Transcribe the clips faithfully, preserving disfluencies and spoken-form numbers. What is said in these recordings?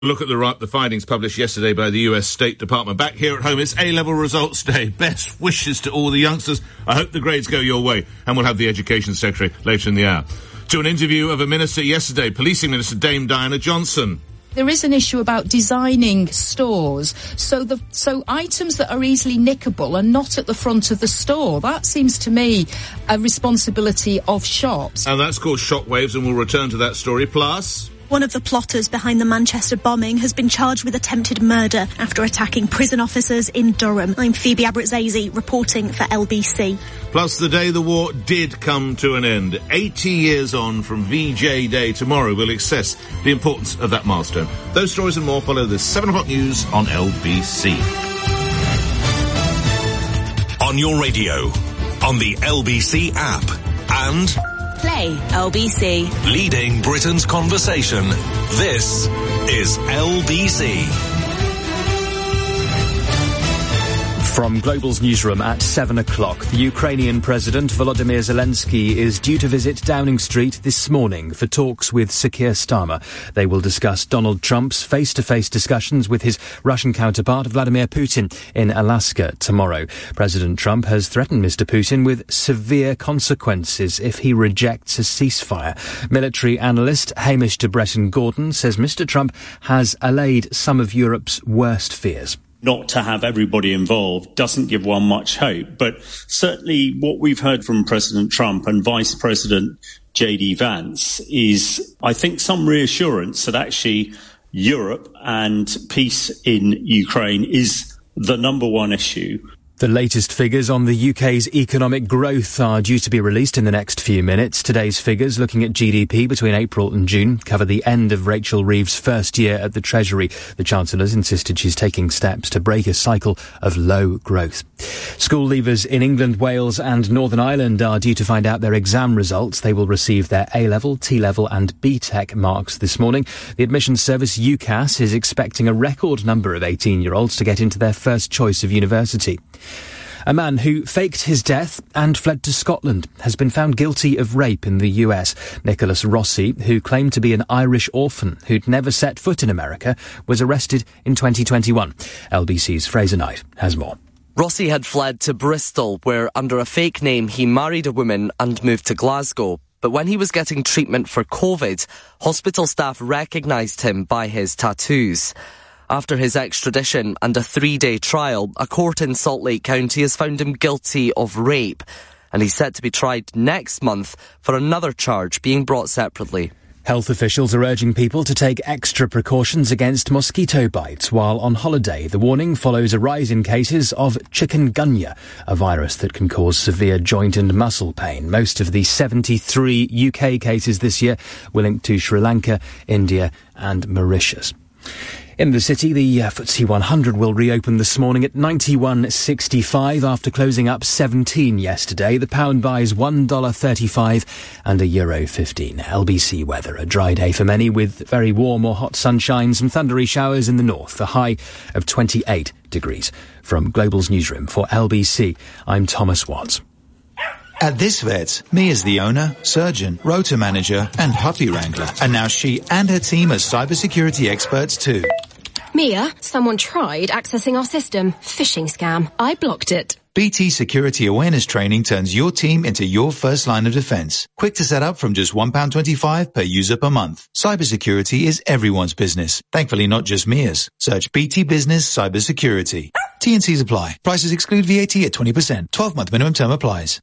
Look at the, the findings published yesterday by the U S State Department. Back here at home, it's A-level results day. Best wishes to all the youngsters. I hope the grades go your way. And we'll have the Education Secretary later in the hour. To an interview of a minister yesterday, Policing Minister Dame Diana Johnson. There is an issue about designing stores, so the so items that are easily nickable are not at the front of the store. That seems to me a responsibility of shops. And that's caused shockwaves, and we'll return to that story. Plus, one of the plotters behind the Manchester bombing has been charged with attempted murder after attacking prison officers in Durham. I'm Phoebe Abruzese, reporting for L B C. Plus, the day the war did come to an end. eighty years on from V J Day. Tomorrow we'll assess the importance of that milestone. Those stories and more follow the seven o'clock news on L B C. On your radio, on the L B C app, and Play L B C. Leading Britain's conversation. This is L B C. From Global's newsroom at seven o'clock, the Ukrainian President Volodymyr Zelensky is due to visit Downing Street this morning for talks with Sir Keir Starmer. They will discuss Donald Trump's face-to-face discussions with his Russian counterpart Vladimir Putin in Alaska tomorrow. President Trump has threatened Mister Putin with severe consequences if he rejects a ceasefire. Military analyst Hamish de Bretton-Gordon says Mister Trump has allayed some of Europe's worst fears. Not to have everybody involved doesn't give one much hope. But certainly what we've heard from President Trump and Vice President J D Vance is, I think, some reassurance that actually Europe and peace in Ukraine is the number one issue. The latest figures on the U K's economic growth are due to be released in the next few minutes. Today's figures, looking at G D P between April and June, cover the end of Rachel Reeves' first year at the Treasury. The Chancellor's insisted she's taking steps to break a cycle of low growth. School leavers in England, Wales and Northern Ireland are due to find out their exam results. They will receive their A-level, T-level and B TEC marks this morning. The admissions service UCAS is expecting a record number of eighteen-year-olds to get into their first choice of university. A man who faked his death and fled to Scotland has been found guilty of rape in the U S. Nicholas Rossi, who claimed to be an Irish orphan who'd never set foot in America, was arrested in twenty twenty-one. L B C's Fraser Knight has more. Rossi had fled to Bristol, where under a fake name he married a woman and moved to Glasgow. But when he was getting treatment for COVID, hospital staff recognised him by his tattoos. After his extradition and a three-day trial, a court in Salt Lake County has found him guilty of rape, and he's set to be tried next month for another charge being brought separately. Health officials are urging people to take extra precautions against mosquito bites while on holiday. The warning follows a rise in cases of chikungunya, a virus that can cause severe joint and muscle pain. Most of the seventy-three U K cases this year were linked to Sri Lanka, India and Mauritius. In the city, the uh, F T S E one hundred will reopen this morning at ninety-one sixty-five after closing up seventeen yesterday. The pound buys one dollar thirty-five and a euro fifteen. L B C weather, a dry day for many with very warm or hot sunshine, some thundery showers in the north, a high of twenty-eight degrees. From Global's newsroom for L B C, I'm Thomas Watts. At this vet, Mia's the owner, surgeon, rota manager and puppy wrangler. And now she and her team are cybersecurity experts too. Mia, someone tried accessing our system. Phishing scam. I blocked it. B T Security Awareness Training turns your team into your first line of defense. Quick to set up from just one pound twenty-five per user per month. Cybersecurity is everyone's business. Thankfully, not just Mia's. Search B T Business Cybersecurity. T and C's apply. Prices exclude V A T at twenty percent. twelve month minimum term applies.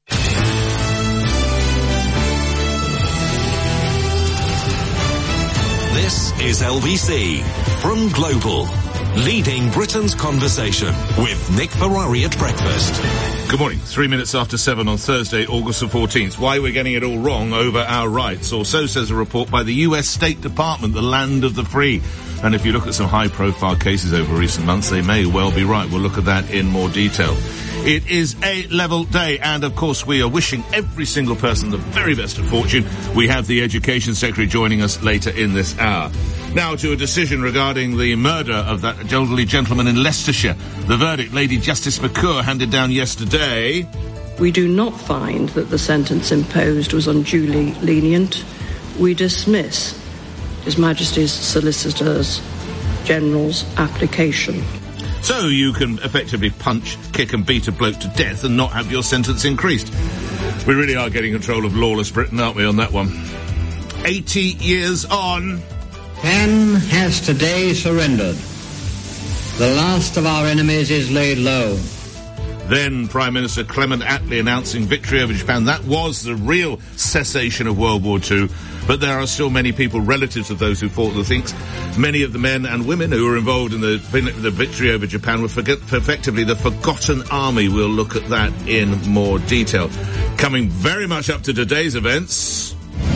This is L B C from Global, leading Britain's conversation with Nick Ferrari at breakfast. Good morning. Three minutes after seven on Thursday, August the fourteenth. Why we're getting it all wrong over our rights, or so says a report by the U S State Department, the land of the free. And if you look at some high-profile cases over recent months, they may well be right. We'll look at that in more detail. It is A-level day, and of course we are wishing every single person the very best of fortune. We have the Education Secretary joining us later in this hour. Now to a decision regarding the murder of that elderly gentleman in Leicestershire. The verdict Lady Justice McClure handed down yesterday. We do not find that the sentence imposed was unduly lenient. We dismiss His Majesty's solicitors General's application. So you can effectively punch, kick and beat a bloke to death and not have your sentence increased. We really are getting control of lawless Britain, aren't we, on that one? eighty years on. Penn has today surrendered. The last of our enemies is laid low. Then Prime Minister Clement Attlee announcing victory over Japan. That was the real cessation of World War Two. But there are still many people, relatives of those who fought the things. Many of the men and women who were involved in the, the victory over Japan were forget, effectively the forgotten army. We'll look at that in more detail. Coming very much up to today's events.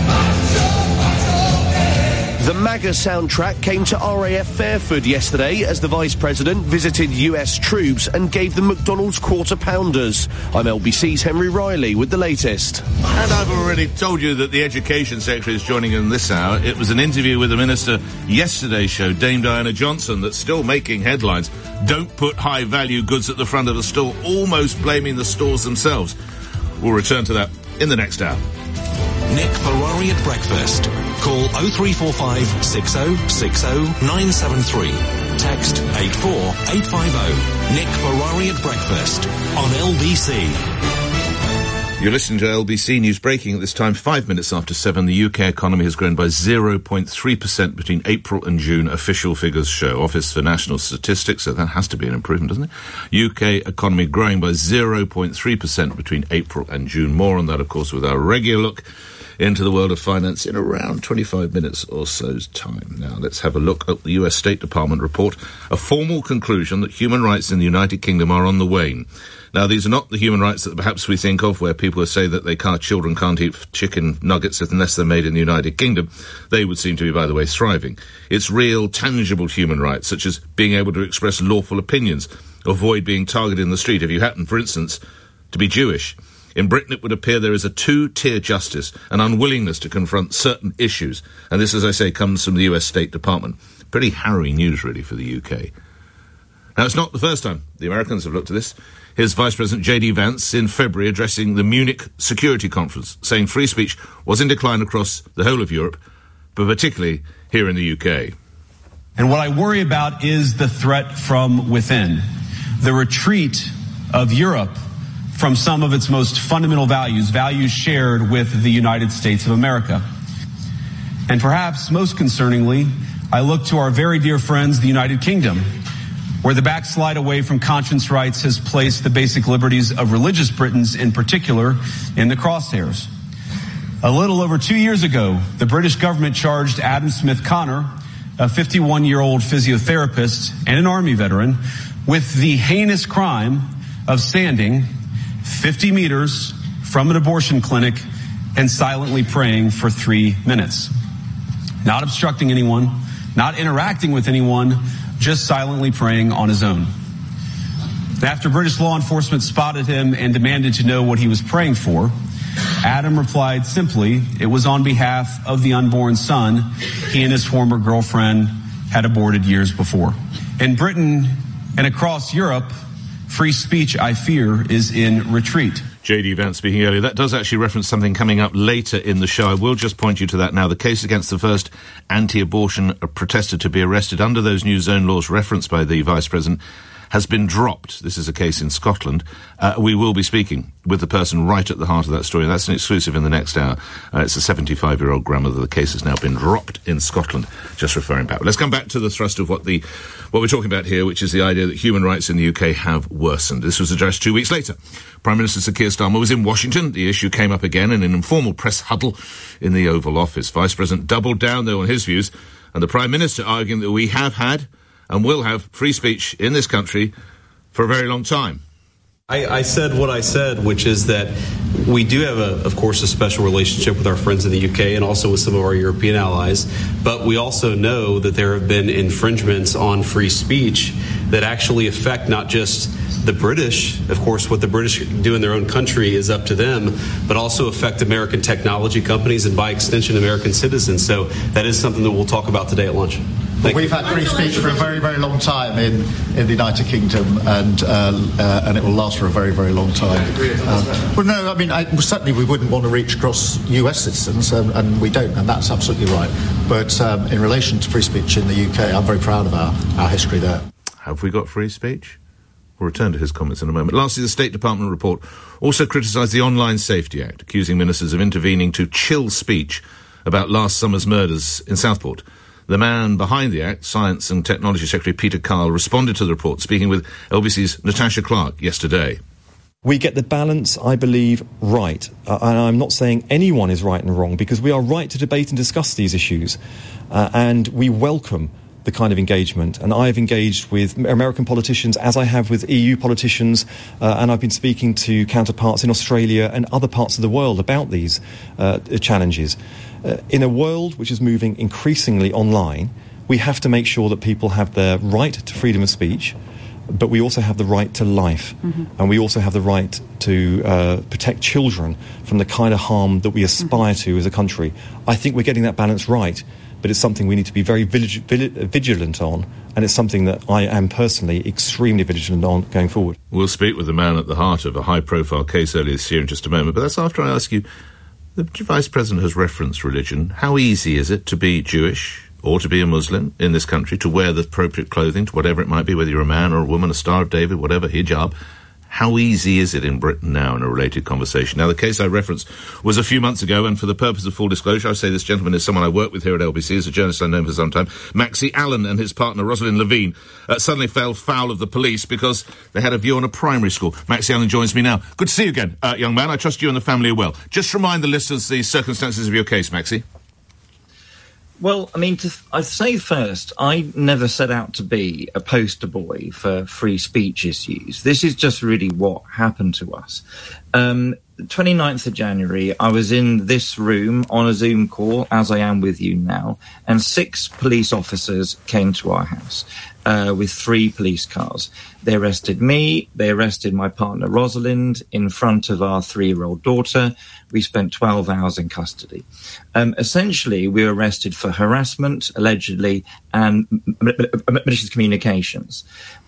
The MAGA soundtrack came to R A F Fairford yesterday as the Vice President visited U S troops and gave them McDonald's quarter pounders. I'm L B C's Henry Riley with the latest. And I've already told you that the Education Secretary is joining in this hour. It was an interview with the Minister yesterday's show, Dame Diana Johnson, that's still making headlines. Don't put high-value goods at the front of the store, almost blaming the stores themselves. We'll return to that in the next hour. Nick Ferrari at breakfast. Call oh three four five, six oh six oh, nine seven three. Text eight four eight five oh. Nick Ferrari at breakfast on L B C. You're listening to L B C News Breaking at this time, five minutes after seven. The U K economy has grown by zero point three percent between April and June. Official figures show. Office for National Statistics, so that has to be an improvement, doesn't it? U K economy growing by zero point three percent between April and June. More on that, of course, with our regular look into the world of finance in around twenty-five minutes or so's time. Now, let's have a look at the U S State Department report. A formal conclusion that human rights in the United Kingdom are on the wane. Now, these are not the human rights that perhaps we think of, where people say that they can't, children can't eat chicken nuggets unless they're made in the United Kingdom. They would seem to be, by the way, thriving. It's real, tangible human rights, such as being able to express lawful opinions, avoid being targeted in the street if you happen, for instance, to be Jewish. In Britain, it would appear there is a two-tier justice, an unwillingness to confront certain issues. And this, as I say, comes from the U S State Department. Pretty harrowing news, really, for the U K. Now, it's not the first time the Americans have looked at this. Here's Vice President J D Vance in February addressing the Munich Security Conference, saying free speech was in decline across the whole of Europe, but particularly here in the U K. And what I worry about is the threat from within, the retreat of Europe from some of its most fundamental values, values shared with the United States of America. And perhaps most concerningly, I look to our very dear friends, the United Kingdom, where the backslide away from conscience rights has placed the basic liberties of religious Britons in particular in the crosshairs. A little over two years ago, the British government charged Adam Smith Connor, a fifty-one-year-old physiotherapist and an Army veteran, with the heinous crime of standing fifty meters from an abortion clinic and silently praying for three minutes. Not obstructing anyone, not interacting with anyone, just silently praying on his own. After British law enforcement spotted him and demanded to know what he was praying for, Adam replied simply, it was on behalf of the unborn son he and his former girlfriend had aborted years before. In Britain and across Europe, free speech, I fear, is in retreat. J D Vance speaking earlier. That does actually reference something coming up later in the show. I will just point you to that now. The case against the first anti-abortion protester to be arrested under those new zone laws referenced by the Vice President has been dropped. This is a case in Scotland. Uh, we will be speaking with the person right at the heart of that story. That's an exclusive in the next hour. Uh, it's a seventy-five-year-old grandmother. The case has now been dropped in Scotland, just referring back. But let's come back to the thrust of what the what we're talking about here, which is the idea that human rights in the U K have worsened. This was addressed two weeks later. Prime Minister Sir Keir Starmer was in Washington. The issue came up again in an informal press huddle in the Oval Office. Vice President doubled down, though, on his views, and the Prime Minister arguing that we have had and will have free speech in this country for a very long time. I, I said what I said, which is that we do have, a, of course, a special relationship with our friends in the U K and also with some of our European allies. But we also know that there have been infringements on free speech that actually affect not just the British. Of course, what the British do in their own country is up to them, but also affect American technology companies and, by extension, American citizens. So that is something that we'll talk about today at lunch. But we've had free speech for a very, very long time in, in the United Kingdom, and uh, uh, and it will last for a very, very long time. Um, well, no, I mean, I, well, certainly we wouldn't want to reach across U S citizens, um, and we don't, and that's absolutely right. But um, in relation to free speech in the U K, I'm very proud of our, our history there. Have we got free speech? We'll return to his comments in a moment. Lastly, the State Department report also criticised the Online Safety Act, accusing ministers of intervening to chill speech about last summer's murders in Southport. The man behind the act, Science and Technology Secretary Peter Kyle, responded to the report, speaking with L B C's Natasha Clark yesterday. We get the balance, I believe, right. Uh, and I'm not saying anyone is right and wrong, because we are right to debate and discuss these issues. Uh, and we welcome the kind of engagement. And I've engaged with American politicians, as I have with E U politicians, uh, and I've been speaking to counterparts in Australia and other parts of the world about these uh, challenges. Uh, in a world which is moving increasingly online, we have to make sure that people have their right to freedom of speech, but we also have the right to life. Mm-hmm. And we also have the right to uh, protect children from the kind of harm that we aspire mm-hmm. to as a country. I think we're getting that balance right, but it's something we need to be very vigilant on, and it's something that I am personally extremely vigilant on going forward. We'll speak with the man at the heart of a high-profile case earlier this year in just a moment, but that's after I ask you, the Vice President has referenced religion. How easy is it to be Jewish or to be a Muslim in this country, to wear the appropriate clothing, to whatever it might be, whether you're a man or a woman, a Star of David, whatever, hijab? How easy is it in Britain now in a related conversation? Now, the case I referenced was a few months ago, and for the purpose of full disclosure, I say this gentleman is someone I work with here at L B C, as a journalist I've known for some time. Maxie Allen and his partner, Rosalind Levine, uh, suddenly fell foul of the police because they had a view on a primary school. Maxie Allen joins me now. Good to see you again, uh, young man. I trust you and the family are well. Just remind the listeners the circumstances of your case, Maxie. Well, I mean, to th- I'd say first, I never set out to be a poster boy for free speech issues. This is just really what happened to us. Um, twenty-ninth of January, I was in this room on a Zoom call, as I am with you now, and six police officers came to our house uh, with three police cars. They arrested me, they arrested my partner Rosalind in front of our three-year-old daughter. We spent twelve hours in custody. Um, essentially, we were arrested for harassment, allegedly, and malicious communications.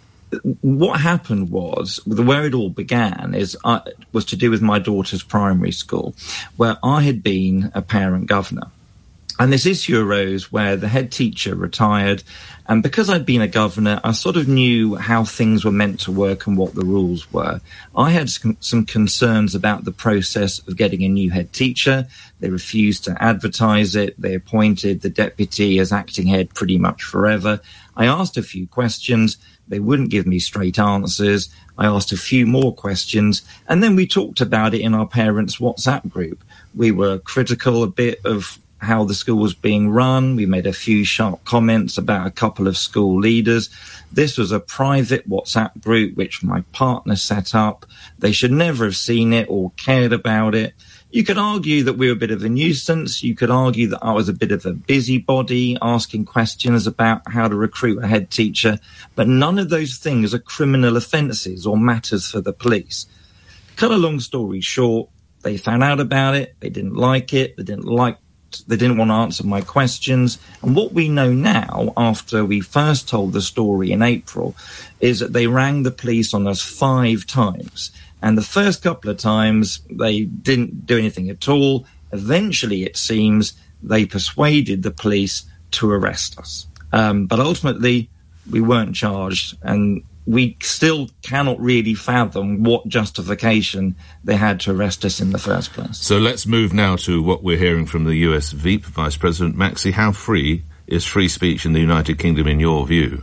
What happened was, where it all began, is uh, was to do with my daughter's primary school, where I had been a parent governor. And this issue arose where the head teacher retired, and because I'd been a governor, I sort of knew how things were meant to work and what the rules were. I had some, some concerns about the process of getting a new head teacher. They refused to advertise it. They appointed the deputy as acting head pretty much forever. I asked a few questions. They wouldn't give me straight answers. I asked a few more questions, and then we talked about it in our parents' WhatsApp group. We were critical a bit of how the school was being run. We made a few sharp comments about a couple of school leaders. This was a private WhatsApp group which my partner set up. They should never have seen it or cared about it. You could argue that we were a bit of a nuisance. You could argue that I was a bit of a busybody asking questions about how to recruit a head teacher, but none of those things are criminal offences or matters for the police. Cut a long story short, they found out about it. They didn't like it. They didn't like They didn't want to answer my questions. And what we know now, after we first told the story in April, is that they rang the police on us five times. And the first couple of times, they didn't do anything at all. Eventually, it seems, they persuaded the police to arrest us. Um, but ultimately, we weren't charged, and we still cannot really fathom what justification they had to arrest us in the first place. So let's move now to what we're hearing from the U S Veep, Vice President Maxie. How free is free speech in the United Kingdom in your view?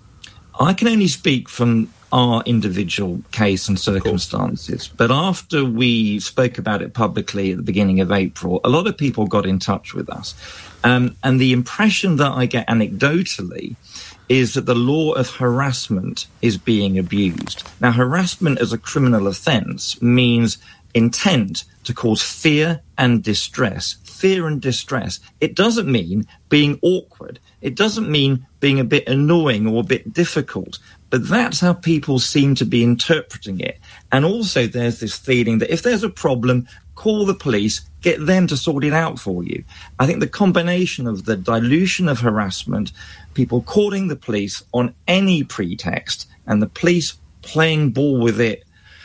I can only speak from our individual case and circumstances. But after we spoke about it publicly at the beginning of April, a lot of people got in touch with us. Um, and the impression that I get anecdotally is that the law of harassment is being abused. Now, harassment as a criminal offence means intent to cause fear and distress. Fear and distress. It doesn't mean being awkward. It doesn't mean being a bit annoying or a bit difficult. But that's how people seem to be interpreting it. And also there's this feeling that if there's a problem, call the police, get them to sort it out for you. I think the combination of the dilution of harassment, people calling the police on any pretext, and the police playing ball with it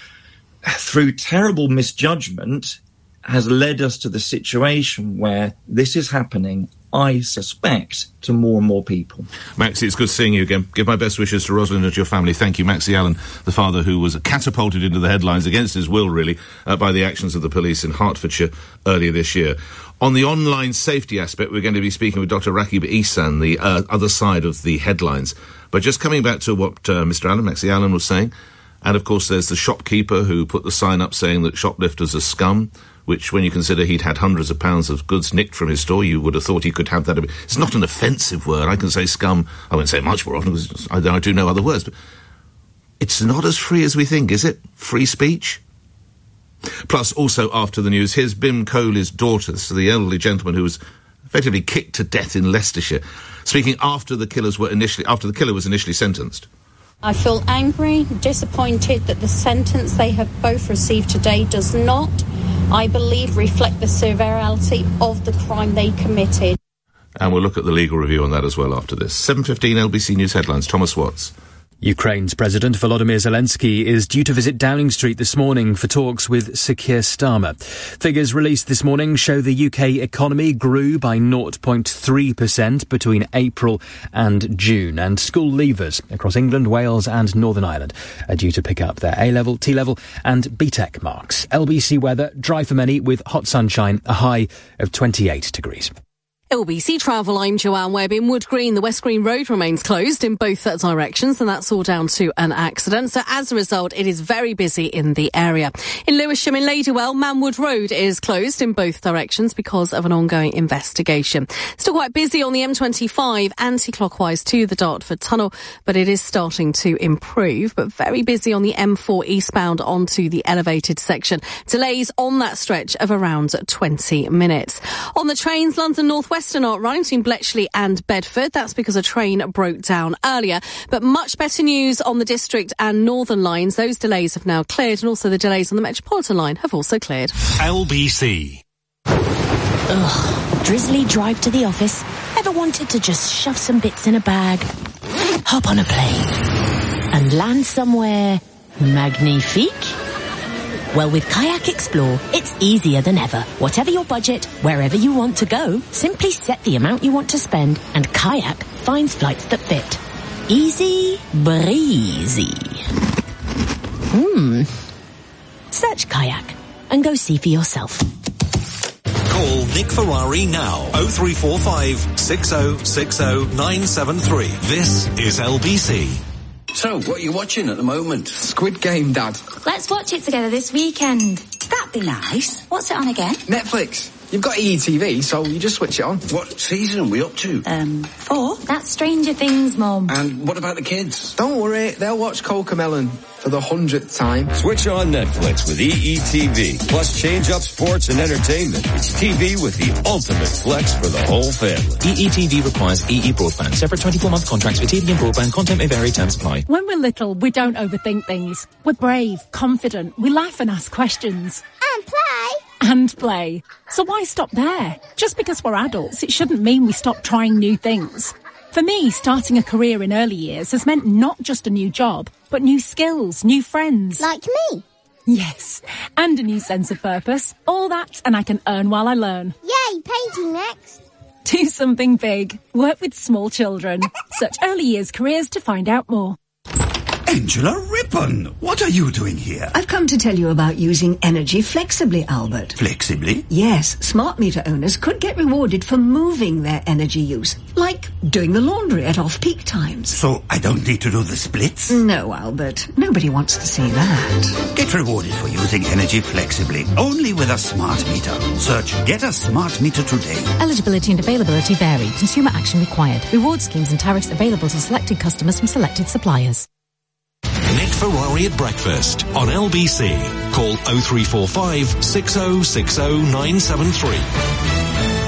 through terrible misjudgment has led us to the situation where this is happening, I suspect, to more and more people. Maxie, it's good seeing you again. Give my best wishes to Rosalind and your family. Thank you. Maxie Allen, the father who was catapulted into the headlines against his will, really, uh, by the actions of the police in Hertfordshire earlier this year. On the online safety aspect, we're going to be speaking with Doctor Rakib Ehsan, the uh, other side of the headlines. But just coming back to what uh, Mister Allen, Maxie Allen, was saying, and of course there's the shopkeeper who put the sign up saying that shoplifters are scum, which, when you consider he'd had hundreds of pounds of goods nicked from his store, you would have thought he could have that. It's not an offensive word. I can say scum. I won't say it much more often because I, I do know other words. But it's not as free as we think, is it? Free speech? Plus, also after the news, here's Bim Coley's daughter, so the elderly gentleman who was effectively kicked to death in Leicestershire, speaking after the killers were initially, after the killer was initially sentenced. I feel angry, disappointed that the sentence they have both received today does not, I believe, reflect the severity of the crime they committed. And we'll look at the legal review on that as well after this. seven fifteen L B C News headlines. Thomas Watts. Ukraine's President Volodymyr Zelensky is due to visit Downing Street this morning for talks with Sir Keir Starmer. Figures released this morning show the U K economy grew by zero point three percent between April and June, and school leavers across England, Wales and Northern Ireland are due to pick up their A-level, T-level and B TEC marks. L B C weather, dry for many with hot sunshine, a high of twenty-eight degrees. L B C Travel, I'm Joanne Webb. In Wood Green, the West Green Road remains closed in both directions, and that's all down to an accident. So as a result, it is very busy in the area. In Lewisham in Ladywell, Manwood Road is closed in both directions because of an ongoing investigation. Still quite busy on the M twenty-five, anti-clockwise to the Dartford Tunnel, but it is starting to improve. But very busy on the M four eastbound onto the elevated section. Delays on that stretch of around twenty minutes. On the trains, London North West Western are running between Bletchley and Bedford. That's because a train broke down earlier. But much better news on the District and Northern lines. Those delays have now cleared, and also the delays on the Metropolitan line have also cleared. L B C. Ugh, drizzly drive to the office. Ever wanted to just shove some bits in a bag, hop on a plane, and land somewhere magnifique? Well, with Kayak Explore, it's easier than ever. Whatever your budget, wherever you want to go, simply set the amount you want to spend, and Kayak finds flights that fit. Easy breezy. Hmm. Search Kayak and go see for yourself. Call Nick Ferrari now. oh three four five, six oh six oh, nine seven three. This is L B C. So, what are you watching at the moment? Squid Game, Dad. Let's watch it together this weekend. That'd be nice. What's it on again? Netflix. You've got E E T V, so you just switch it on. What season are we up to? Um, four. That's Stranger Things, Mum. And what about the kids? Don't worry, they'll watch Cocomelon for the hundredth time. Switch on Netflix with E E T V. Plus change up sports and entertainment. It's T V with the ultimate flex for the whole family. E E T V requires E E broadband. Separate twenty-four month contracts for T V and broadband. Content may vary. Terms apply. When we're little, we don't overthink things. We're brave, confident. We laugh and ask questions. And play. And play. So why stop there? Just because we're adults, it shouldn't mean we stop trying new things. For me, starting a career in early years has meant not just a new job, but new skills, new friends. Like me? Yes, and a new sense of purpose. All that, and I can earn while I learn. Yay, painting next. Do something big. Work with small children. Search early years careers to find out more. Angela Rippon, what are you doing here? I've come to tell you about using energy flexibly, Albert. Flexibly? Yes, smart meter owners could get rewarded for moving their energy use, like doing the laundry at off-peak times. So I don't need to do the splits? No, Albert. Nobody wants to see that. Get rewarded for using energy flexibly, only with a smart meter. Search Get a Smart Meter today. Eligibility and availability vary. Consumer action required. Reward schemes and tariffs available to selected customers from selected suppliers. Nick Ferrari at breakfast on L B C. Call oh three four five, six oh six oh, nine seven three.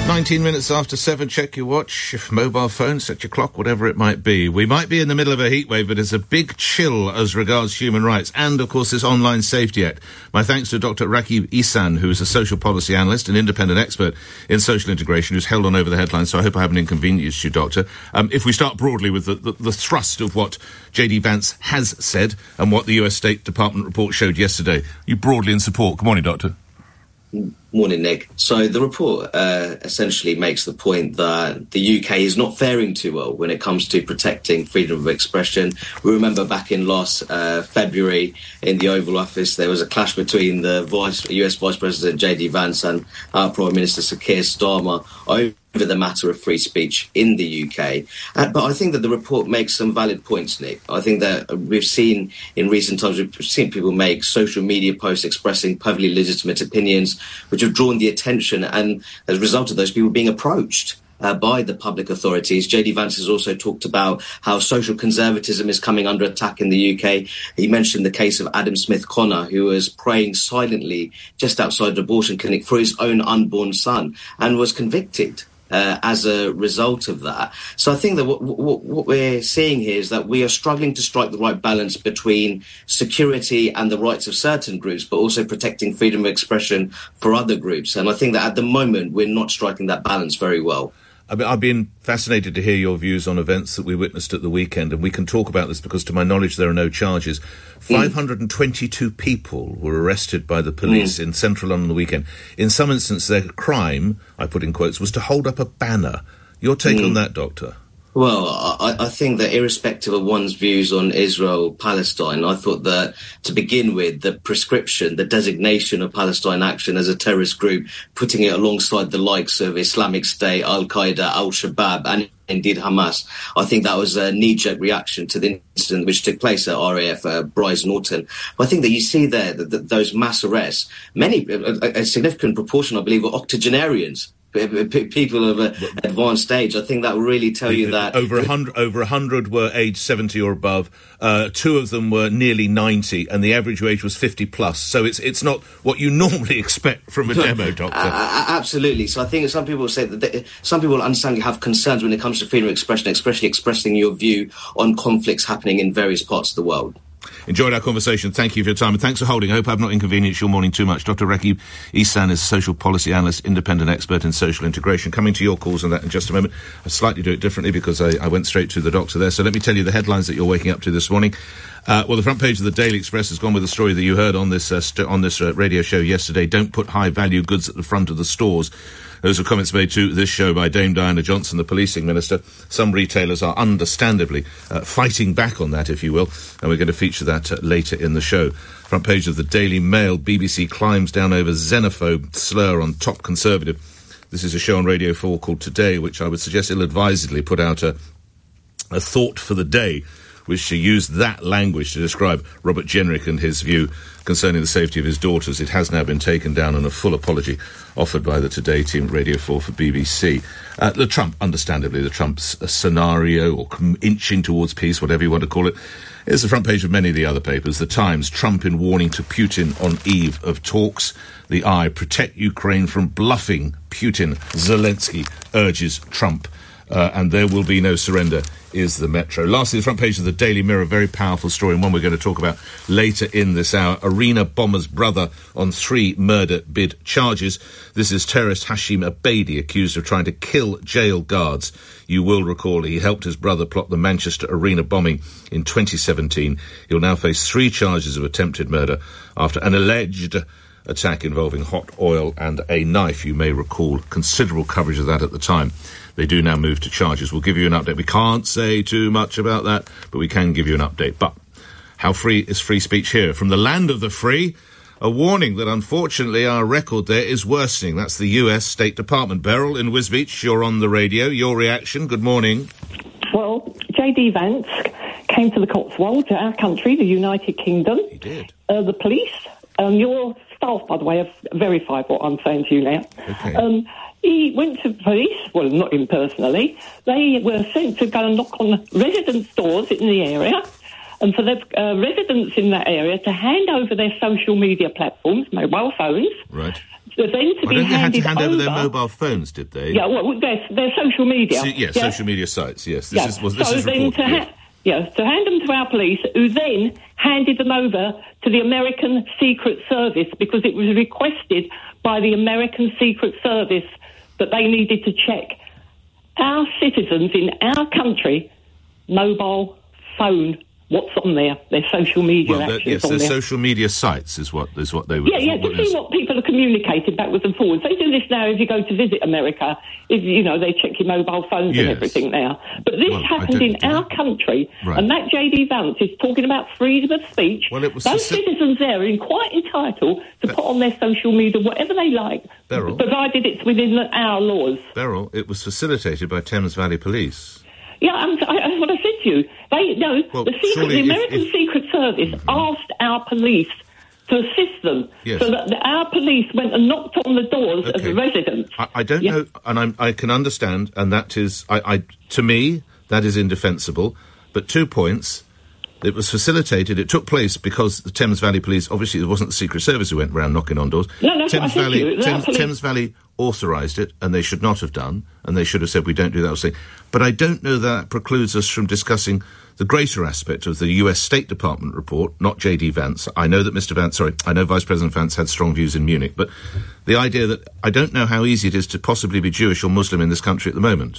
nineteen minutes after seven, check your watch, mobile phone, set your clock, whatever it might be. We might be in the middle of a heatwave, but there's a big chill as regards human rights and, of course, this Online Safety Act. My thanks to Doctor Rakib Ehsan, who is a social policy analyst and independent expert in social integration, who's held on over the headlines, so I hope I haven't inconvenienced you, Doctor. Um, if we start broadly with the, the, the thrust of what J D Vance has said and what the U S State Department report showed yesterday, you broadly in support. Good morning, Doctor. Morning, Nick. So the report uh, essentially makes the point that the U K is not faring too well when it comes to protecting freedom of expression. We remember back in last uh, February in the Oval Office, there was a clash between the Vice, U S Vice President J D Vance and our Prime Minister Sir Keir Starmer over the matter of free speech in the U K. Uh, but I think that the report makes some valid points, Nick. I think that we've seen in recent times, we've seen people make social media posts expressing perfectly legitimate opinions, which have drawn the attention, and as a result of those people being approached Uh, by the public authorities. J D Vance has also talked about how social conservatism is coming under attack in the U K. He mentioned the case of Adam Smith Connor, who was praying silently just outside an abortion clinic for his own unborn son and was convicted Uh, as a result of that. So I think that what, what, what we're seeing here is that we are struggling to strike the right balance between security and the rights of certain groups, but also protecting freedom of expression for other groups. And I think that at the moment, we're not striking that balance very well. I mean, I've been fascinated to hear your views on events that we witnessed at the weekend, and we can talk about this because, to my knowledge, there are no charges. five hundred twenty-two mm. people were arrested by the police mm. in central London on the weekend. In some instances, their crime, I put in quotes, was to hold up a banner. Your take mm. on that, Doctor? Well, I, I think that irrespective of one's views on Israel, Palestine, I thought that to begin with, the prescription, the designation of Palestine Action as a terrorist group, putting it alongside the likes of Islamic State, Al-Qaeda, Al-Shabaab, and indeed Hamas, I think that was a knee-jerk reaction to the incident which took place at R A F uh, Bryce Norton. But I think that you see there that, that those mass arrests, many, a, a significant proportion, I believe, were octogenarians. People of an advanced age. I think that will really tell you that over a hundred, over a hundred were aged seventy or above. Uh, two of them were nearly ninety, and the average age was fifty plus. So it's it's not what you normally expect from a demo, Doctor. Uh, absolutely. So I think some people say that they, some people understandably have concerns when it comes to freedom of expression, especially expressing your view on conflicts happening in various parts of the world. Enjoyed our conversation. Thank you for your time, and thanks for holding. I hope I've not inconvenienced your morning too much. Doctor Rakib Ehsan is a social policy analyst, independent expert in social integration. Coming to your calls on that in just a moment. I slightly do it differently because I, I went straight to the doctor there. So let me tell you the headlines that you're waking up to this morning. Uh, well, the front page of the Daily Express has gone with the story that you heard on this uh, st- on this uh, radio show yesterday. Don't put high-value goods at the front of the stores. Those are comments made to this show by Dame Diana Johnson, the policing minister. Some retailers are understandably uh, fighting back on that, if you will, and we're going to feature that uh, later in the show. Front page of the Daily Mail, B B C climbs down over xenophobe slur on top Conservative. This is a show on Radio four called Today, which I would suggest ill-advisedly put out a, a thought for the day, which to use that language to describe Robert Jenrick and his view concerning the safety of his daughters. It has now been taken down, and a full apology offered by the Today team at Radio four for B B C. Uh, the Trump, understandably, the Trump's uh, scenario, or inching towards peace, whatever you want to call it, is the front page of many of the other papers. The Times, Trump in warning to Putin on eve of talks. The Eye, protect Ukraine from bluffing Putin. Zelensky urges Trump. Uh, and there will be no surrender, is the Metro. Lastly, the front page of the Daily Mirror, very powerful story, and one we're going to talk about later in this hour. Arena bomber's brother on three murder bid charges. This is terrorist Hashim Abedi, accused of trying to kill jail guards. You will recall he helped his brother plot the Manchester Arena bombing in twenty seventeen. He'll now face three charges of attempted murder after an alleged attack involving hot oil and a knife. You may recall considerable coverage of that at the time. They do now move to charges. We'll give you an update. We can't say too much about that, but we can give you an update. But how free is free speech here? From the land of the free, a warning that unfortunately our record there is worsening. That's the U S State Department. Beryl in Wisbech, you're on the radio. Your reaction? Good morning. Well, J D Vance came to the Cotswolds, to our country, the United Kingdom. He did. Uh, the police, um, your staff, by the way, have verified what I'm saying to you now. Okay. Um, He went to police, well, not him personally. They were sent to go and knock on residents' doors in the area. and for the uh, residents in that area to hand over their social media platforms, mobile phones. Right. So then to I be don't think they had to handed hand over, over their mobile phones, did they? Yeah, well, their, their social media. So, yeah, yeah, social media sites, yes. This yeah. is, well, this so is then reported, to yes. ha- yeah, to hand them to our police, who then handed them over to the American Secret Service because it was requested by the American Secret Service that they needed to check our citizens in our country mobile phone. What's on there? Their social media Well, actions yes, on their there. social media sites is what is what they were. Yeah, yeah, what to see is- what people are communicating backwards and forwards. They do this now if you go to visit America. If, you know, they check your mobile phones Yes. and everything now. But this Well, I happened don't in do our country, Right. and that J D Vance is talking about freedom of speech. Well, it was Those faci- citizens there are quite entitled to put on their social media whatever they like, Beryl. provided it's within the, our laws. Beryl, it was facilitated by Thames Valley Police. Yeah, I'm, I, that's what I said to you. They no, Well, the secret, surely the if- American if- Secret Service asked our police to assist them, Yes. so that the, our police went and knocked on the doors of Okay. the residents. I, I don't Yeah. know, and I'm, I can understand, and that is, I, I, to me, that is indefensible. But two points. It was facilitated, it took place because the Thames Valley Police, obviously it wasn't the Secret Service who went around knocking on doors. No, that's what I Thames said to Valley, you, that Thames, police- Thames Valley authorised it, and they should not have done, and they should have said, we don't do that thing. But I don't know that precludes us from discussing the greater aspect of the U S State Department report, not J D Vance. I know that Mister Vance, sorry, I know Vice President Vance had strong views in Munich, but the idea that I don't know how easy it is to possibly be Jewish or Muslim in this country at the moment.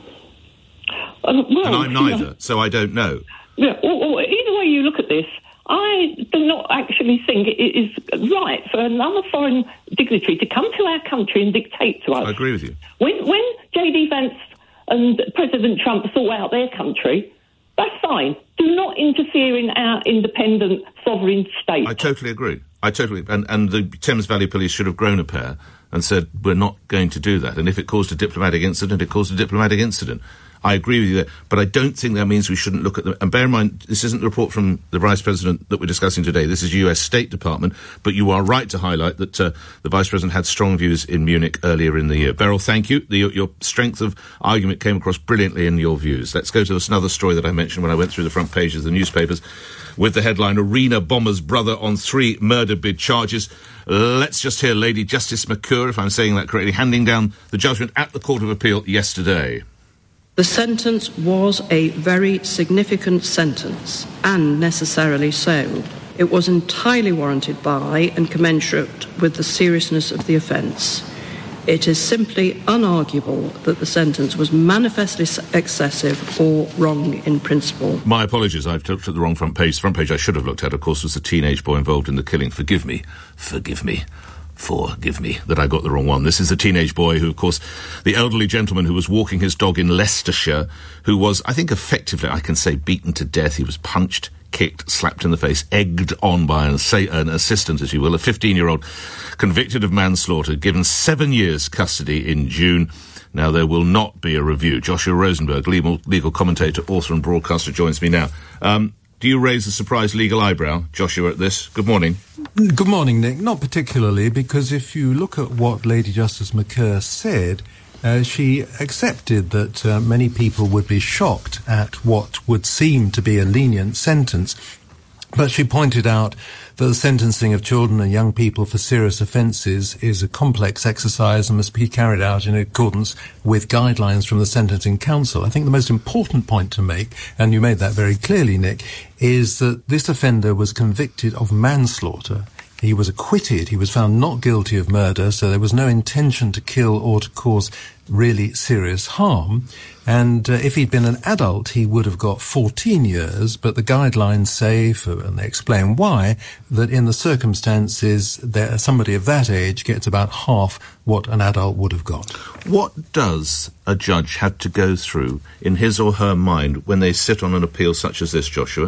Uh, well, And I'm you know, neither, so I don't know. Yeah, or, or either way you look at this, I do not actually think it is right for another foreign dignitary to come to our country and dictate to us. I agree with you. When, when J D Vance and President Trump sort out their country, that's fine. Do not interfere in our independent sovereign state. I totally agree. I totally, and, and the Thames Valley Police should have grown a pair and said, we're not going to do that. And if it caused a diplomatic incident, it caused a diplomatic incident. I agree with you there, but I don't think that means we shouldn't look at them. And bear in mind, this isn't a report from the Vice President that we're discussing today. This is U S State Department, but you are right to highlight that uh, the Vice President had strong views in Munich earlier in the year. Beryl, thank you. The, your strength of argument came across brilliantly in your views. Let's go to this another story that I mentioned when I went through the front pages of the newspapers with the headline, Arena Bomber's brother on three murder bid charges. Let's just hear Lady Justice McClure, if I'm saying that correctly, handing down the judgment at the Court of Appeal yesterday. The sentence was a very significant sentence, and necessarily so. It was entirely warranted by and commensurate with the seriousness of the offence. It is simply unarguable that the sentence was manifestly excessive or wrong in principle. My apologies, I've looked at the wrong front page. The front page I should have looked at, of course, was the teenage boy involved in the killing. Forgive me. Forgive me. Forgive me that I got the wrong one. This is a teenage boy who, of course, the elderly gentleman who was walking his dog in Leicestershire, who was, I think, effectively, I can say, beaten to death. He was punched, kicked, slapped in the face, egged on by an, an assistant, as you will, a fifteen-year-old convicted of manslaughter, given seven years custody in June. Now, there will not be a review. Joshua Rosenberg, legal, legal commentator, author and broadcaster, joins me now. Um, do you raise a surprised legal eyebrow, Joshua, at this? Good morning. Good morning, Nick. Not particularly, because if you look at what Lady Justice McClure said, uh, she accepted that uh, many people would be shocked at what would seem to be a lenient sentence. But she pointed out that the sentencing of children and young people for serious offences is a complex exercise and must be carried out in accordance with guidelines from the Sentencing Council. I think the most important point to make, and you made that very clearly, Nick, is that this offender was convicted of manslaughter. He was acquitted. He was found not guilty of murder, so there was no intention to kill or to cause really serious harm. And uh, if he'd been an adult, he would have got fourteen years, but the guidelines say, for, and they explain why, that in the circumstances, there, somebody of that age gets about half what an adult would have got. What does a judge have to go through in his or her mind when they sit on an appeal such as this, Joshua?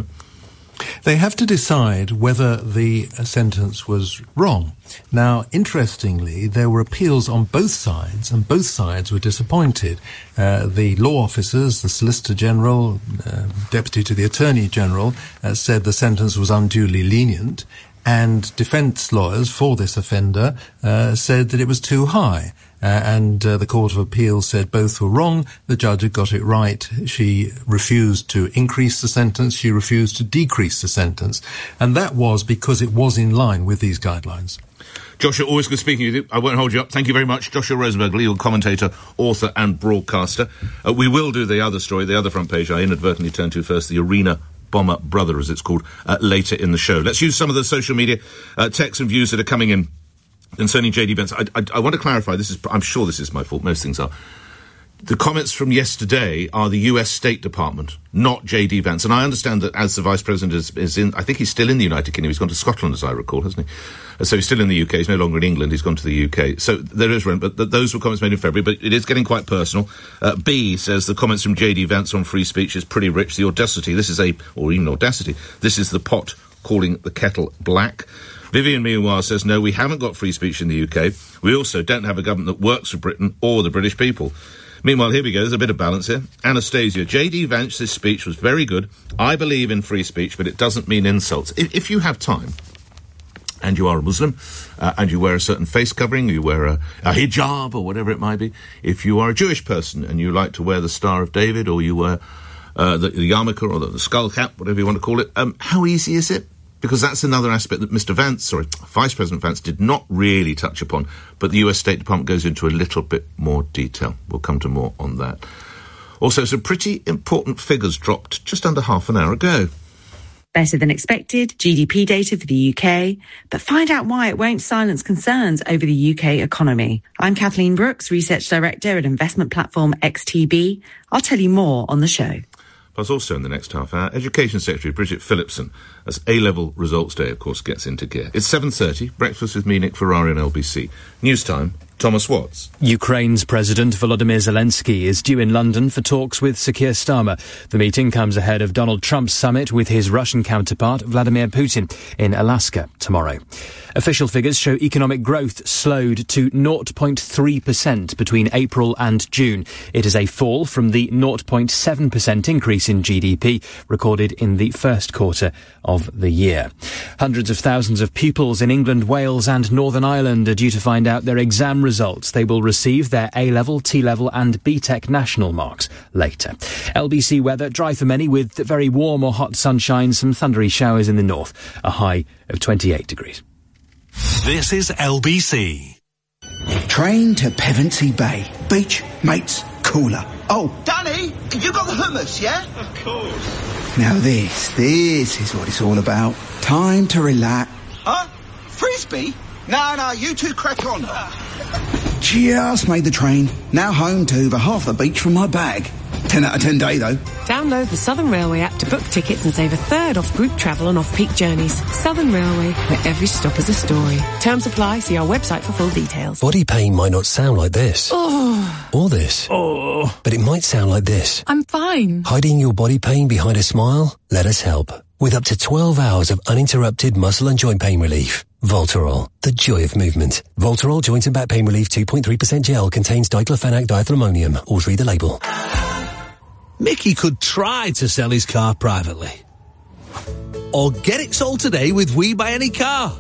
They have to decide whether the sentence was wrong. Now, interestingly, there were appeals on both sides, and both sides were disappointed. Uh, the law officers, the Solicitor General, uh, Deputy to the Attorney General, uh, said the sentence was unduly lenient, and defence lawyers for this offender uh, said that it was too high. uh, and uh, the Court of Appeal said both were wrong. The judge had got it right. She refused to increase the sentence. She refused to decrease the sentence. And that was because it was in line with these guidelines. Joshua, always good speaking with you. I won't hold you up. Thank you very much. Joshua Rosenberg, legal commentator, author and broadcaster. Uh, we will do the other story, the other front page I inadvertently turned to first, the Arena Bomber Brother, as it's called, uh, later in the show. Let's use some of the social media uh, texts and views that are coming in concerning J D Vance. I, I, I want to clarify, this is, I'm sure this is my fault, most things are. The comments from yesterday are the U S State Department, not J D Vance. And I understand that as the Vice President is, is in, I think he's still in the United Kingdom. He's gone to Scotland, as I recall, hasn't he? Uh, so he's still in the U K. He's no longer in England. He's gone to the U K. So there is room, but th- those were comments made in February, but it is getting quite personal. Uh, B says the comments from J D Vance on free speech is pretty rich. The audacity, this is a, or even audacity, this is the pot calling the kettle black. Vivian, meanwhile, says, no, we haven't got free speech in the U K. We also don't have a government that works for Britain or the British people. Meanwhile, here we go, there's a bit of balance here. Anastasia, J D Vance's speech was very good. I believe in free speech, but it doesn't mean insults. If, if you have time, and you are a Muslim, uh, and you wear a certain face covering, you wear a, a hijab or whatever it might be, if you are a Jewish person and you like to wear the Star of David, or you wear uh, the, the yarmulke or the, the skull cap, whatever you want to call it, um, how easy is it? Because that's another aspect that Mister Vance, sorry, Vice President Vance did not really touch upon, but the U S State Department goes into a little bit more detail. We'll come to more on that. Also, some pretty important figures dropped just under half an hour ago. Better than expected G D P data for the U K, but find out why it won't silence concerns over the U K economy. I'm Kathleen Brooks, Research Director at investment platform X T B. I'll tell you more on the show. Plus also in the next half hour, Education Secretary Bridget Phillipson, as A-level results day, of course, gets into gear. It's seven thirty, breakfast with me, Nick Ferrari on L B C. News time, Thomas Watts. Ukraine's President Volodymyr Zelensky is due in London for talks with Sir Keir Starmer. The meeting comes ahead of Donald Trump's summit with his Russian counterpart, Vladimir Putin, in Alaska tomorrow. Official figures show economic growth slowed to zero point three percent between April and June. It is a fall from the zero point seven percent increase in G D P recorded in the first quarter of the year. Hundreds of thousands of pupils in England, Wales and Northern Ireland are due to find out their exam results. They will receive their A-level, T-level and B TEC national marks later. L B C weather, dry for many with very warm or hot sunshine, some thundery showers in the north, a high of twenty-eight degrees. This is L B C. Train to Pevensey Bay. Beach, mates, cooler. Oh, Danny, you got the hummus, yeah? Of course. Now this, this is what it's all about. Time to relax. Huh? Frisbee? No, no, you two crack on. Just made the train. Now home to over half the beach from my bag. ten out of ten day, though. Download the Southern Railway app to book tickets and save a third off group travel on off-peak journeys. Southern Railway, where every stop is a story. Terms apply. See our website for full details. Body pain might not sound like this. Oh. Or this. Oh. But it might sound like this. I'm fine. Hiding your body pain behind a smile? Let us help. With up to twelve hours of uninterrupted muscle and joint pain relief. Voltarol, the joy of movement. Voltarol Joint and Back Pain Relief two point three percent gel contains diclofenac diethylmonium. Always read the label. Mickey could try to sell his car privately. Or get it sold today with We Buy Any Car.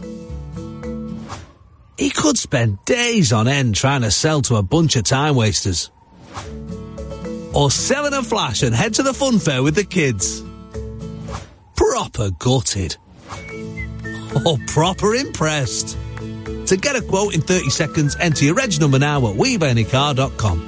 He could spend days on end trying to sell to a bunch of time wasters. Or sell in a flash and head to the fun fair with the kids. Proper gutted. Or proper impressed. To get a quote in thirty seconds, enter your reg number now at we buy any car dot com.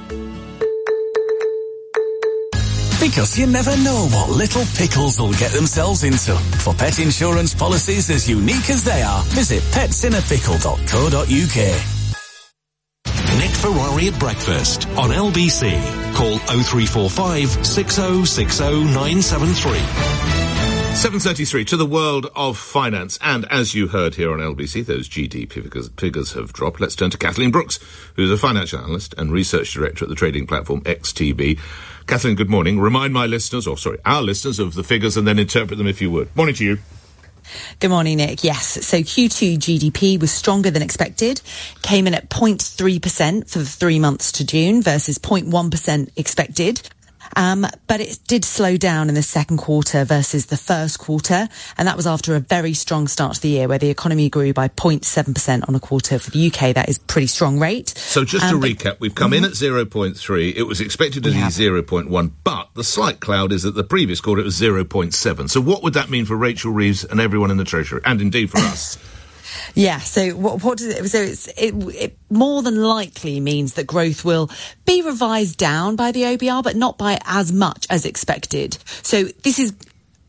Because you never know what little pickles will get themselves into. For pet insurance policies as unique as they are, visit pets in a pickle dot co dot uk. Nick Ferrari at breakfast on L B C. Call oh three four five, six oh six oh, nine seven three. seven thirty-three to the world of finance, and as you heard here on L B C, those G D P figures, figures have dropped. Let's turn to Kathleen Brooks, who's a financial analyst and research director at the trading platform X T B. Kathleen, good morning. Remind my listeners, or sorry, our listeners, of the figures and then interpret them if you would. Morning to you. Good morning, Nick. Yes, so Q two G D P was stronger than expected, came in at zero point three percent for the three months to June versus zero point one percent expected. Um, but it did slow down in the second quarter versus the first quarter, and that was after a very strong start to the year where the economy grew by zero point seven percent on a quarter. For the U K, that is a pretty strong rate. So just um, to recap, we've come mm-hmm. in at zero point three. It was expected to be zero point one, but the slight cloud is that the previous quarter it was zero point seven. So what would that mean for Rachel Reeves and everyone in the Treasury, and indeed for us? Yeah, so what, what does it, so it's, it, it more than likely means that growth will be revised down by the O B R, but not by as much as expected. So this is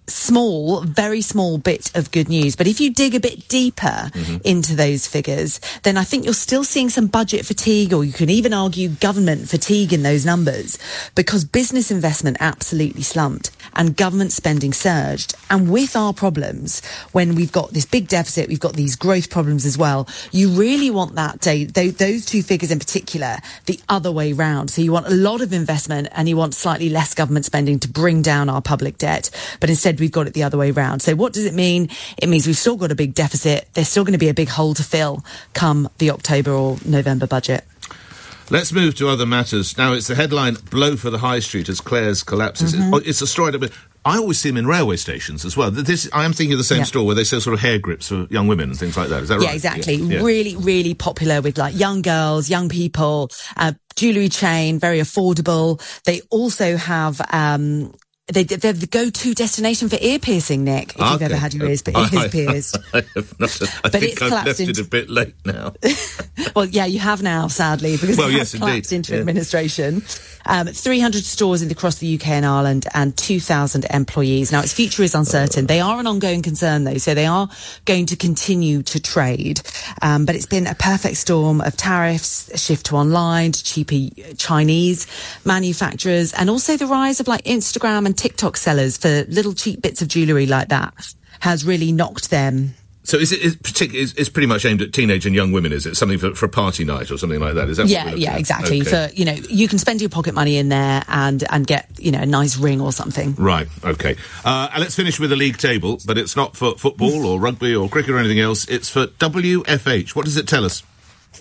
small, very small bit of good news. But if you dig a bit deeper mm-hmm. into those figures, then I think you're still seeing some budget fatigue, or you can even argue government fatigue in those numbers, because business investment absolutely slumped and government spending surged. And with our problems, when we've got this big deficit, we've got these growth problems as well, you really want that day, those two figures in particular, the other way round. So you want a lot of investment and you want slightly less government spending to bring down our public debt. But instead, we've got it the other way round. So what does it mean? It means we've still got a big deficit. There's still going to be a big hole to fill come the October or November budget. Let's move to other matters. Now, it's the headline, blow for the high street as Claire's collapses. Mm-hmm. It's, it's a story that I always see them in railway stations as well. This, I am thinking of the same yeah. store where they sell sort of hair grips for young women and things like that. Is that right? Yeah, exactly. Yeah. Really, really popular with like young girls, young people, uh, jewellery chain, very affordable. They also have, um, They, they're the go-to destination for ear piercing, Nick, if okay. you've ever had your ears, ears I, pierced. I have not. I but think I've left into... it a bit late now. Well, yeah, you have now, sadly, because well, it yes, has collapsed indeed. into yeah. administration. Um, three hundred stores in, across the U K and Ireland and two thousand employees. Now, its future is uncertain. Uh, they are an ongoing concern, though, so they are going to continue to trade. Um, but it's been a perfect storm of tariffs, a shift to online, to cheaper Chinese manufacturers, and also the rise of like Instagram and TikTok sellers for little cheap bits of jewellery like that has really knocked them. So is it is partic- is, is pretty much aimed at teenage and young women, is it? Something for, for a party night or something like that? Is that yeah, what we're yeah, at? exactly. Okay. For, you know, you can spend your pocket money in there and, and get, you know, a nice ring or something. Right, okay. Uh, and let's finish with the league table, but it's not for football or rugby or cricket or anything else. It's for W F H. What does it tell us?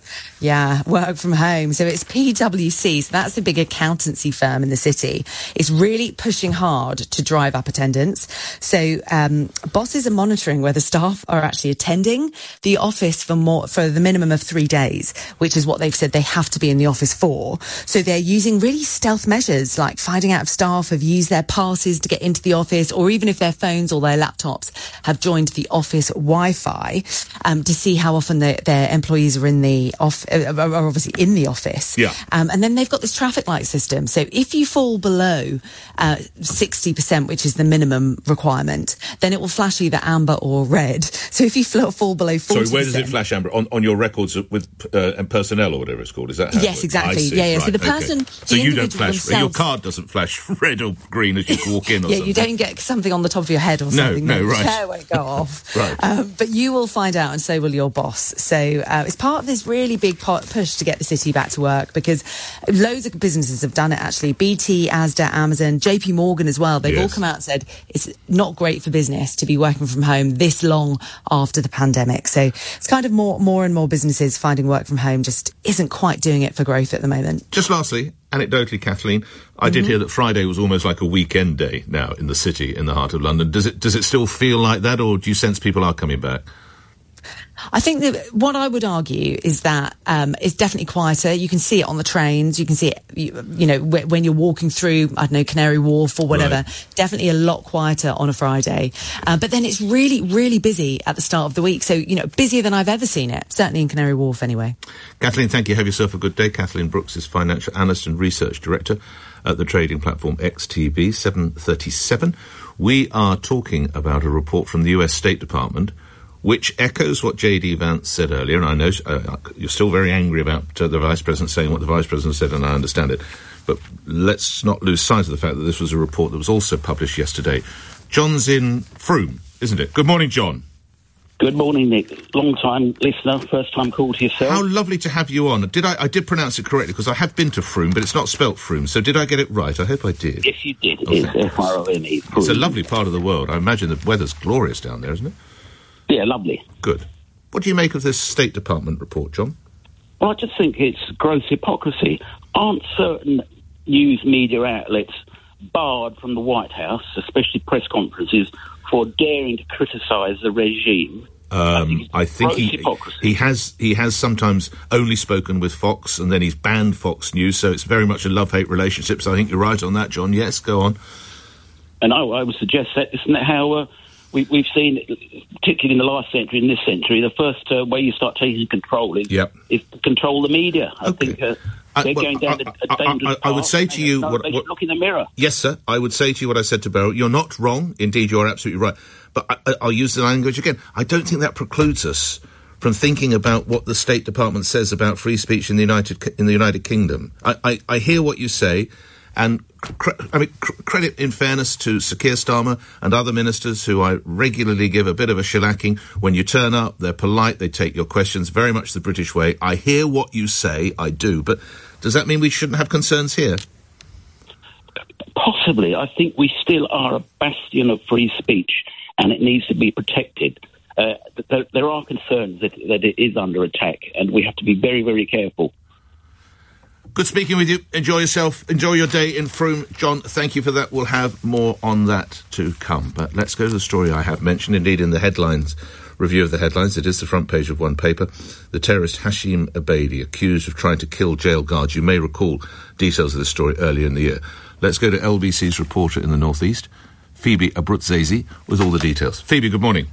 Yeah, work from home. So it's P W C, so that's the big accountancy firm in the city. It's really pushing hard to drive up attendance. So um, bosses are monitoring whether staff are actually attending the office for more for the minimum of three days, which is what they've said they have to be in the office for. So they're using really stealth measures, like finding out if staff have used their passes to get into the office, or even if their phones or their laptops have joined the office Wi-Fi, um, to see how often the, their employees are in the office. Are obviously in the office. Yeah. Um, and then they've got this traffic light system. So if you fall below uh, sixty percent, which is the minimum requirement, then it will flash either amber or red. So if you fall, fall below forty percent... Sorry, where does it flash amber? On, on your records with uh, and personnel or whatever it's called? Is that how Yes, exactly. Yeah, yeah. Right, so the person... Okay. So the you don't flash... themselves... Your card doesn't flash red or green as you walk in or yeah, something. you don't get something on the top of your head or something. No, no, right. The chair won't go off. Right. Um, but you will find out, and so will your boss. So uh, it's part of this really big push to get the city back to work, because loads of businesses have done it, actually. B T, Asda, Amazon, J P Morgan as well. They've yes. all come out and said it's not great for business to be working from home this long after the pandemic. So it's kind of more, more and more businesses finding work from home just isn't quite doing it for growth at the moment. Just lastly, anecdotally, Kathleen, I mm-hmm. did hear that Friday was almost like a weekend day now in the city, in the heart of London. Does it, does it still feel like that, or do you sense people are coming back? I think that what I would argue is that um, it's definitely quieter. You can see it on the trains. You can see it, you, you know, w- when you're walking through, I don't know, Canary Wharf or whatever. Right. Definitely a lot quieter on a Friday. Uh, but then it's really, really busy at the start of the week. So, you know, busier than I've ever seen it, certainly in Canary Wharf anyway. Kathleen, thank you. Have yourself a good day. Kathleen Brooks is Financial Analyst and Research Director at the trading platform X T B, seven thirty-seven. We are talking about a report from the U S State Department which echoes what J D Vance said earlier, and I know uh, you're still very angry about uh, the Vice President saying what the Vice President said, and I understand it, but let's not lose sight of the fact that this was a report that was also published yesterday. John's in Frome, isn't it? Good morning, John. Good morning, Nick. Long-time listener, first-time call to yourself. How lovely to have you on. Did I, I did pronounce it correctly, because I have been to Frome, but it's not spelt Frome, so did I get it right? I hope I did. Yes, you did. Oh, it's F R O M E. It's a lovely part of the world. I imagine the weather's glorious down there, isn't it? Yeah, lovely. Good. What do you make of this State Department report, John? Well, I just think it's gross hypocrisy. Aren't certain news media outlets barred from the White House, especially press conferences, for daring to criticise the regime. Um, I think, I think he hypocrisy. he has he has sometimes only spoken with Fox, and then he's banned Fox News. So it's very much a love-hate relationship. So I think you're right on that, John. Yes, go on. And I, I would suggest that isn't that how uh, we, we've seen, particularly in the last century, in this century, the first uh, way you start taking control is, yep. is to control the media. I Okay. think uh, I- they're well, going down I- a, a dangerous I- I would path, say to and you so what- they what- should look in the mirror. Yes, sir. I would say to you what I said to Beryl. You're not wrong. Indeed, you're absolutely right. But I, I, I'll use the language again. I don't think that precludes us from thinking about what the State Department says about free speech in the United in the United Kingdom. I, I, I hear what you say, and cre- I mean cr- credit in fairness to Sir Keir Starmer and other ministers who I regularly give a bit of a shellacking. When you turn up, they're polite. They take your questions very much the British way. I hear what you say. I do. But does that mean we shouldn't have concerns here? Possibly. I think we still are a bastion of free speech, and it needs to be protected. Uh, there, there are concerns that, that it is under attack, and we have to be very, very careful. Good speaking with you. Enjoy yourself. Enjoy your day in Frome. John, thank you for that. We'll have more on that to come. But let's go to the story I have mentioned, indeed, in the headlines. Review of the headlines. It is the front page of one paper. The terrorist Hashim Abedi, accused of trying to kill jail guards. You may recall details of this story earlier in the year. Let's go to L B C's reporter in the northeast, Phoebe Abruzese, with all the details. Phoebe, good morning.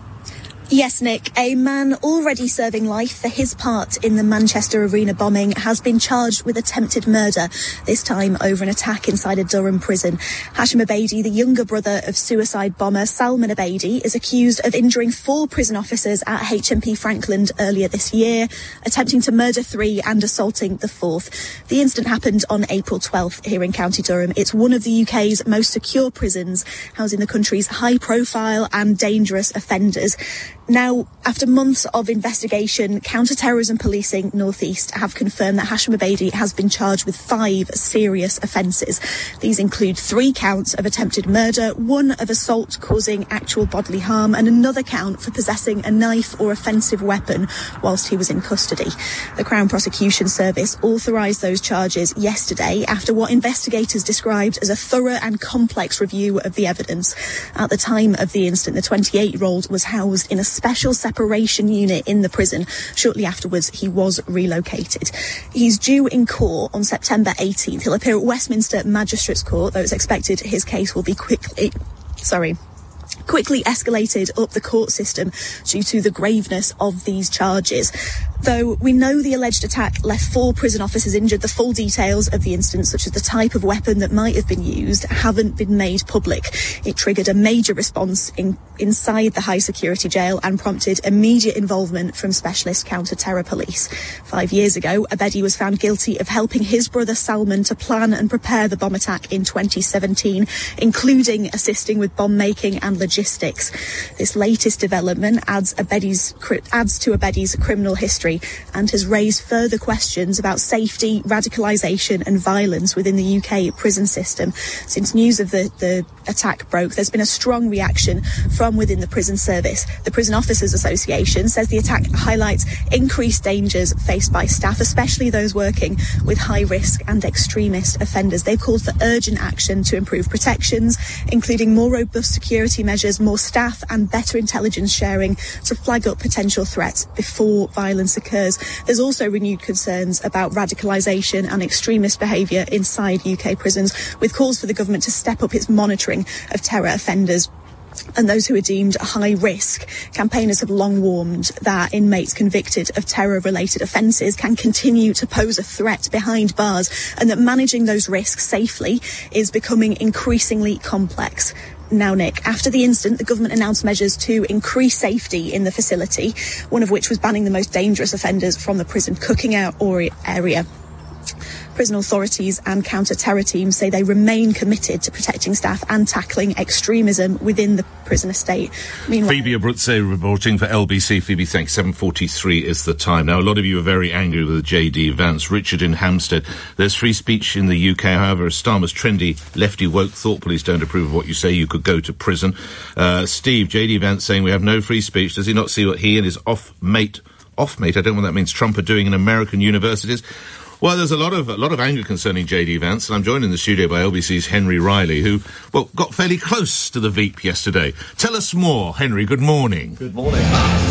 Yes, Nick. A man already serving life for his part in the Manchester Arena bombing has been charged with attempted murder, this time over an attack inside a Durham prison. Hashim Abedi, the younger brother of suicide bomber Salman Abedi, is accused of injuring four prison officers at H M P Frankland earlier this year, attempting to murder three and assaulting the fourth. The incident happened on April twelfth here in County Durham. It's one of the U K's most secure prisons, housing the country's high-profile and dangerous offenders. Now, after months of investigation, counter-terrorism policing North East have confirmed that Hashim Abedi has been charged with five serious offences. These include three counts of attempted murder, one of assault causing actual bodily harm, and another count for possessing a knife or offensive weapon whilst he was in custody. The Crown Prosecution Service authorised those charges yesterday after what investigators described as a thorough and complex review of the evidence. At the time of the incident, the twenty-eight-year-old was housed in a special separation unit in the prison. Shortly afterwards, he was relocated. He's due in court on September eighteenth. He'll appear at Westminster Magistrates Court, though it's expected his case will be quickly... Sorry... quickly escalated up the court system due to the graveness of these charges. Though we know the alleged attack left four prison officers injured, the full details of the incident, such as the type of weapon that might have been used, haven't been made public. It triggered a major response in, inside the high security jail and prompted immediate involvement from specialist counter-terror police. Five years ago, Abedi was found guilty of helping his brother Salman to plan and prepare the bomb attack in twenty seventeen, including assisting with bomb making and logistics. This latest development adds Abedi's, adds to Abedi's criminal history and has raised further questions about safety, radicalisation and violence within the U K prison system. Since news of the, the attack broke, there's been a strong reaction from within the prison service. The Prison Officers Association says the attack highlights increased dangers faced by staff, especially those working with high-risk and extremist offenders. They've called for urgent action to improve protections, including more robust security measures, more staff and better intelligence sharing to flag up potential threats before violence occurs. There's also renewed concerns about radicalisation and extremist behaviour inside U K prisons, with calls for the government to step up its monitoring of terror offenders and those who are deemed high risk. Campaigners have long warned that inmates convicted of terror-related offences can continue to pose a threat behind bars, and that managing those risks safely is becoming increasingly complex. Now, Nick, after the incident, the government announced measures to increase safety in the facility, one of which was banning the most dangerous offenders from the prison cooking out area. Prison authorities and counter-terror teams say they remain committed to protecting staff and tackling extremism within the prison estate. Meanwhile, Phoebe Abruzese reporting for L B C. Phoebe, thanks. seven forty-three is the time. Now, a lot of you are very angry with J D Vance. Richard in Hampstead. There's free speech in the U K. However, as Starmer's trendy, lefty, woke thought police don't approve of what you say, you could go to prison. Uh, Steve, J D Vance saying we have no free speech. Does he not see what he and his off-mate, off-mate, I don't know what that means, Trump are doing in American universities? Well, there's a lot of a lot of anger concerning J D Vance, and I'm joined in the studio by L B C's Henry Riley, who, well, got fairly close to the Veep yesterday. Tell us more, Henry. Good morning. Good morning.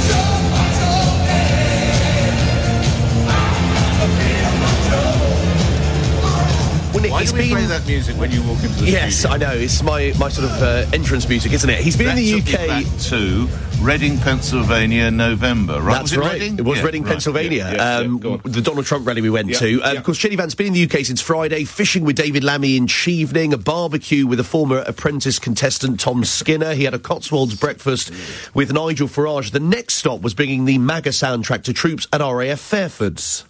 Well, Why do we been... play that music when you walk into the yes, studio? Yes, I know. It's my, my sort of uh, entrance music, isn't it? He's been that in the U K... Took me back to Reading, Pennsylvania, November, right? That's was it right. Reading? It was yeah, Reading, right. Pennsylvania. Yeah, yeah, um, yeah, the Donald Trump rally we went yeah, to. Uh, yeah. Of course, J D Vance been in the U K since Friday, fishing with David Lammy in Chevening, a barbecue with a former Apprentice contestant, Tom Skinner. He had a Cotswolds breakfast with Nigel Farage. The next stop was bringing the MAGA soundtrack to troops at R A F Fairfords.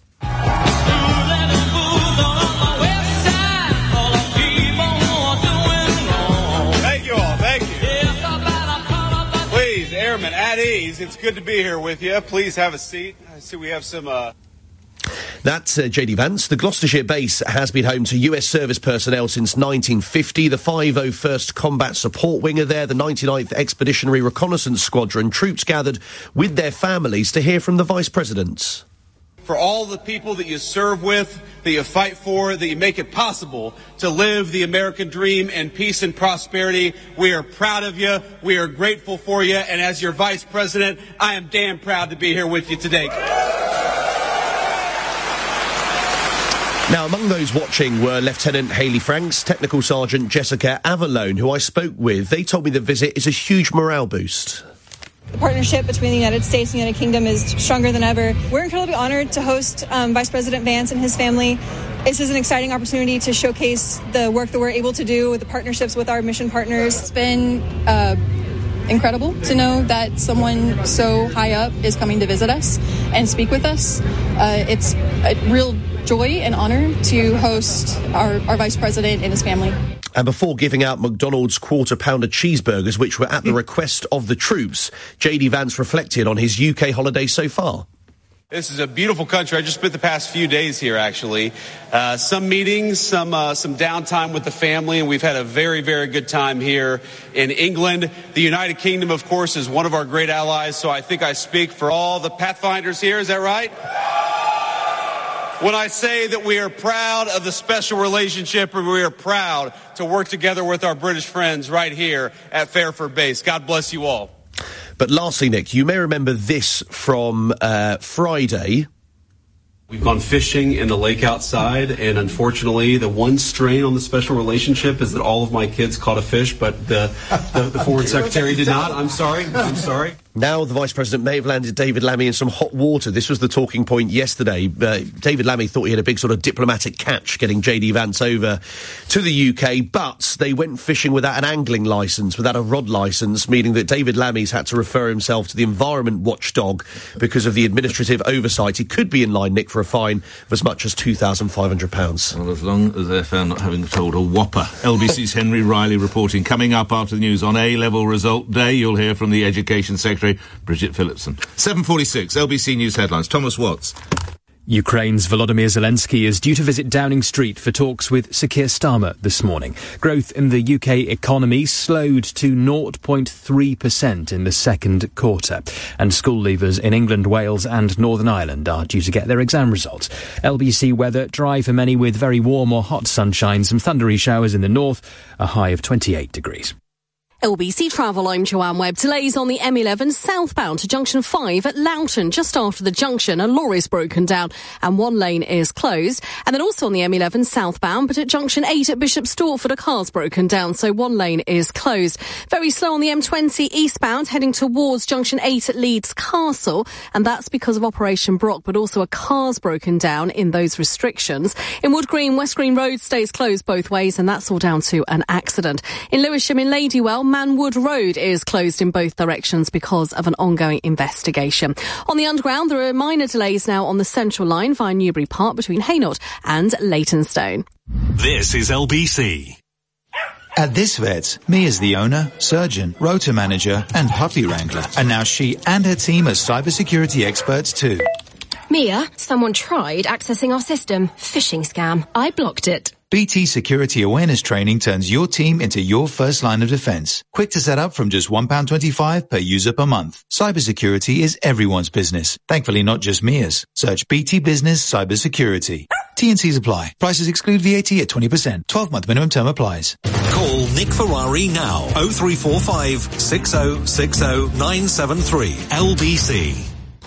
At ease. It's good to be here with you. Please have a seat. I see we have some... Uh... That's uh, J D Vance. The Gloucestershire base has been home to U S service personnel since nineteen fifty. The five oh first Combat Support Wing are there, the ninety-ninth Expeditionary Reconnaissance Squadron. Troops gathered with their families to hear from the Vice President. For all the people that you serve with, that you fight for, that you make it possible to live the American dream in peace and prosperity, we are proud of you. We are grateful for you. And as your Vice President, I am damn proud to be here with you today. Now, among those watching were Lieutenant Hayley Franks, Technical Sergeant Jessica Avalone, who I spoke with. They told me the visit is a huge morale boost. The partnership between the United States and the United Kingdom is stronger than ever. We're incredibly honored to host um, Vice President Vance and his family. This is an exciting opportunity to showcase the work that we're able to do with the partnerships with our mission partners. It's been uh, incredible to know that someone so high up is coming to visit us and speak with us. Uh, it's a real joy and honor to host our, our Vice President and his family. And before giving out McDonald's quarter-pounder cheeseburgers, which were at the request of the troops, J D Vance reflected on his U K holiday so far. This is a beautiful country. I just spent the past few days here, actually. Uh, some meetings, some uh, some downtime with the family, and we've had a very, very good time here in England. The United Kingdom, of course, is one of our great allies, so I think I speak for all the Pathfinders here. Is that right? When I say that we are proud of the special relationship and we are proud to work together with our British friends right here at Fairford Base. God bless you all. But lastly, Nick, you may remember this from uh, Friday. We've gone fishing in the lake outside, and unfortunately, the one strain on the special relationship is that all of my kids caught a fish, but the, the, the Foreign Secretary did not. I'm sorry. I'm sorry. Now the Vice President may have landed David Lammy in some hot water. This was the talking point yesterday. Uh, David Lammy thought he had a big sort of diplomatic catch getting J D Vance over to the U K, but they went fishing without an angling licence, without a rod licence, meaning that David Lammy's had to refer himself to the environment watchdog because of the administrative oversight. He could be in line, Nick, for a fine of as much as two thousand five hundred pounds. Well, as long as they're found not having told a whopper. L B C's Henry Riley reporting. Coming up after the news on A-level result day, you'll hear from the Education Secretary, Bridget Phillipson. seven forty-six, L B C News headlines. Thomas Watts. Ukraine's Volodymyr Zelensky is due to visit Downing Street for talks with Sir Keir Starmer this morning. Growth in the U K economy slowed to zero point three percent in the second quarter. And school leavers in England, Wales and Northern Ireland are due to get their exam results. L B C weather, dry for many with very warm or hot sunshine, some thundery showers in the north, a high of twenty-eight degrees. L B C Travel, I'm Joanne Webb. Delays on the M eleven southbound to Junction five at Loughton. Just after the junction, a lorry's broken down and one lane is closed. And then also on the M eleven southbound, but at Junction eight at Bishop Stortford, a car's broken down, so one lane is closed. Very slow on the M twenty eastbound, heading towards Junction eight at Leeds Castle, and that's because of Operation Brock, but also a car's broken down in those restrictions. In Wood Green, West Green Road stays closed both ways, and that's all down to an accident. In Lewisham in Ladywell, Manwood Road is closed in both directions because of an ongoing investigation. On the Underground, there are minor delays now on the Central Line via Newbury Park between Hainault and Leytonstone. This is L B C. At this vet, Mia's the owner, surgeon, rota manager and puppy wrangler. And now she and her team are cybersecurity experts too. Mia, someone tried accessing our system. Phishing scam. I blocked it. B T Security Awareness Training turns your team into your first line of defense. Quick to set up from just one pound twenty-five per user per month. Cybersecurity is everyone's business. Thankfully not just Mia's. Search B T Business Cybersecurity. T and C's apply. Prices exclude V A T at twenty percent. twelve-month minimum term applies. Call Nick Ferrari now. oh three four five, six oh six oh, nine seven three. L B C.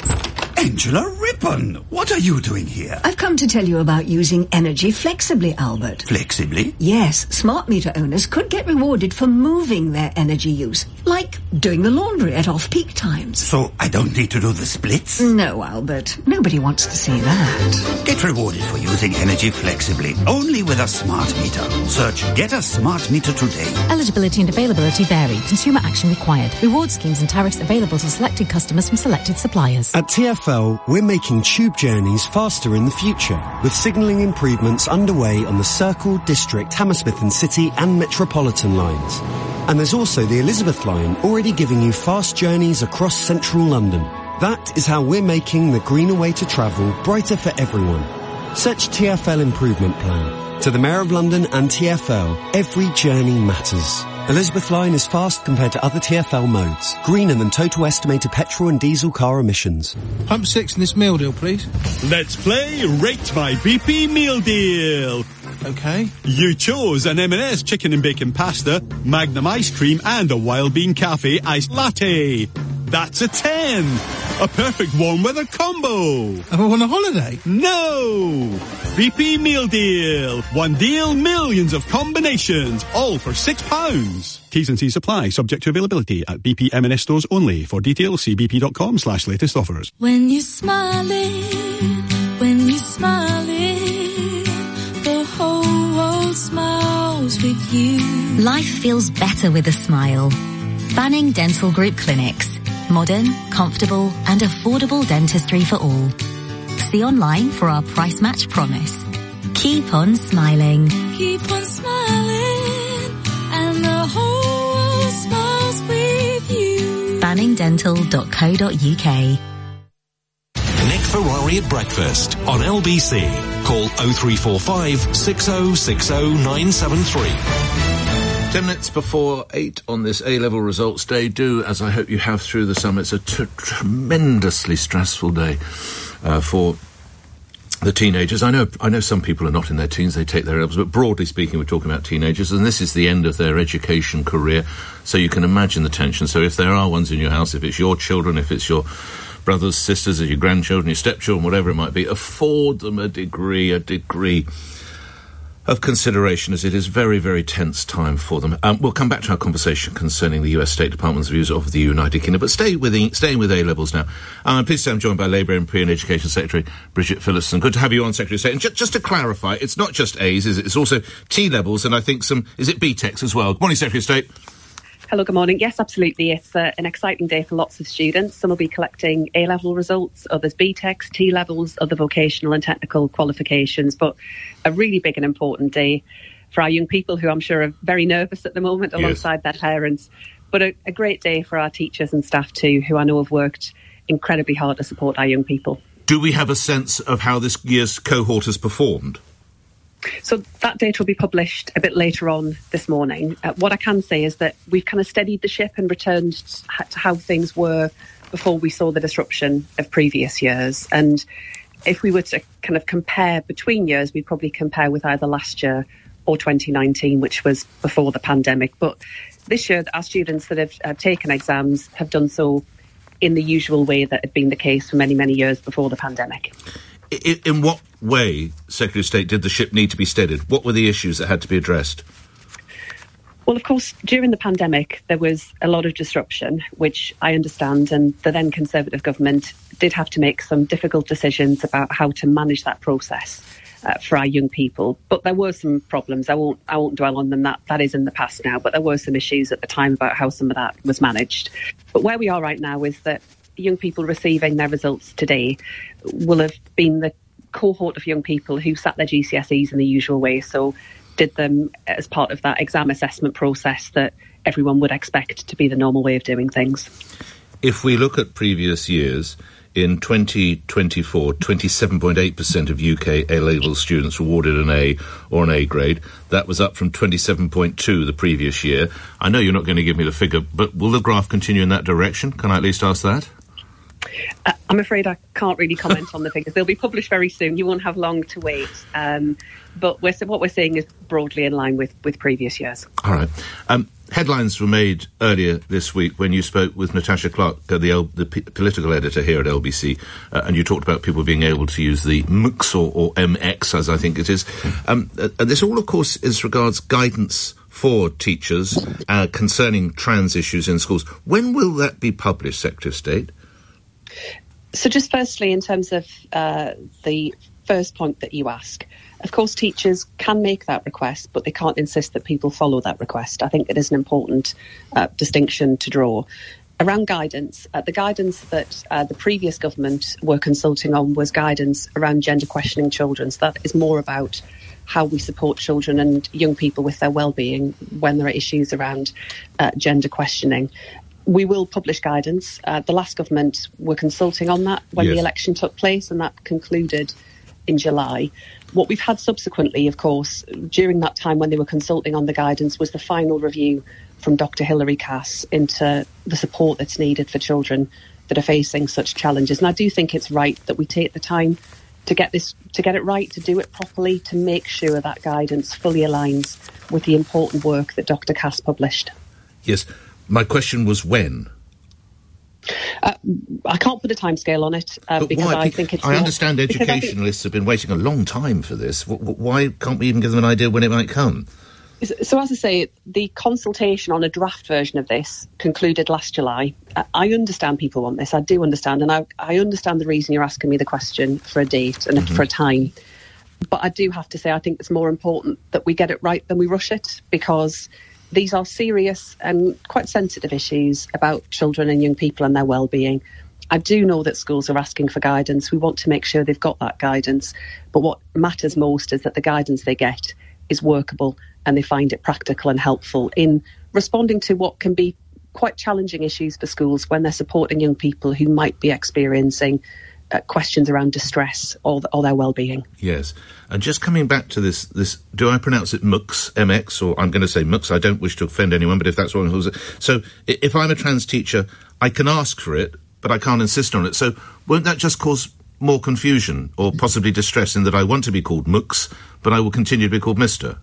Angela Rippon, what are you doing here? I've come to tell you about using energy flexibly, Albert. Flexibly? Yes, smart meter owners could get rewarded for moving their energy use, like doing the laundry at off-peak times. So I don't need to do the splits? No, Albert. Nobody wants to see that. Get rewarded for using energy flexibly, only with a smart meter. Search Get a Smart Meter today. Eligibility and availability vary. Consumer action required. Reward schemes and tariffs available to selected customers from selected suppliers. At T F L, we're making tube journeys faster in the future, with signalling improvements underway on the Circle, District, Hammersmith and City and Metropolitan lines. And there's also the Elizabeth line, already giving you fast journeys across central London. That is how we're making the greener way to travel brighter for everyone. Search T F L Improvement Plan. To the Mayor of London and T F L, every journey matters. Elizabeth line is fast compared to other T F L modes. Greener than total estimated petrol and diesel car emissions. Pump six in this meal deal, please. Let's play Rate My B P Meal Deal. Okay. You chose an M and S chicken and bacon pasta, Magnum ice cream and a Wild Bean Cafe iced latte. That's a ten. A perfect warm weather combo. Am I on a holiday? No. B P Meal Deal. One deal, millions of combinations, all for six pounds. T's and C's apply, subject to availability at B P M and S stores only. For details, see bp.com slash latest offers. When you're smiling, when you're smiling, the whole world smiles with you. Life feels better with a smile. Banning Dental Group Clinics. Modern, comfortable and affordable dentistry for all. See online for our price match promise. Keep on smiling. Keep on smiling, and the whole world smiles with you. banning dental dot co dot uk. Nick Ferrari at breakfast on L B C. Call oh three four five, six oh six oh, nine seven three. Ten minutes before eight on this A-level results day. Do, as I hope you have through the summer, it's a t- tremendously stressful day uh, for the teenagers. I know I know some people are not in their teens, they take their A-levels, but broadly speaking we're talking about teenagers, and this is the end of their education career, so you can imagine the tension. So if there are ones in your house, if it's your children, if it's your brothers, sisters, or your grandchildren, your stepchildren, whatever it might be, afford them a degree, a degree of consideration, as it is very, very tense time for them. Um, we'll come back to our conversation concerning the U S State Department's views of the United Kingdom, but stay with the, staying with A-levels now. Um, I'm pleased to say I'm joined by Labour M P and Education Secretary Bridget Phillipson. Good to have you on, Secretary of State. And ju- just to clarify, it's not just A's, is it? It's also T-levels, and I think some, is it B TECs as well? Good morning, Secretary of State. Hello, good morning. Yes, absolutely. It's uh, an exciting day for lots of students. Some will be collecting A-level results, others B TECs, T-levels, other vocational and technical qualifications, but a really big and important day for our young people, who I'm sure are very nervous at the moment alongside yes. their parents, but a, a great day for our teachers and staff too, who I know have worked incredibly hard to support our young people. Do we have a sense of how this year's cohort has performed? So that data will be published a bit later on this morning. Uh, what I can say is that we've kind of steadied the ship and returned to how things were before we saw the disruption of previous years. And if we were to kind of compare between years, we'd probably compare with either last year or twenty nineteen, which was before the pandemic. But this year, our students that have uh, taken exams have done so in the usual way that had been the case for many, many years before the pandemic. In, in what way, Secretary of State, did the ship need to be steadied? What were the issues that had to be addressed? Well, of course, during the pandemic, there was a lot of disruption, which I understand, and the then Conservative government did have to make some difficult decisions about how to manage that process uh, for our young people. But there were some problems. I won't, I won't dwell on them. That, that is in the past now, but there were some issues at the time about how some of that was managed. But where we are right now is that young people receiving their results today will have been the cohort of young people who sat their G C S Es in the usual way, so did them as part of that exam assessment process that everyone would expect to be the normal way of doing things. If we look at previous years, in twenty twenty-four, twenty-seven point eight percent of U K A-level students were awarded an A or an A grade. That was up from twenty-seven point two the previous year. I know you're not going to give me the figure, but will the graph continue in that direction? Can I at least ask that? Uh, I'm afraid I can't really comment on the figures. They'll be published very soon. You won't have long to wait. Um, but we're, what we're seeing is broadly in line with, with previous years. All right. Um, headlines were made earlier this week when you spoke with Natasha Clark, uh, the, L- the P- political editor here at L B C, uh, and you talked about people being able to use the M X or, or M X, as I think it is. Um, uh, and this all, of course, is regards guidance for teachers uh, concerning trans issues in schools. When will that be published, Secretary of State? So just firstly, in terms of uh, the first point that you ask, of course, teachers can make that request, but they can't insist that people follow that request. I think it is an important uh, distinction to draw. Around guidance, uh, the guidance that uh, the previous government were consulting on was guidance around gender questioning children. So that is more about how we support children and young people with their well-being when there are issues around uh, gender questioning. We will publish guidance. Uh, the last government were consulting on that when Yes. the election took place, and that concluded in July. What we've had subsequently, of course, during that time when they were consulting on the guidance, was the final review from Doctor Hilary Cass into the support that's needed for children that are facing such challenges. And I do think it's right that we take the time to get this, to get it right, to do it properly, to make sure that guidance fully aligns with the important work that Doctor Cass published. Yes. My question was when. Uh, I can't put a timescale on it uh, But because why? I think it's. I not- understand because I think- educationalists have been waiting a long time for this. W- w- why can't we even give them an idea when it might come? So, as I say, the consultation on a draft version of this concluded last July. I- I understand people want this. I do understand, and I, I understand the reason you're asking me the question for a date and Mm-hmm. for a time. But I do have to say, I think it's more important that we get it right than we rush it, because these are serious and quite sensitive issues about children and young people and their well-being. I do know that schools are asking for guidance. We want to make sure they've got that guidance. But what matters most is that the guidance they get is workable and they find it practical and helpful in responding to what can be quite challenging issues for schools when they're supporting young people who might be experiencing uh, questions around distress or, th- or their well-being. Yes. And just coming back to this, this do I pronounce it M X, M X, or I'm going to say M X? I don't wish to offend anyone, but if that's what it was. So i- if I'm a trans teacher, I can ask for it, but I can't insist on it. So won't that just cause more confusion or possibly distress in that I want to be called M X, but I will continue to be called Mister?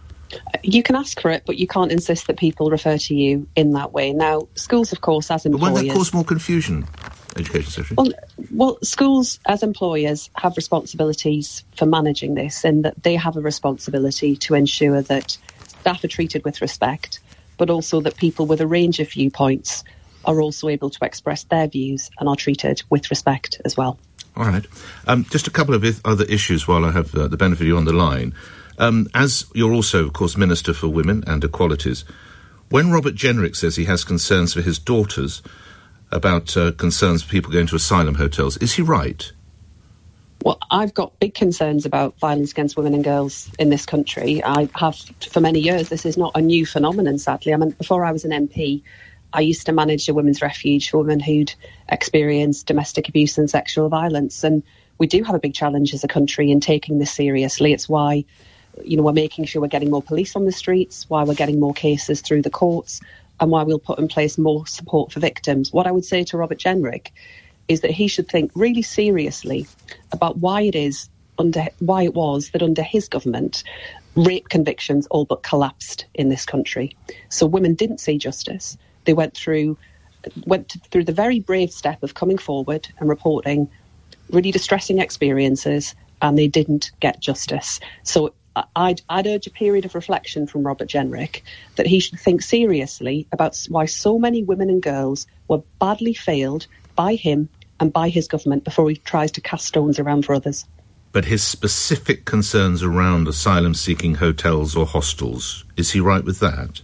You can ask for it, but you can't insist that people refer to you in that way. Now, schools, of course, as But employers... won't that cause more confusion, Education Secretary? Well, well, schools as employers have responsibilities for managing this, in that they have a responsibility to ensure that staff are treated with respect, but also that people with a range of viewpoints are also able to express their views and are treated with respect as well. All right. Um, just a couple of i- other issues while I have uh, the benefit of you on the line. Um, as you're also, of course, Minister for Women and Equalities, when Robert Jenrick says he has concerns for his daughters about uh, concerns for people going to asylum hotels, is he right? Well, I've got big concerns about violence against women and girls in this country. I have for many years. This is not a new phenomenon, sadly. I mean, before I was an M P, I used to manage a women's refuge for women who'd experienced domestic abuse and sexual violence. And we do have a big challenge as a country in taking this seriously. It's why, you know, we're making sure we're getting more police on the streets, why we're getting more cases through the courts, and why we'll put in place more support for victims. What I would say to Robert Jenrick is that he should think really seriously about why it is under why it was that under his government rape convictions all but collapsed in this country. So women didn't see justice. They went through went through the very brave step of coming forward and reporting really distressing experiences, and they didn't get justice. So I'd, I'd urge a period of reflection from Robert Jenrick, that he should think seriously about why so many women and girls were badly failed by him and by his government before he tries to cast stones around for others. But his specific concerns around asylum-seeking hotels or hostels, is he right with that?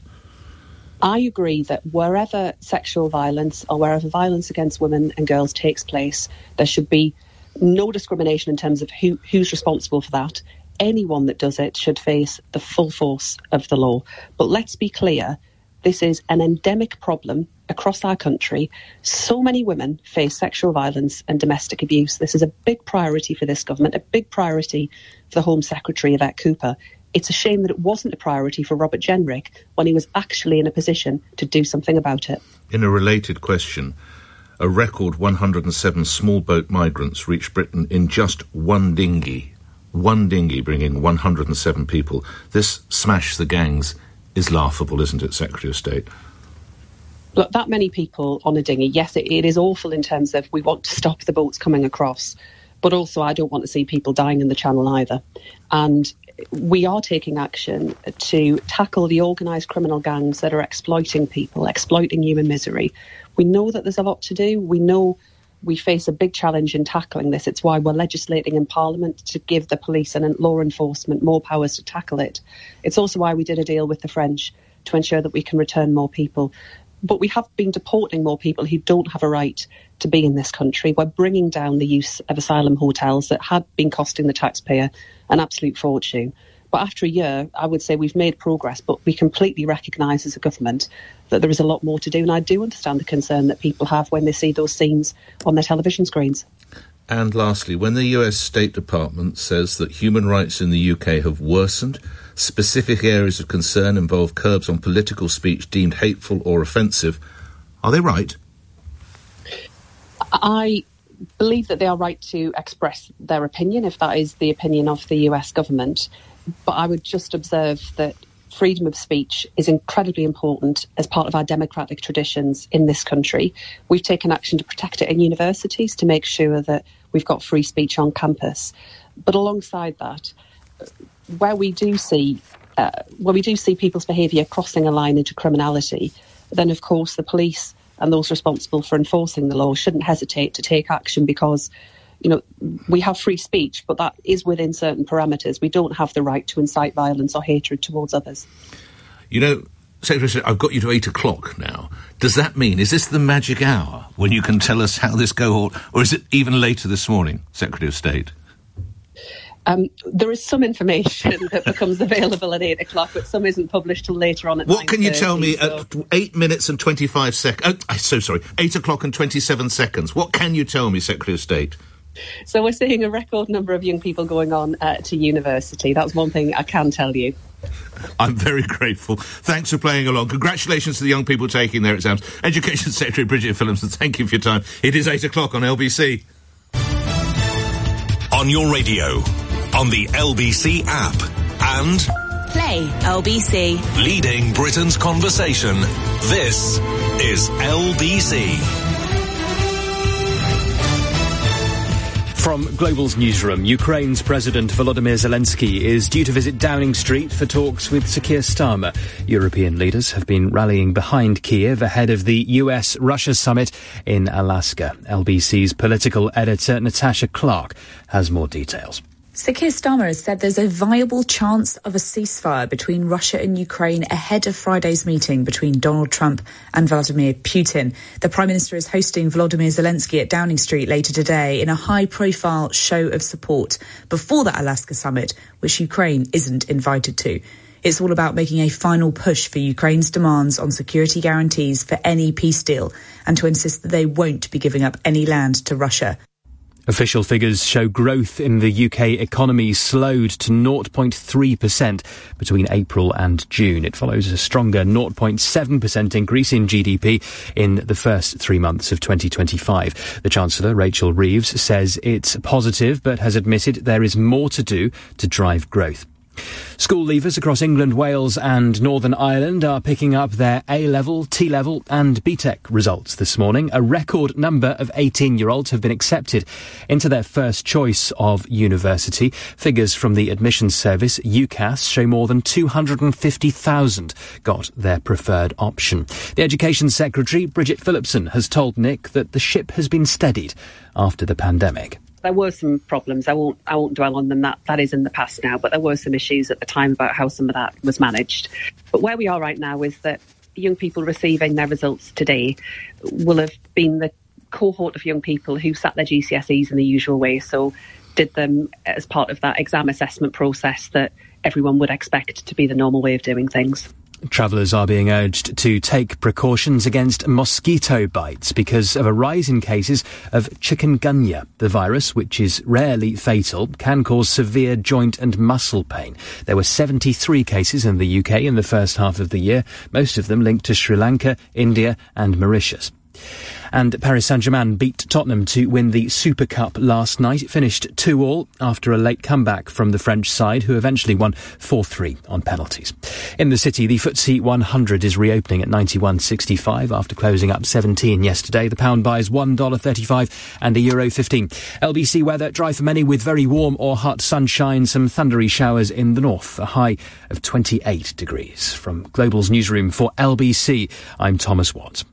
I agree that wherever sexual violence or wherever violence against women and girls takes place, there should be no discrimination in terms of who, who's responsible for that. Anyone that does it should face the full force of the law. But let's be clear, this is an endemic problem across our country. So many women face sexual violence and domestic abuse. This is a big priority for this government, a big priority for the Home Secretary, Yvette Cooper. It's a shame that it wasn't a priority for Robert Jenrick when he was actually in a position to do something about it. In a related question, a record one hundred seven small boat migrants reached Britain in just one dinghy. One dinghy bringing one hundred seven people. This smash the gangs is laughable, isn't it, Secretary of State? Look, that many people on a dinghy, yes, it, it is awful in terms of we want to stop the boats coming across, but also I don't want to see people dying in the Channel either. And we are taking action to tackle the organised criminal gangs that are exploiting people, exploiting human misery. We know that there's a lot to do. We know we face a big challenge in tackling this. It's why we're legislating in Parliament to give the police and law enforcement more powers to tackle it. It's also why we did a deal with the French to ensure that we can return more people. But we have been deporting more people who don't have a right to be in this country. We're bringing down the use of asylum hotels that had been costing the taxpayer an absolute fortune. But after a year, I would say we've made progress, but we completely recognise as a government that there is a lot more to do. And I do understand the concern that people have when they see those scenes on their television screens. And lastly, when the U S State Department says that human rights in the U K have worsened, specific areas of concern involve curbs on political speech deemed hateful or offensive, are they right? I believe that they are right to express their opinion, if that is the opinion of the U S government. But I would just observe that freedom of speech is incredibly important as part of our democratic traditions in this country. We've taken action to protect it in universities to make sure that we've got free speech on campus. But alongside that, where we do see uh, where we do see people's behaviour crossing a line into criminality, then of course the police and those responsible for enforcing the law shouldn't hesitate to take action, because you know, we have free speech, but that is within certain parameters. We don't have the right to incite violence or hatred towards others. You know, Secretary, I've got you to eight o'clock now. Does that mean, is this the magic hour when you can tell us how this goes, or is it even later this morning, Secretary of State? Um, there is some information that becomes available at eight o'clock, but some isn't published till later on at What can you tell me so. at eight minutes and twenty-five seconds? Oh, I'm so sorry, eight o'clock and twenty-seven seconds. What can you tell me, Secretary of State? So we're seeing a record number of young people going on uh, to university. That's one thing I can tell you. I'm very grateful. Thanks for playing along. Congratulations to the young people taking their exams. Education Secretary Bridget Phillipson, thank you for your time. It is eight o'clock on L B C. On your radio, on the L B C app, and Play L B C. Leading Britain's conversation. This is L B C. From Global's newsroom, Ukraine's President Volodymyr Zelensky is due to visit Downing Street for talks with Sir Keir Starmer. European leaders have been rallying behind Kiev ahead of the U S-Russia summit in Alaska. L B C's political editor Natasha Clark has more details. Sir Keir Starmer has said there's a viable chance of a ceasefire between Russia and Ukraine ahead of Friday's meeting between Donald Trump and Vladimir Putin. The Prime Minister is hosting Volodymyr Zelensky at Downing Street later today in a high-profile show of support before that Alaska summit, which Ukraine isn't invited to. It's all about making a final push for Ukraine's demands on security guarantees for any peace deal and to insist that they won't be giving up any land to Russia. Official figures show growth in the U K economy slowed to zero point three percent between April and June. It follows a stronger zero point seven percent increase in G D P in the first three months of twenty twenty-five. The Chancellor, Rachel Reeves, says it's positive but has admitted there is more to do to drive growth. School leavers across England, Wales and Northern Ireland are picking up their A-level, T-level and B TEC results this morning. A record number of eighteen-year-olds have been accepted into their first choice of university. Figures from the admissions service, UCAS, show more than two hundred fifty thousand got their preferred option. The Education Secretary, Bridget Phillipson, has told Nick that the ship has been steadied after the pandemic. There were some problems. I won't I won't dwell on them. That that is in the past now. But there were some issues at the time about how some of that was managed. But where we are right now is that young people receiving their results today will have been the cohort of young people who sat their G C S Es in the usual way. So did them as part of that exam assessment process that everyone would expect to be the normal way of doing things. Travellers are being urged to take precautions against mosquito bites because of a rise in cases of chikungunya. The virus, which is rarely fatal, can cause severe joint and muscle pain. There were seventy-three cases in the U K in the first half of the year, most of them linked to Sri Lanka, India and Mauritius. And Paris Saint-Germain beat Tottenham to win the Super Cup last night. It finished two all after a late comeback from the French side, who eventually won four three on penalties. In the city, the F T S E one hundred is reopening at ninety-one sixty-five after closing up seventeen yesterday. The pound buys one dollar thirty-five and a euro fifteen. L B C weather, dry for many with very warm or hot sunshine, some thundery showers in the north, a high of twenty-eight degrees. From Global's newsroom for L B C, I'm Thomas Watt.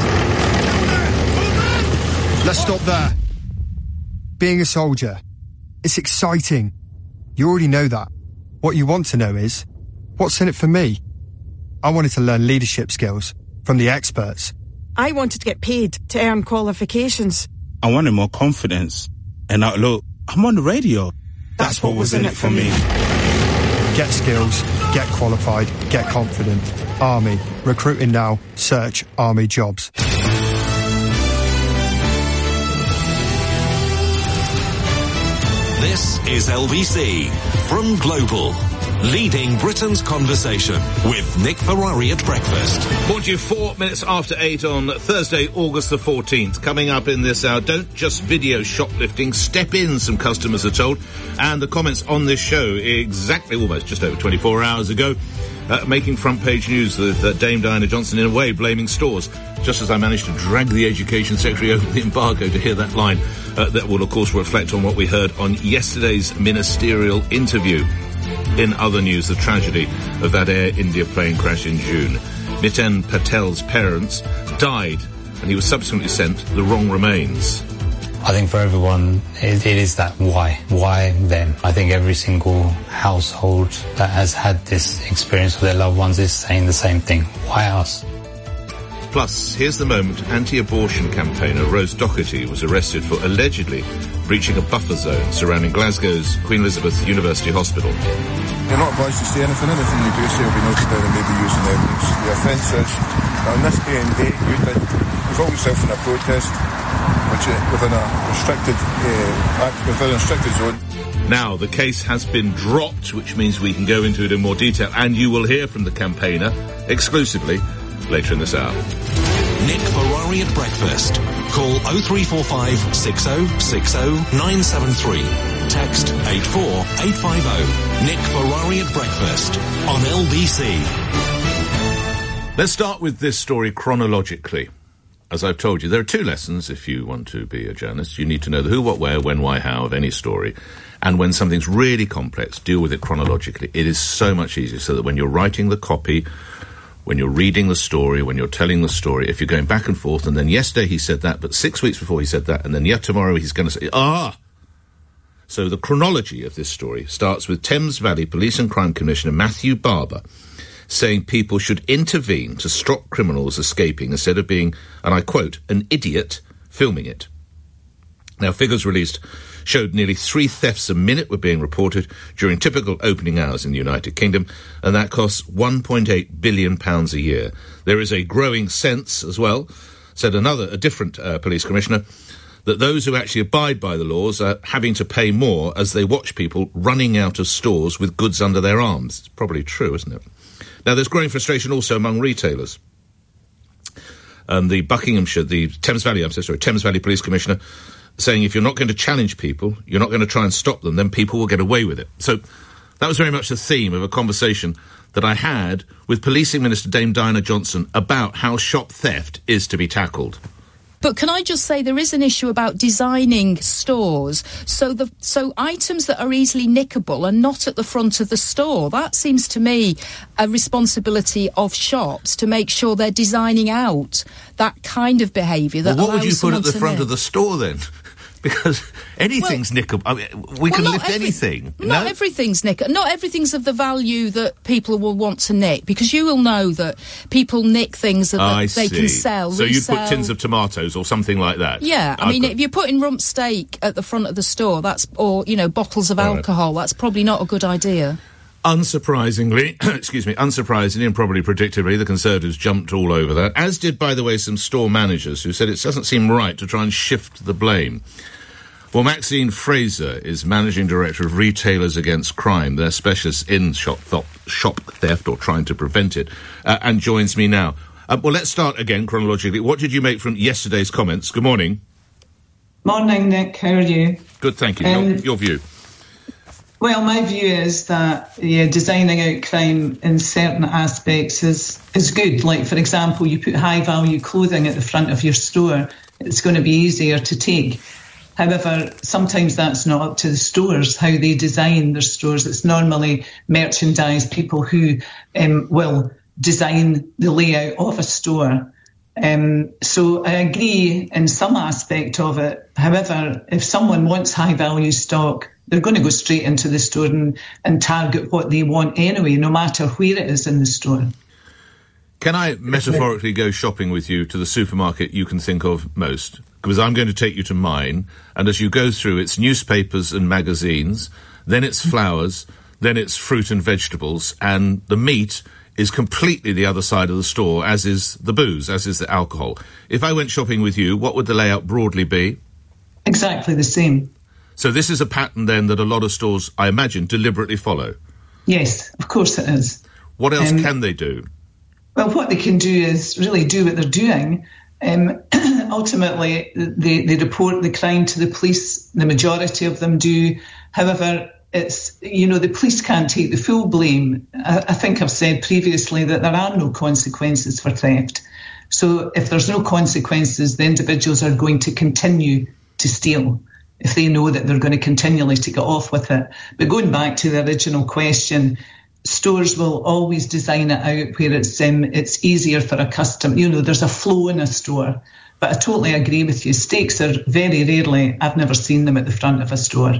Let's stop there. Being a soldier, it's exciting. You already know that. What you want to know is, what's in it for me? I wanted to learn leadership skills from the experts. I wanted to get paid to earn qualifications. I wanted more confidence. And now, look, I'm on the radio. That's, That's what, what was in it for me. Get skills, get qualified, get confident. Army. Recruiting now. Search Army Jobs. This is L B C from Global, leading Britain's conversation with Nick Ferrari at breakfast. Brought to you four minutes after eight on Thursday, August the fourteenth. Coming up in this hour, don't just video shoplifting, step in, some customers are told. And the comments on this show exactly almost just over twenty-four hours ago, uh, making front page news with uh, Dame Diana Johnson in a way blaming stores. Just as I managed to drag the Education Secretary over the embargo to hear that line, uh, that will of course reflect on what we heard on yesterday's ministerial interview. In other news, the tragedy of that Air India plane crash in June. Miten Patel's parents died, and he was subsequently sent the wrong remains. I think for everyone, it, it is that why. Why them? I think every single household that has had this experience with their loved ones is saying the same thing. Why us? Plus, here's the moment anti-abortion campaigner Rose Doherty was arrested for allegedly breaching a buffer zone surrounding Glasgow's Queen Elizabeth University Hospital. You're not obliged to say anything. Anything you do say will be noted down and may be used in evidence. The offence is that on this day and date you did involve yourself in a protest which is within a restricted uh, act, within a restricted zone. Now, the case has been dropped, which means we can go into it in more detail, and you will hear from the campaigner exclusively later in this hour. Nick Ferrari at breakfast. Call oh three four five, six oh six oh, nine seven three. Text eight four eight five oh. Nick Ferrari at breakfast on L B C. Let's start with this story chronologically. As I've told you, there are two lessons if you want to be a journalist. You need to know the who, what, where, when, why, how of any story. And when something's really complex, deal with it chronologically. It is so much easier so that when you're writing the copy, when you're reading the story, when you're telling the story, if you're going back and forth, and then yesterday he said that, but six weeks before he said that, and then yet tomorrow he's going to say, ah! So the chronology of this story starts with Thames Valley Police and Crime Commissioner Matthew Barber saying people should intervene to stop criminals escaping instead of being, and I quote, an idiot filming it. Now, figures released showed nearly three thefts a minute were being reported during typical opening hours in the United Kingdom, and that costs one point eight billion pounds a year. There is a growing sense as well, said another, a different uh, police commissioner, that those who actually abide by the laws are having to pay more as they watch people running out of stores with goods under their arms. It's probably true, isn't it? Now, there's growing frustration also among retailers. And the Buckinghamshire, the Thames Valley, I'm so sorry, Thames Valley Police Commissioner saying if you're not going to challenge people, you're not going to try and stop them, then people will get away with it. So that was very much the theme of a conversation that I had with Policing Minister Dame Diana Johnson about how shop theft is to be tackled. But can I just say there is an issue about designing stores so the so items that are easily nickable are not at the front of the store. That seems to me a responsibility of shops to make sure they're designing out that kind of behaviour that well, what would you put at the front nick. of the store then? Because anything's well, nickable. I mean, we well, can lift every, anything. Not no? everything's nick. Not everything's of the value that people will want to nick, because you will know that people nick things that, that they see. can sell. So resell. you'd put tins of tomatoes or something like that. Yeah, I mean, if you're putting rump steak at the front of the store, that's or you know bottles of All alcohol, right. That's probably not a good idea. Unsurprisingly, excuse me, unsurprisingly and probably predictably, the Conservatives jumped all over that, as did, by the way, some store managers who said it doesn't seem right to try and shift the blame. Well, Maxine Fraser is Managing Director of Retailers Against Crime. They're specialists in shop, th- shop theft or trying to prevent it, uh, and joins me now. Uh, well, let's start again chronologically. What did you make from yesterday's comments? Good morning. Morning, Nick. How are you? Good, thank you. Um, your, your view. Well, my view is that yeah, designing out crime in certain aspects is, is good. Like, for example, you put high-value clothing at the front of your store, it's going to be easier to take. However, sometimes that's not up to the stores, how they design their stores. It's normally merchandise people who um, will design the layout of a store. Um, so I agree in some aspect of it. However, if someone wants high-value stock, they're going to go straight into the store and, and target what they want anyway, no matter where it is in the store. Can I metaphorically go shopping with you to the supermarket you can think of most? Because I'm going to take you to mine, and as you go through, it's newspapers and magazines, then it's flowers, then it's fruit and vegetables, and the meat is completely the other side of the store, as is the booze, as is the alcohol. If I went shopping with you, what would the layout broadly be? Exactly the same. So this is a pattern, then, that a lot of stores, I imagine, deliberately follow? Yes, of course it is. What else Um, can they do? Well, what they can do is really do what they're doing. Um, ultimately, they, they report the crime to the police. The majority of them do. However, it's, you know, the police can't take the full blame. I, I think I've said previously that there are no consequences for theft. So if there's no consequences, the individuals are going to continue to steal if they know that they're going to continually to get off with it. But going back to the original question, stores will always design it out where it's um, it's easier for a customer. You know, there's a flow in a store. But I totally agree with you. Steaks are very rarely, I've never seen them at the front of a store.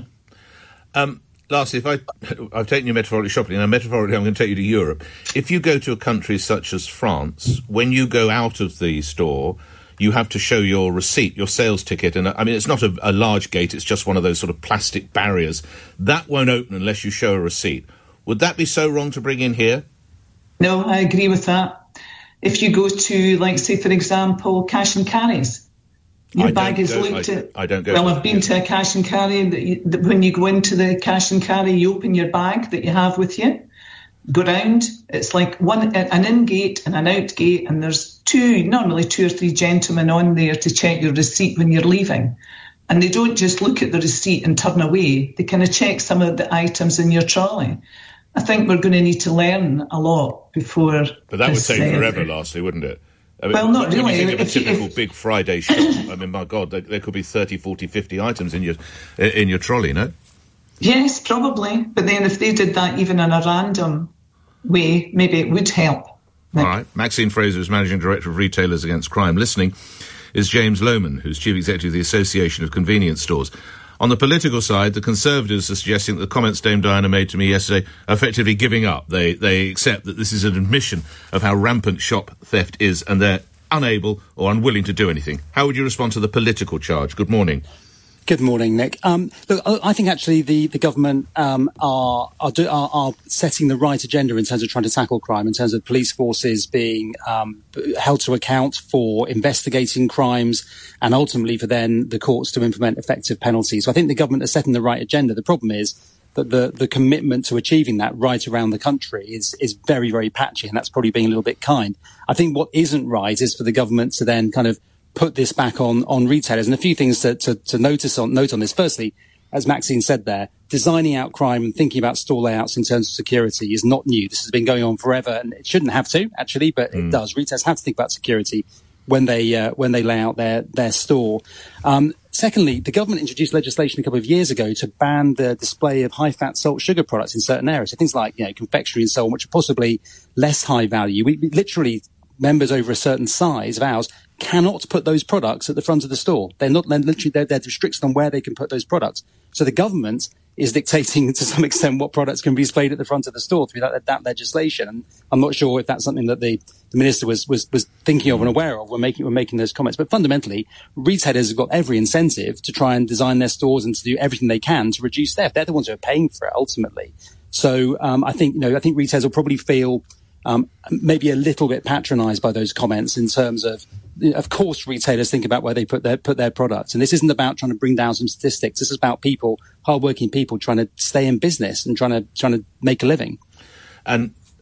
Um, lastly, if I, I've taken you metaphorically shopping, and metaphorically I'm going to take you to Europe. If you go to a country such as France, when you go out of the store, you have to show your receipt, your sales ticket. And I mean, it's not a, a large gate, it's just one of those sort of plastic barriers. That won't open unless you show a receipt. Would that be so wrong to bring in here? No, I agree with that. If you go to, like, say, for example, cash and carries, your I bag is go, looked I, at. I don't go. Well, to I've been to a cash and carry. That you, that when you go into the cash and carry, you open your bag that you have with you, go round. It's like one an in gate and an out gate, and there's two, normally two or three gentlemen on there to check your receipt when you're leaving. And they don't just look at the receipt and turn away. They kind of check some of the items in your trolley. I think we're going to need to learn a lot before. But that would this, take uh, forever, lastly, wouldn't it? I mean, Well, not when really. you think of a If you- typical if- big Friday shop, I mean, my God, there, there could be thirty, forty, fifty items in your in your trolley, no? Yes, probably. But then if they did that even in a random way, maybe it would help. All right. Maxine Fraser is Managing Director of Retailers Against Crime. Listening is James Lohman, who's Chief Executive of the Association of Convenience Stores. On the political side, the Conservatives are suggesting that the comments Dame Diana made to me yesterday are effectively giving up. They they accept that this is an admission of how rampant shop theft is, and they're unable or unwilling to do anything. How would you respond to the political charge? Good morning. Good morning, Nick. Um, look, I I think actually the, the government um, are, are, do, are are setting the right agenda in terms of trying to tackle crime, in terms of police forces being um, held to account for investigating crimes, and ultimately for then the courts to implement effective penalties. So I think the government is setting the right agenda. The problem is that the, the commitment to achieving that right around the country is is very, very patchy, and that's probably being a little bit kind. I think what isn't right is for the government to then kind of put this back on, on retailers. And a few things to, to, to notice on, note on this. Firstly, as Maxine said there, designing out crime and thinking about store layouts in terms of security is not new. This has been going on forever, and it shouldn't have to, actually, but mm. it does. Retailers have to think about security when they uh, when they lay out their, their store. Um, secondly, the government introduced legislation a couple of years ago to ban the display of high-fat salt sugar products in certain areas. So things like, you know, confectionery and so on, which are possibly less high value. We, we literally, members over a certain size of ours cannot put those products at the front of the store. They're not, they're literally, they're, they're restricted on where they can put those products. So the government is dictating to some extent what products can be displayed at the front of the store through that, that legislation. And I'm not sure if that's something that the, the minister was, was, was thinking of and aware of when making, when making those comments. But fundamentally, retailers have got every incentive to try and design their stores and to do everything they can to reduce theft. They're the ones who are paying for it ultimately. So, um, I think, you know, I think retailers will probably feel Um, maybe a little bit patronised by those comments in terms of, of course, retailers think about where they put their put their products. And this isn't about trying to bring down some statistics. This is about people, hardworking people, trying to stay in business and trying to trying to make a living. And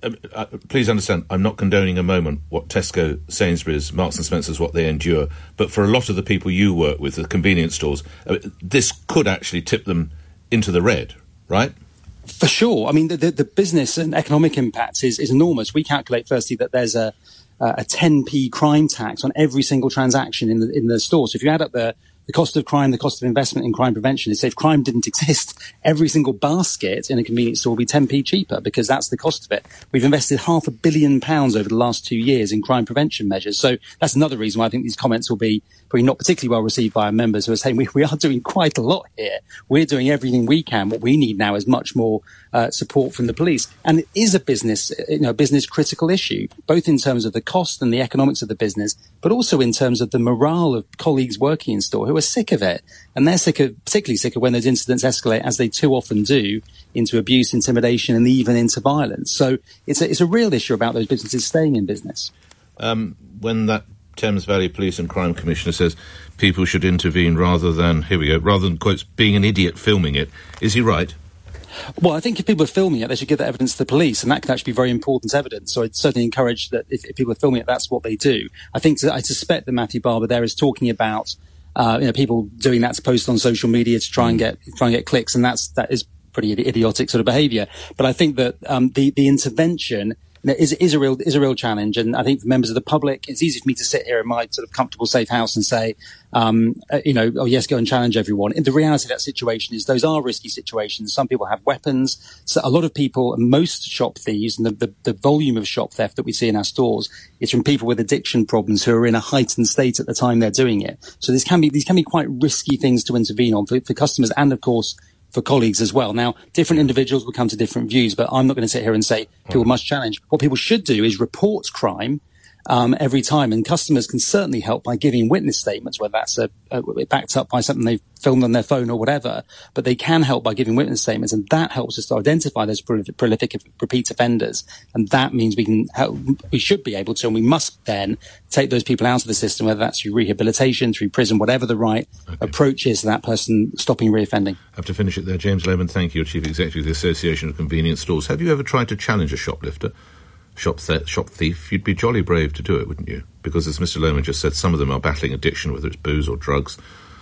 uh, uh, please understand, I'm not condoning a moment what Tesco, Sainsbury's, Marks and Spencer's, what they endure. But for a lot of the people you work with, the convenience stores, uh, this could actually tip them into the red, right? For sure. I mean, the, the, the business and economic impact is, is enormous. We calculate, firstly, that there's a, a ten p crime tax on every single transaction in the, in the store. So if you add up the The cost of crime, the cost of investment in crime prevention is, say, if crime didn't exist, every single basket in a convenience store would be ten p cheaper because that's the cost of it. We've invested half a billion pounds over the last two years in crime prevention measures. So that's another reason why I think these comments will be probably not particularly well received by our members who are saying we, we are doing quite a lot here. We're doing everything we can. What we need now is much more uh, support from the police. And it is a business, you know, business critical issue, both in terms of the cost and the economics of the business, but also in terms of the morale of colleagues working in store who are sick of it. And they're sick of, particularly sick of when those incidents escalate, as they too often do, into abuse, intimidation, and even into violence. So it's a, it's a real issue about those businesses staying in business. Um, when that Thames Valley Police and Crime Commissioner says people should intervene rather than, here we go, rather than, quotes, being an idiot filming it, is he right? Well, I think if people are filming it, they should give that evidence to the police, and that can actually be very important evidence. So I'd certainly encourage that if, if people are filming it, that's what they do. I think, I suspect that Matthew Barber there is talking about, uh, you know, people doing that to post on social media to try and get, try and get clicks, and that's, that is pretty idiotic sort of behaviour. But I think that, um, the, the intervention is, is a real, is a real challenge. And I think for members of the public, it's easy for me to sit here in my sort of comfortable, safe house and say, um, uh, you know, oh yes, go and challenge everyone. And the reality of that situation is those are risky situations. Some people have weapons. So a lot of people, and most shop thieves, and the, the, the volume of shop theft that we see in our stores is from people with addiction problems who are in a heightened state at the time they're doing it. So this can be, these can be quite risky things to intervene on for, for customers and of course for colleagues as well. Now, different individuals will come to different views, but I'm not going to sit here and say people must challenge. What people should do is report crime um, every time, and customers can certainly help by giving witness statements, whether that's a, a, backed up by something they've filmed on their phone or whatever, but they can help by giving witness statements, and that helps us to identify those prolific, prolific repeat offenders, and that means we can help, we should be able to, and we must then take those people out of the system, whether that's through rehabilitation, through prison, whatever the right okay. approach is to that person stopping reoffending. I have to finish it there. James Lohman, thank you, Chief Executive of the Association of Convenience Stores. Have you ever tried to challenge a shoplifter, shop, th- shop thief? You'd be jolly brave to do it, wouldn't you? Because as Mister Lohman just said, some of them are battling addiction, whether it's booze or drugs,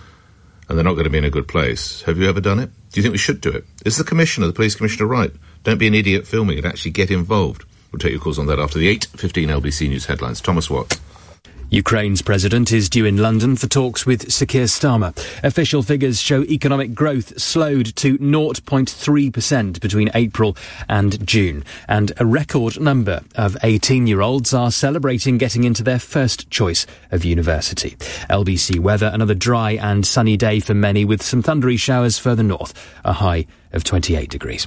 and they're not going to be in a good place. Have you ever done it? Do you think we should do it? Is the Commissioner, the Police Commissioner, right? Don't be an idiot filming it, actually get involved. We'll take your calls on that after the eight fifteen L B C News headlines. Thomas Watt. Ukraine's president is due in London for talks with Sir Keir Starmer. Official figures show economic growth slowed to zero point three percent between April and June. And a record number of eighteen-year-olds are celebrating getting into their first choice of university. L B C weather, another dry and sunny day for many with some thundery showers further north, a high of twenty-eight degrees.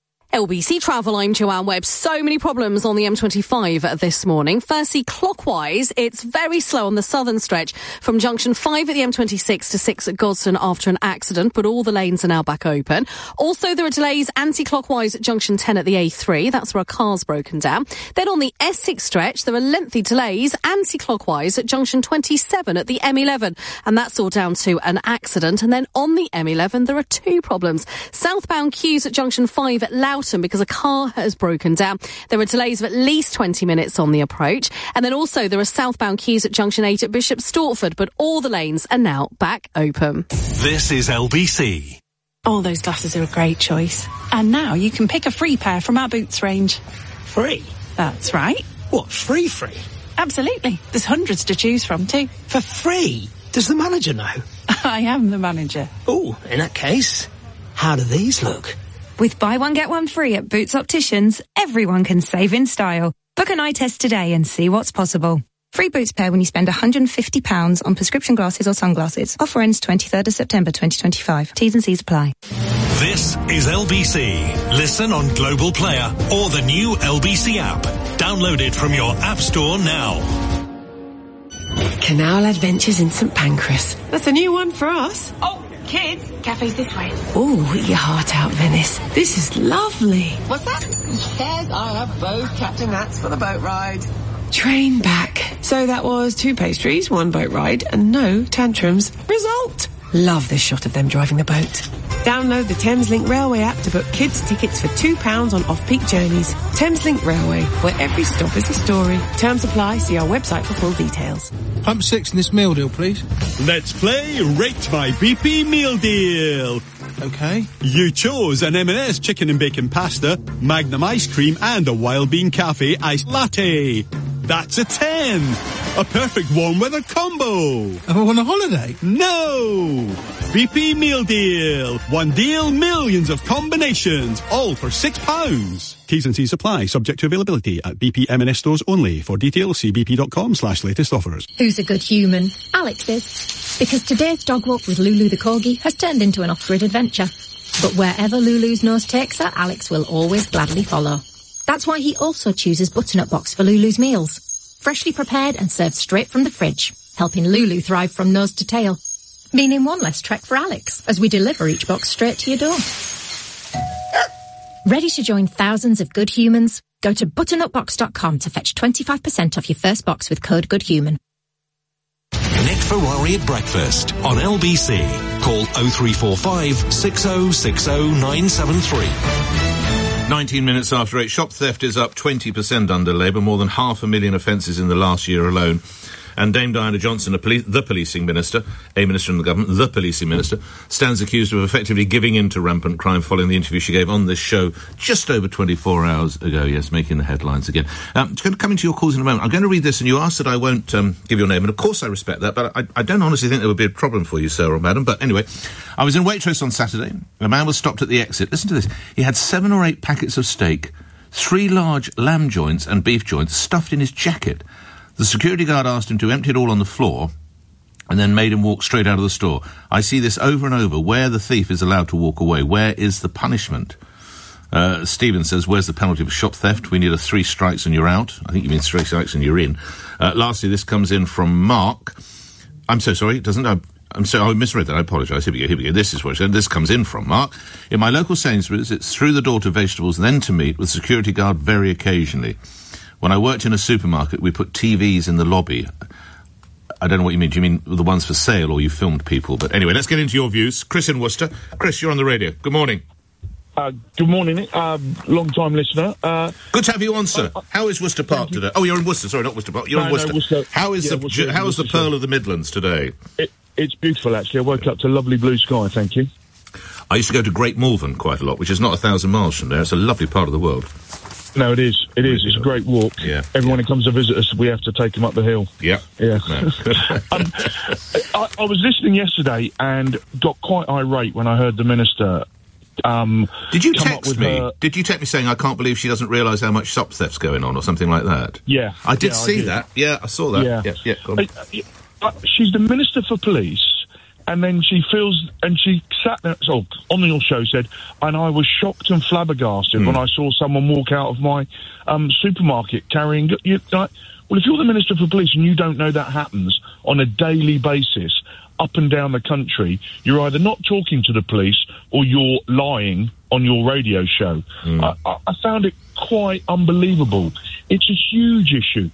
L B C Travel, I'm Joanne Webb. So many problems on the M twenty-five this morning. Firstly, clockwise, it's very slow on the southern stretch from junction five at the M twenty-six to six at Godstone after an accident, but all the lanes are now back open. Also, there are delays anti-clockwise at junction ten at the A three. That's where a car's broken down. Then on the Essex stretch, there are lengthy delays anti-clockwise at junction twenty-seven at the M eleven, and that's all down to an accident. And then on the M eleven, there are two problems. Southbound queues at junction five at Loughton because a car has broken down. There are delays of at least twenty minutes on the approach. And then also there are southbound queues at junction eight at Bishop Stortford, but all the lanes are now back open. This is L B C. All those glasses are a great choice. And now you can pick a free pair from our Boots range. Free? That's right. What, free free? Absolutely. There's hundreds to choose from too. For free? Does the manager know? I am the manager. Oh, in that case, how do these look? With buy one, get one free at Boots Opticians, everyone can save in style. Book an eye test today and see what's possible. Free Boots pair when you spend one hundred fifty pounds on prescription glasses or sunglasses. Offer ends twenty-third of September twenty twenty-five. T's and C's apply. This is L B C. Listen on Global Player or the new L B C app. Download it from your app store now. Canal Adventures in St Pancras. That's a new one for us. Oh, kids, cafe's this way. Oh, eat your heart out, Venice. This is lovely. What's that? Yes, I have both Captain Hats for the boat ride. Train back. So that was two pastries, one boat ride, and no tantrums. Result! Love this shot of them driving the boat. Download the Thameslink Railway app to book kids' tickets for two pounds on off-peak journeys. Thameslink Railway, where every stop is a story. Terms apply. See our website for full details. Pump six in this meal deal, please. Let's play Rate My B P Meal Deal. Okay. You chose an M and S chicken and bacon pasta, Magnum ice cream, and a Wild Bean Cafe iced latte. That's a ten. A perfect warm weather combo. Oh, on a holiday? No. B P Meal Deal. One deal, millions of combinations, all for six pounds. T's and C's apply, subject to availability at B P M and S stores only. For details, see bp.com slash latest offers. Who's a good human? Alex is. Because today's dog walk with Lulu the Corgi has turned into an off-grid adventure. But wherever Lulu's nose takes her, Alex will always gladly follow. That's why he also chooses Butternut Box for Lulu's meals. Freshly prepared and served straight from the fridge, helping Lulu thrive from nose to tail. Meaning one less trek for Alex, as we deliver each box straight to your door. Ready to join thousands of good humans? Go to butternut box dot com to fetch twenty-five percent off your first box with code GOODHUMAN. Nick Ferrari at breakfast on L B C. Call oh three four five, six oh six oh, nine seven three. nineteen minutes after eight, shop theft is up twenty percent under Labour, more than half a million offences in the last year alone. And Dame Diana Johnson, a poli- the policing minister, a minister in the government, the policing minister, stands accused of effectively giving in to rampant crime following the interview she gave on this show just over twenty-four hours ago. Yes, making the headlines again. Um, going to come into your calls in a moment. I'm going to read this, and you asked that I won't um, give your name, and of course I respect that, but I, I don't honestly think there would be a problem for you, sir or madam. But anyway, I was in Waitrose on Saturday. A man was stopped at the exit. Listen to this. He had seven or eight packets of steak, three large lamb joints and beef joints stuffed in his jacket. The security guard asked him to empty it all on the floor and then made him walk straight out of the store. I see this over and over. Where the thief is allowed to walk away, where is the punishment? Uh, Stephen says, where's the penalty for shop theft? We need a three strikes and you're out. I think you mean three strikes and you're in. Uh, lastly, this comes in from Mark. I'm so sorry, it doesn't... I, I'm sorry, I misread that. I apologise. Here we go, here we go. This is what it said. This comes in from Mark. In my local Sainsbury's, it's through the door to vegetables, then to meat, with security guard very occasionally. When I worked in a supermarket, we put T Vs in the lobby. I don't know what you mean. Do you mean the ones for sale, or you filmed people? But anyway, let's get into your views. Chris in Worcester. Chris, you're on the radio. Good morning. Uh, good morning, uh, long-time listener. Uh, Good to have you on, sir. Uh, how is Worcester Park today? Oh, you're in Worcester. Sorry, not Worcester Park. You're no, in Worcester. No, Worcester. How is yeah, the Worcester, how is the Pearl of the Midlands today? It, it's beautiful, actually. I woke up to lovely blue sky, thank you. I used to go to Great Malvern quite a lot, which is not a thousand miles from there. It's a lovely part of the world. No, it is. It is. It's a great walk. Yeah. Everyone who comes to visit us, we have to take them up the hill. Yeah. Yeah. um, I, I was listening yesterday and got quite irate when I heard the minister. Um, Did you come text up with me? her... Did you text me saying I can't believe she doesn't realise how much shop theft's going on, or something like that? Yeah. I did yeah, see I did. that. Yeah, I saw that. Yeah. Yeah. yeah go on. Uh, uh, she's the Minister for Police. And then she feels, and she sat there, so on your show said, and I was shocked and flabbergasted mm. when I saw someone walk out of my um, supermarket carrying. You, like, well, if you're the Minister for Police and you don't know that happens on a daily basis up and down the country, you're either not talking to the police or you're lying on your radio show. Mm. I, I, I found it quite unbelievable. It's a huge issue.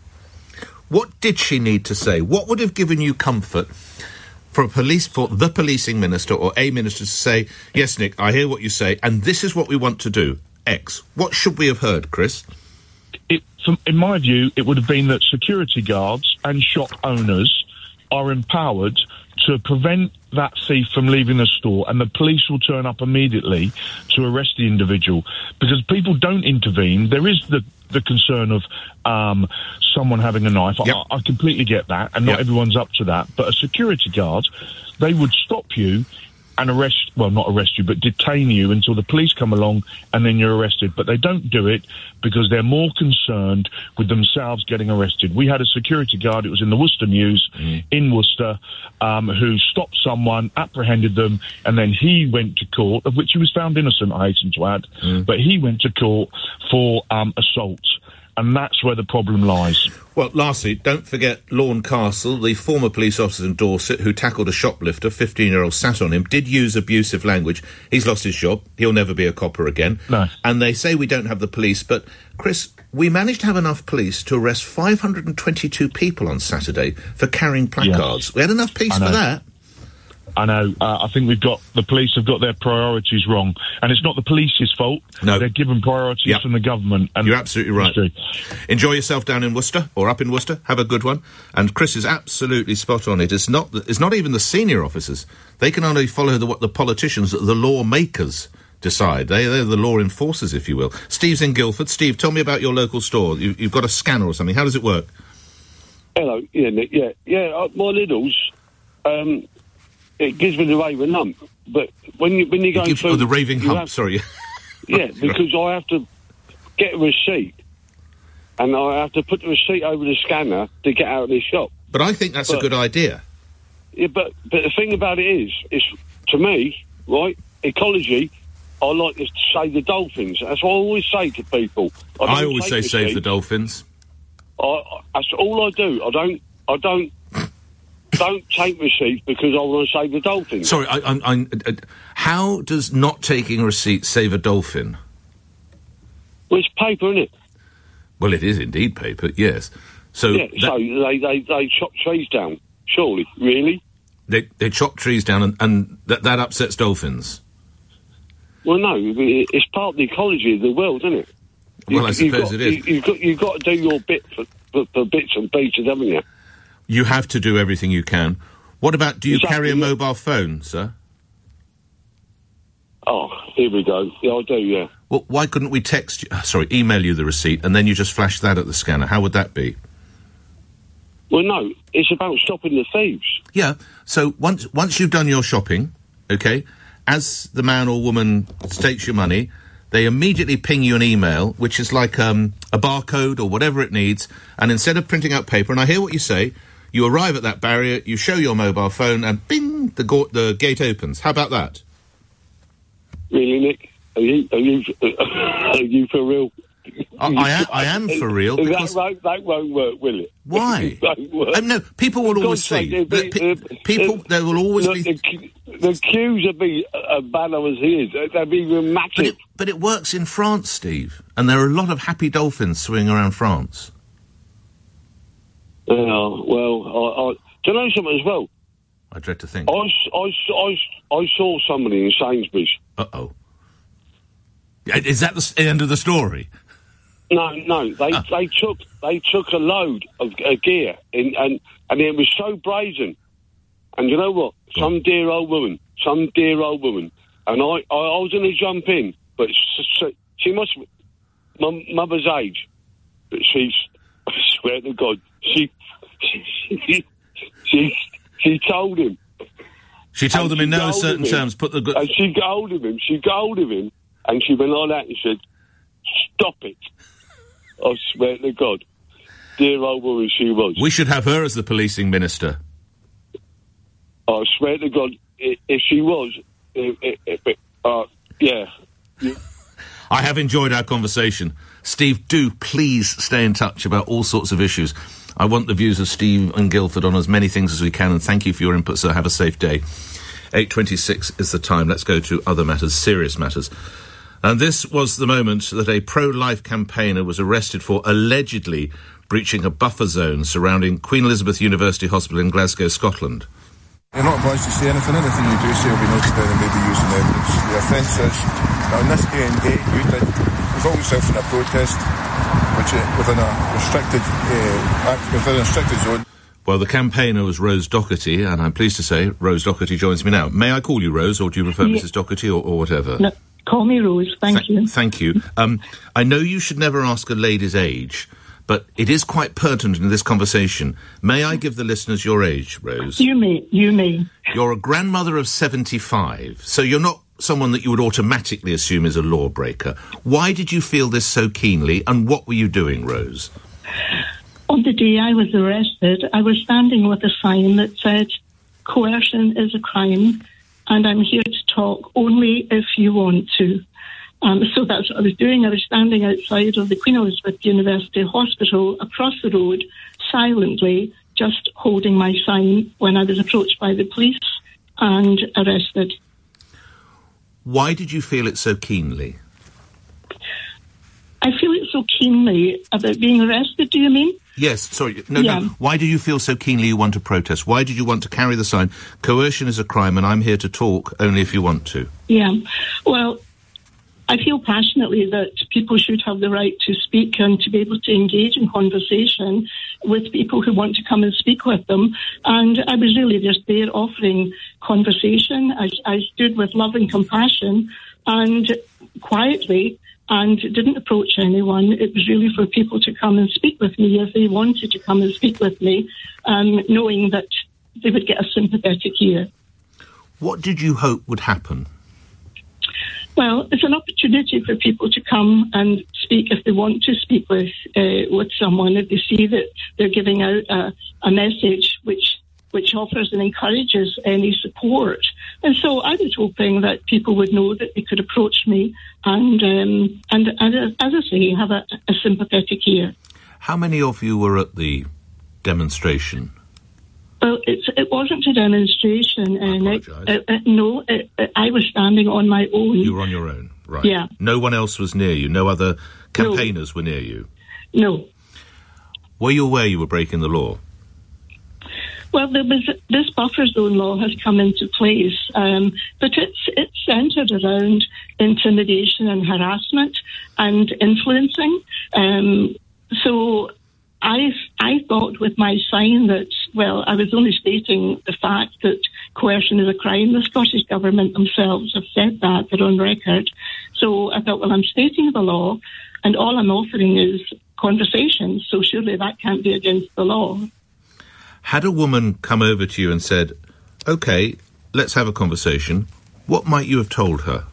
What did she need to say? What would have given you comfort for a police, for the policing minister or a minister to say, yes, Nick, I hear what you say, and this is what we want to do, X. What should we have heard, Chris? It, from, in my view, it would have been that security guards and shop owners are empowered to prevent that thief from leaving the store, and the police will turn up immediately to arrest the individual. Because people don't intervene. There is the the concern of um, someone having a knife. Yep. I, I completely get that, and not yep. everyone's up to that. But a security guard, they would stop you and arrest, well, not arrest you, but detain you until the police come along, and then you're arrested. But they don't do it because they're more concerned with themselves getting arrested. We had a security guard, it was in the Worcester News, mm. in Worcester, um, who stopped someone, apprehended them, and then he went to court, of which he was found innocent, I hasten to add, mm. but he went to court for um, assault. And that's where the problem lies. Well, lastly, don't forget Lorne Castle, the former police officer in Dorset who tackled a shoplifter, fifteen-year-old sat on him, did use abusive language. He's lost his job. He'll never be a copper again. No. And they say we don't have the police, but, Chris, we managed to have enough police to arrest five hundred twenty-two people on Saturday for carrying placards. Yes. We had enough police for that. I know. Uh, I think we've got the police have got their priorities wrong, and it's not the police's fault. No, they're given priorities yep. from the government. And you're absolutely right. Enjoy yourself down in Worcester or up in Worcester. Have a good one. And Chris is absolutely spot on. It is not. The, it's not even the senior officers. They can only follow the, what the politicians, the lawmakers, decide. They, they're the law enforcers, if you will. Steve's in Guildford. Steve, tell me about your local store. You, you've got a scanner or something. How does it work? Hello. Yeah, Nick. Yeah, yeah. Uh, my Lidl's. Um, it gives me the raving hump, but when you when you go gives, through oh, the raving hump. Have, sorry. Yeah, because I have to get a receipt, and I have to put the receipt over the scanner to get out of the shop. But I think that's but, a good idea. Yeah, but but the thing about it is, is to me, right? Ecology. I like to save the dolphins. That's what I always say to people. I, I always say save the dolphins. I, that's all I do. I don't. I don't. Don't take receipts because I want to save the dolphins. Sorry, I, I, I, uh, how does not taking a receipt save a dolphin? Well, it's paper, isn't it? Well, it is indeed paper, yes. So yeah, that, so they, they, they chop trees down, surely. Really? They they chop trees down and, and that, that upsets dolphins? Well, no, it's part of the ecology of the world, isn't it? Well, you, I suppose got, it is. You, you've, got, you've got to do your bit for, for, for bits and pieces, haven't you? You have to do everything you can. What about, do you exactly. carry a mobile phone, sir? Oh, here we go. Yeah, I do, yeah. Well, why couldn't we text you, uh, sorry, email you the receipt, and then you just flash that at the scanner? How would that be? Well, no, it's about stopping the thieves. Yeah, so once once you've done your shopping, okay, as the man or woman takes your money, they immediately ping you an email, which is like um, a barcode or whatever it needs, and instead of printing out paper, and I hear what you say, you arrive at that barrier, you show your mobile phone, and bing, the, go- the gate opens. How about that? Really, Nick? Are you, are you, are you for real? I, I, am, I am for real. That won't, that won't work, will it? Why? It won't work. Um, no, people will always see. Be, pe- people, there will always look, be... The, the queues will be as bad as he is. They'll be massive. But it, but it works in France, Steve, and there are a lot of happy dolphins swimming around France. Yeah, well, I, I, do you know something as well? I dread to think. I, I, I, I saw somebody in Sainsbury's. Uh-oh. Is that the end of the story? No, no. They oh. they took they took a load of uh, gear, in, and and it was so brazen. And you know what? Some dear old woman, some dear old woman, and I I, I was going to jump in, but she, she must my mother's age, but she's I swear to God, she she she, she told him. She told him in no certain terms. Put the good. And she got hold of him. She got hold of him, and she went like that and said, "Stop it." I swear to God. Dear old woman she was. We should have her as the policing minister. I swear to God, if she was, if, if, if, uh, yeah. I have enjoyed our conversation. Steve, do please stay in touch about all sorts of issues. I want the views of Steve and Guildford on as many things as we can, and thank you for your input, sir. Have a safe day. eight twenty-six is the time. Let's go to other matters, serious matters. And this was the moment that a pro-life campaigner was arrested for allegedly breaching a buffer zone surrounding Queen Elizabeth University Hospital in Glasgow, Scotland. You're not obliged to say anything. Anything you do say will be noted down and may be used in evidence. The offence is that on this day and date you did involve yourself in a protest which is within a restricted, uh, within a restricted zone. Well, the campaigner was Rose Doherty, and I'm pleased to say Rose Doherty joins me now. May I call you Rose, or do you prefer yeah. Missus Doherty, or, or whatever? No, call me Rose, thank Th- you. Thank you. Um, I know you should never ask a lady's age, but it is quite pertinent in this conversation. May I give the listeners your age, Rose? You may, you may. You're a grandmother of seventy-five, so you're not someone that you would automatically assume is a lawbreaker. Why did you feel this so keenly, and what were you doing, Rose? On the day I was arrested, I was standing with a sign that said, "Coercion is a crime, and I'm here to talk only if you want to." Um, so that's what I was doing. I was standing outside of the Queen Elizabeth University Hospital across the road, silently, just holding my sign when I was approached by the police and arrested. Why did you feel it so keenly? I feel it so keenly about being arrested, do you mean? Yes, sorry. No, Yeah. no. Why do you feel so keenly you want to protest? Why did you want to carry the sign, coercion is a crime and I'm here to talk only if you want to? Yeah. Well, I feel passionately that people should have the right to speak and to be able to engage in conversation with people who want to come and speak with them. And I was really just there offering conversation. I, I stood with love and compassion and quietly and didn't approach anyone. It was really for people to come and speak with me if they wanted to come and speak with me, um, knowing that they would get a sympathetic ear. What did you hope would happen? Well, it's an opportunity for people to come and speak if they want to speak with uh, with someone, if they see that they're giving out a, a message which which offers and encourages any support. And so I was hoping that people would know that they could approach me and, um, and, and as I say, have a, a sympathetic ear. How many of you were at the demonstration? Well, it's, it wasn't a demonstration, uh, Nick. Uh, uh, no, it, uh, I was standing on my own. You were on your own, right. Yeah. No one else was near you? No other campaigners no. were near you? No. Were you aware you were breaking the law? Well, there was, this buffer zone law has come into place, um, but it's it's centred around intimidation and harassment and influencing. Um, so I I thought with my sign that, well, I was only stating the fact that coercion is a crime. The Scottish Government themselves have said that, they're on record. So I thought, well, I'm stating the law, and all I'm offering is conversation, so surely that can't be against the law. Had a woman come over to you and said, OK, let's have a conversation, what might you have told her?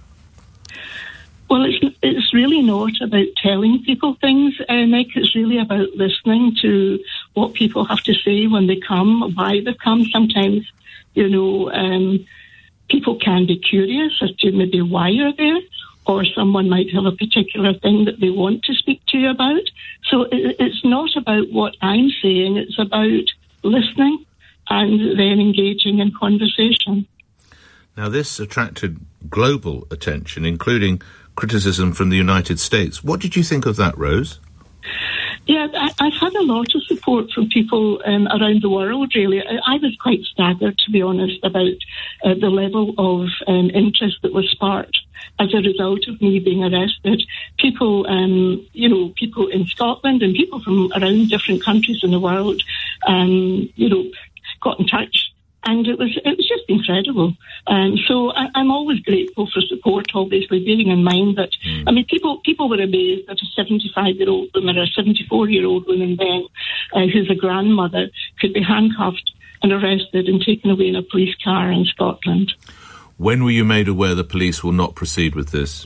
Well, it's it's really not about telling people things, uh, Nick. It's really about listening to what people have to say when they come, why they come. Sometimes, you know, um, people can be curious as to maybe why you're there, or someone might have a particular thing that they want to speak to you about. So it, it's not about what I'm saying, it's about listening and then engaging in conversation. Now, this attracted global attention, including criticism from the United States. What did you think of that, Rose? Yeah, I, I've had a lot of support from people um, around the world, really. I, I was quite staggered, to be honest, about uh, the level of um, interest that was sparked as a result of me being arrested. People, um, you know, people in Scotland and people from around different countries in the world, um, you know, got in touch. And it was it was just incredible. Um, so I, I'm always grateful for support, obviously, bearing in mind that, mm. I mean, people people were amazed that a seventy-five-year-old woman or a seventy-four-year-old woman then, uh, who's a grandmother, could be handcuffed and arrested and taken away in a police car in Scotland. When were you made aware the police will not proceed with this?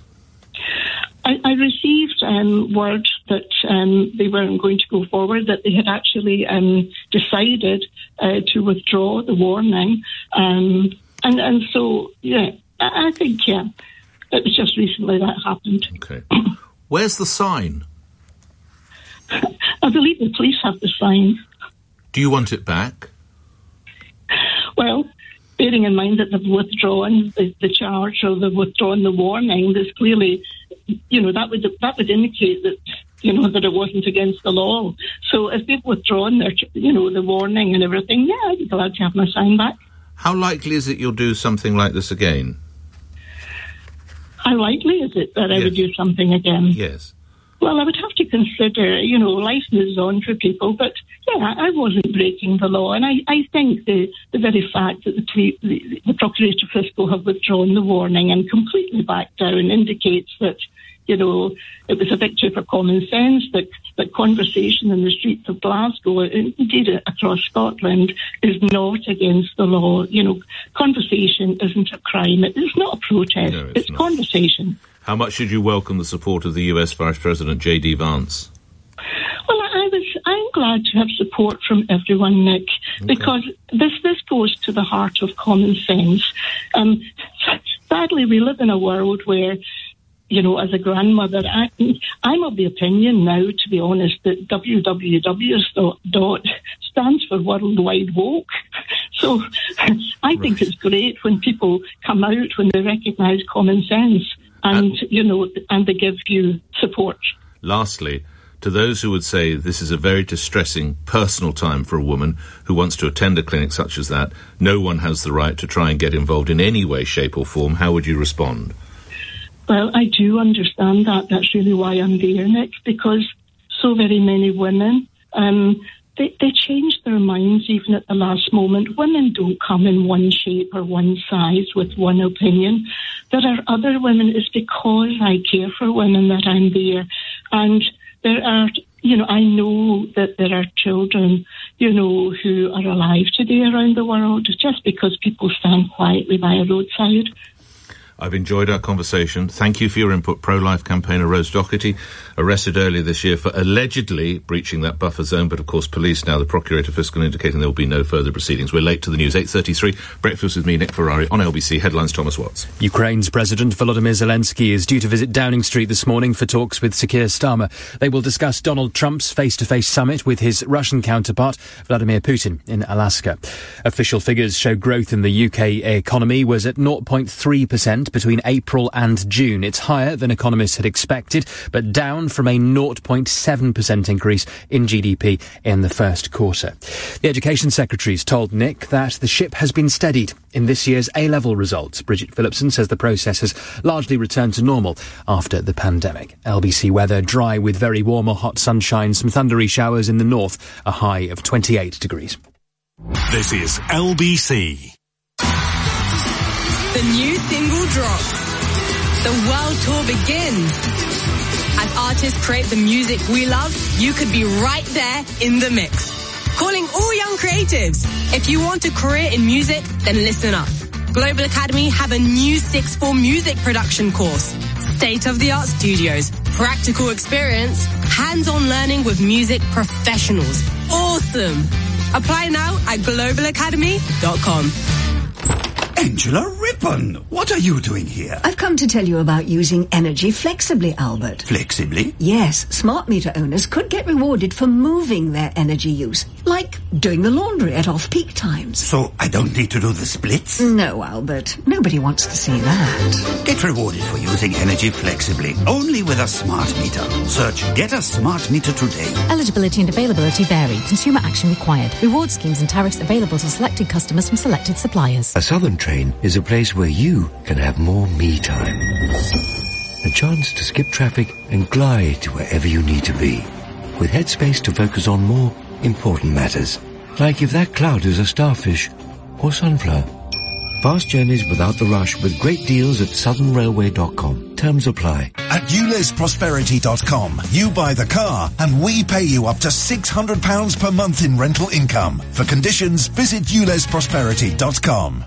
I, I received um, word that um, they weren't going to go forward, that they had actually um, decided uh, to withdraw the warning. Um, and, and so, yeah, I, I think, yeah, it was just recently that happened. Okay. Where's the sign? I believe the police have the sign. Do you want it back? Well, bearing in mind that they've withdrawn the, the charge or they've withdrawn the warning, there's clearly, you know, that would that would indicate that, you know, that it wasn't against the law. So if they've withdrawn their, you know, the warning and everything, yeah, I'd be glad to have my sign back. How likely is it you'll do something like this again? How likely is it that I yes. would do something again? Yes. Well, I would have to consider, you know, life moves on for people, but yeah, I wasn't breaking the law, and I, I think the, the very fact that the, the, the Procurator Fiscal have withdrawn the warning and completely backed down indicates that, you know, it was a victory for common sense, that, that conversation in the streets of Glasgow, and indeed across Scotland, is not against the law. You know, conversation isn't a crime. It is not a protest. No, it's it's not. Conversation. How much should you welcome the support of the U S Vice President J D Vance? Well, I was. I'm glad to have support from everyone, Nick, okay. because this this goes to the heart of common sense. Um, sadly, we live in a world where, you know, as a grandmother, I, I'm of the opinion now, to be honest, that W W W dot stands for Worldwide Woke. So I think it's great when people come out, when they recognise common sense. And, and, you know, and they give you support. Lastly, to those who would say this is a very distressing personal time for a woman who wants to attend a clinic such as that, no one has the right to try and get involved in any way, shape or form, how would you respond? Well, I do understand that. That's really why I'm there, Nick, because so very many women, um, they, they change their minds even at the last moment. Women don't come in one shape or one size with one opinion. There are other women. It's because I care for women that I'm there. And there are, you know, I know that there are children, you know, who are alive today around the world just because people stand quietly by a roadside. I've enjoyed our conversation. Thank you for your input. Pro-life campaigner Rose Doherty, arrested earlier this year for allegedly breaching that buffer zone, but of course police now, the Procurator Fiscal, indicating there will be no further proceedings. We're late to the news. eight thirty-three, breakfast with me, Nick Ferrari, on L B C. Headlines, Thomas Watts. Ukraine's President Volodymyr Zelensky is due to visit Downing Street this morning for talks with Sir Keir Starmer. They will discuss Donald Trump's face-to-face summit with his Russian counterpart, Vladimir Putin, in Alaska. Official figures show growth in the U K economy was at zero point three percent between April and June. It's higher than economists had expected, but down from a zero point seven percent increase in G D P in the first quarter. The Education Secretary's told Nick that the ship has been steadied in this year's A-level results. Bridget Phillipson says the process has largely returned to normal after the pandemic. L B C weather, dry with very warm or hot sunshine, some thundery showers in the north, a high of twenty-eight degrees. This is L B C. The new single drops. The world tour begins. As artists create the music we love, you could be right there in the mix. Calling all young creatives. If you want a career in music, then listen up. Global Academy have a new sixth form music production course. State-of-the-art studios, practical experience, hands-on learning with music professionals. Awesome! Apply now at global academy dot com. Angela Rippon, what are you doing here? I've come to tell you about using energy flexibly, Albert. Flexibly? Yes, smart meter owners could get rewarded for moving their energy use, like doing the laundry at off-peak times. So I don't need to do the splits? No, Albert. Nobody wants to see that. Get rewarded for using energy flexibly, only with a smart meter. Search Get a Smart Meter today. Eligibility and availability vary. Consumer action required. Reward schemes and tariffs available to selected customers from selected suppliers. A Southern Train is a place where you can have more me time. A chance to skip traffic and glide to wherever you need to be, with headspace to focus on more important matters, like if that cloud is a starfish or sunflower. Fast journeys without the rush with great deals at southern railway dot com. Terms apply. At ules prosperity dot com, you buy the car and we pay you up to six hundred pounds per month in rental income. For conditions, visit ules prosperity dot com.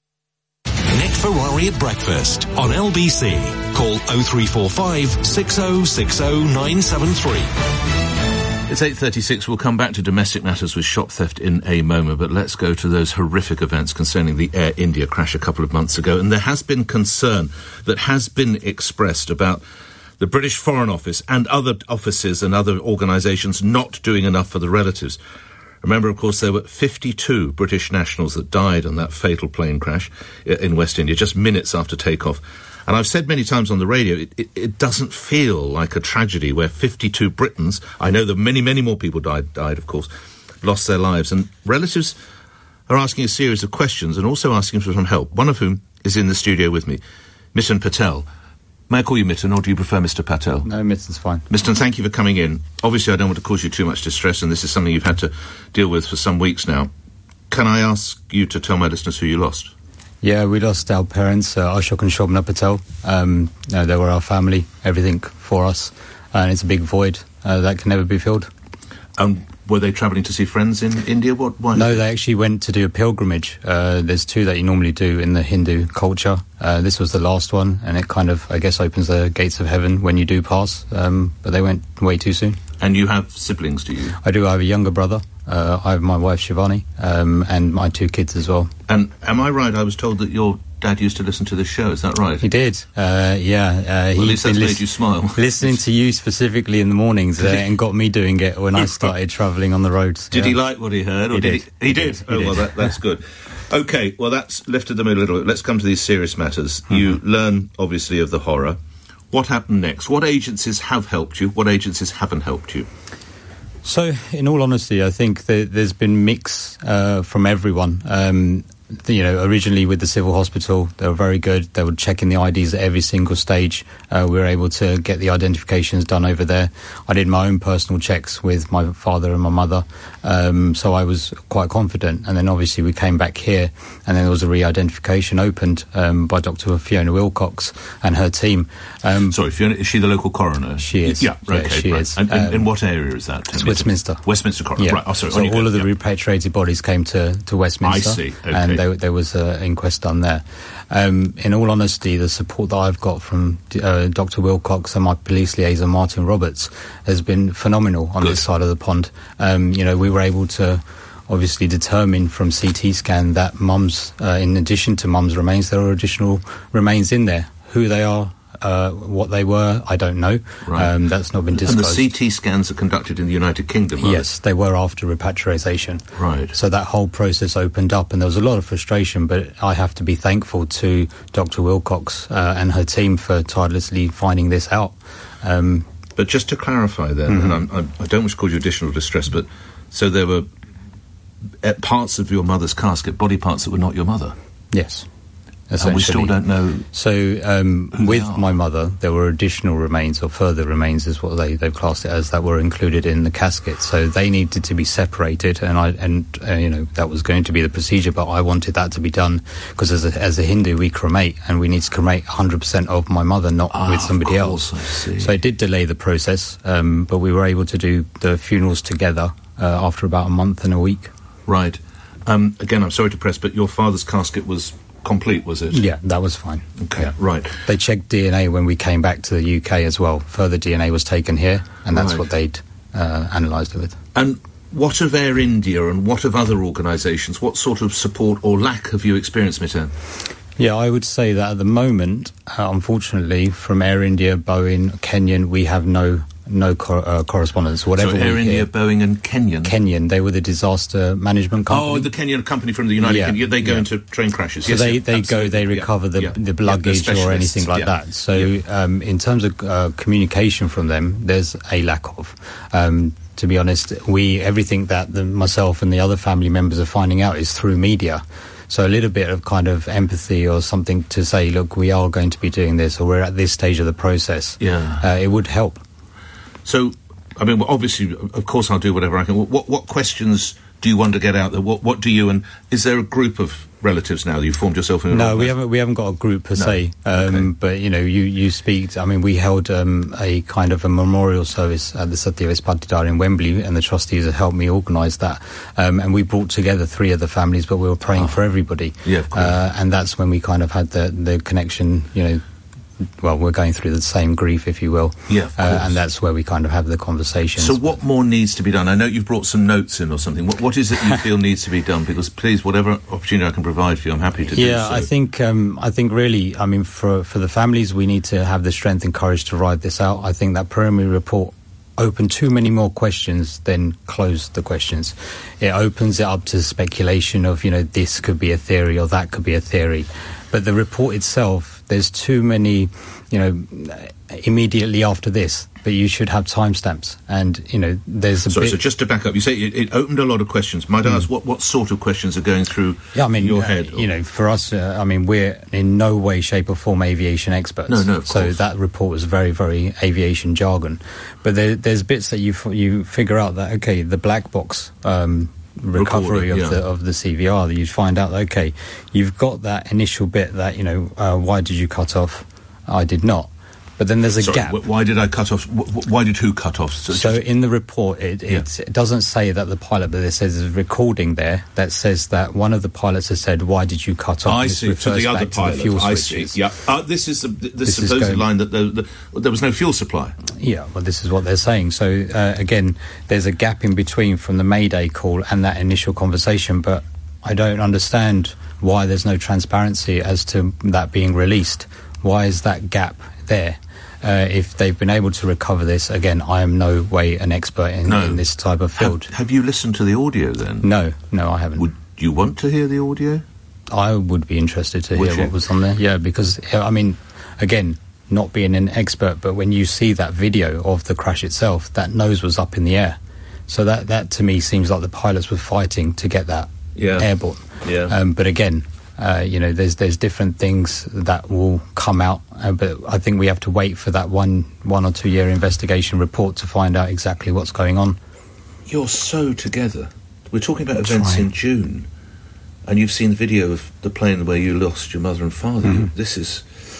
Nick Ferrari at breakfast on L B C. Call oh three four five, six oh six oh, nine seven three. It's eight thirty-six. We'll come back to domestic matters with shop theft in a moment, but let's go to those horrific events concerning the Air India crash a couple of months ago. And there has been concern that has been expressed about the British Foreign Office and other offices and other organisations not doing enough for the relatives. Remember, of course, there were fifty-two British nationals that died in that fatal plane crash in West India, just minutes after takeoff. And I've said many times on the radio, it, it, it doesn't feel like a tragedy where fifty-two Britons, I know that many, many more people died, died, of course, lost their lives. And relatives are asking a series of questions and also asking for some help, one of whom is in the studio with me, Miten Patel. May I call you Miten, or do you prefer Mister Patel? No, Miten's fine. Miten, thank you for coming in. Obviously, I don't want to cause you too much distress, and this is something you've had to deal with for some weeks now. Can I ask you to tell my listeners who you lost? Yeah, we lost our parents, uh, Ashok and Shobna Patel. Um, uh, they were our family, everything for us, and it's a big void uh, that can never be filled. Um, were they travelling to see friends in India? What? Why? No, they actually went to do a pilgrimage. Uh, there's two that you normally do in the Hindu culture. Uh, this was the last one, and it kind of, I guess, opens the gates of heaven when you do pass. Um, but they went way too soon. And you have siblings, do you? I do. I have a younger brother. Uh, I have my wife, Shivani, um, and my two kids as well. And am I right? I was told that your dad used to listen to this show. Is that right? He did. Uh, yeah. Uh, well, at least that's made you smile. Listening to you specifically in the mornings uh, and got me doing it when I started travelling on the roads. Did yeah. he like what he heard? Or he, did. did. He, he did. He oh, did. well, that, that's good. Okay, well, that's lifted them a little bit. Let's come to these serious matters. Mm-hmm. You learn, obviously, of the horror. what happened next? What agencies have helped you? What agencies haven't helped you? So, in all honesty, I think that there's been mix uh, from everyone. Um, you know, originally with the civil hospital, they were very good. They were checking the I Ds at every single stage. Uh, we were able to get the identifications done over there. I did my own personal checks with my father and my mother, um, so I was quite confident. And then obviously we came back here, and then there was a re-identification opened um, by Doctor Fiona Wilcox and her team. Um, Sorry, Fiona, is she the local coroner? She is. Yeah, yeah okay, she right. is. And, and Um, in what area is that? It's Westminster. Westminster Coroner, Yeah. right. Oh, sorry. So on you all go. of the Yeah. repatriated bodies came to, to Westminster. I see, okay. And they, there was an inquest done there. Um, in all honesty, the support that I've got from uh, Doctor Wilcox and my police liaison, Martin Roberts, has been phenomenal on Good. this side of the pond. Um, you know, we were able to obviously determine from C T scan that mum's, uh, in addition to mum's remains, there are additional remains in there. Who they are, uh, what they were, I don't know. Right. Um, that's not been And disclosed. the C T scans are conducted in the United Kingdom, are Yes, they were after repatriation. Right. So that whole process opened up, and there was a lot of frustration, but I have to be thankful to Doctor Wilcox uh, and her team for tirelessly finding this out. Um, But just to clarify then, Mhm. and I'm, I'm, I don't wish to cause you additional distress, but so there were uh, parts of your mother's casket, body parts that were not your mother? Yes. And we still essentially. don't know. So, um, who they with are. my mother, there were additional remains, or further remains is what they, they've classed it as, that were included in the casket. So they needed to be separated, and I, and, uh, you know, that was going to be the procedure, but I wanted that to be done, because as a, as a Hindu, we cremate, and we need to cremate one hundred percent of my mother, not Ah, with somebody of course, else. I see. So it did delay the process, um, but we were able to do the funerals together uh, after about a month and a week. Right. Um, again, I'm sorry to press, but your father's casket was complete, was it? Yeah, that was fine. Okay, Yeah. right. They checked D N A when we came back to the U K as well. Further D N A was taken here, and that's Right. what they'd uh, analysed it with. And what of Air India and what of other organisations? What sort of support or lack have you experienced, Mitan? Yeah, I would say that at the moment, uh, unfortunately, from Air India, Boeing, Kenyan, we have no no cor- uh, correspondence. Whatever so Air we India, hear. Boeing and Kenyan? Kenyan, they were the disaster management company. Oh, the Kenyan company from the United Yeah, Kingdom. They go yeah. into train crashes. So yes, they, yeah, they go, they absolutely. recover Yeah, the, yeah. the Yeah, they're luggage or specialists, anything like yeah. that. So um, in terms of uh, communication from them, there's a lack of. Um, to be honest, we everything that the, myself and the other family members are finding out is through media. So a little bit of kind of empathy or something to say, look, we are going to be doing this, or we're at this stage of the process. Yeah. Uh, it would help. So, I mean, well, obviously, of course, I'll do whatever I can. What what questions do you want to get out there? What what do you and is there a group of relatives now that you've formed yourself in? An No, we organisation? haven't. We haven't got a group per No. se. Um, But you know, you you speak. I mean, we held um, a kind of a memorial service at the Satya Vespatidar in Wembley, and the trustees have helped me organise that. Um, and we brought together three of the families, but we were praying for everybody. Yeah, of course. Uh, and that's when we kind of had the the connection. You know. Well, we're going through the same grief, if you will. Yeah, of uh, course. and that's where we kind of have the conversations. So what more needs to be done? I know you've brought some notes in or something. What, what is it you feel needs to be done? Because please, whatever opportunity I can provide for you, I'm happy to do so. Yeah, I think um, I think really, I mean, for for the families, we need to have the strength and courage to ride this out. I think that preliminary report opened too many more questions than closed the questions. It opens it up to speculation of, you know, this could be a theory or that could be a theory. But the report itself, there's too many, you know, immediately after this, but you should have timestamps. And, you know, there's a Sorry, bit... so just to back up, you say it, it opened a lot of questions. Might I ask what, what sort of questions are going through Yeah, I mean, your uh, head? you know, for us, uh, I mean, we're in no way, shape or form aviation experts. No, no, of So course. that report was very, very aviation jargon. But there, there's bits that you f- you figure out that, okay, the black box um, recovery Recorder, of yeah. the of the C V R, that you find out, okay, you've got that initial bit that, you know, uh, why did you cut off? I did not. But then there's a Sorry, gap. wh- why did I cut off? Wh- wh- why did who cut off? So, So just- in the report, it, it, it doesn't say that the pilot, but it says there's a recording there that says that one of the pilots has said, "Why did you cut off?" I And this see. To refers the other back pilot, to the fuel I switches. see. Yeah. Uh, this is the, the, the This is supposed going- line that the, the, there was no fuel supply. Yeah, well, this is what they're saying. So uh, again, there's a gap in between from the Mayday call and that initial conversation, but I don't understand why there's no transparency as to that being released. Why is that gap there? Uh, if they've been able to recover this, again, I am no way an expert in, No. in this type of field. Have, have you listened to the audio then? No, no, I haven't. Would you want to hear the audio? I would be interested to Would hear you? what was on there. Yeah, because, uh, I mean, again, not being an expert, but when you see that video of the crash itself, that nose was up in the air. So that, that to me seems like the pilots were fighting to get that yeah. airborne. Yeah. Um, but again, uh, you know, there's there's different things that will come out, uh, but I think we have to wait for that one one or two year investigation report to find out exactly what's going on. You're so together. We're talking about events in June, and you've seen the video of the plane where you lost your mother and father. Mm-hmm. You, this is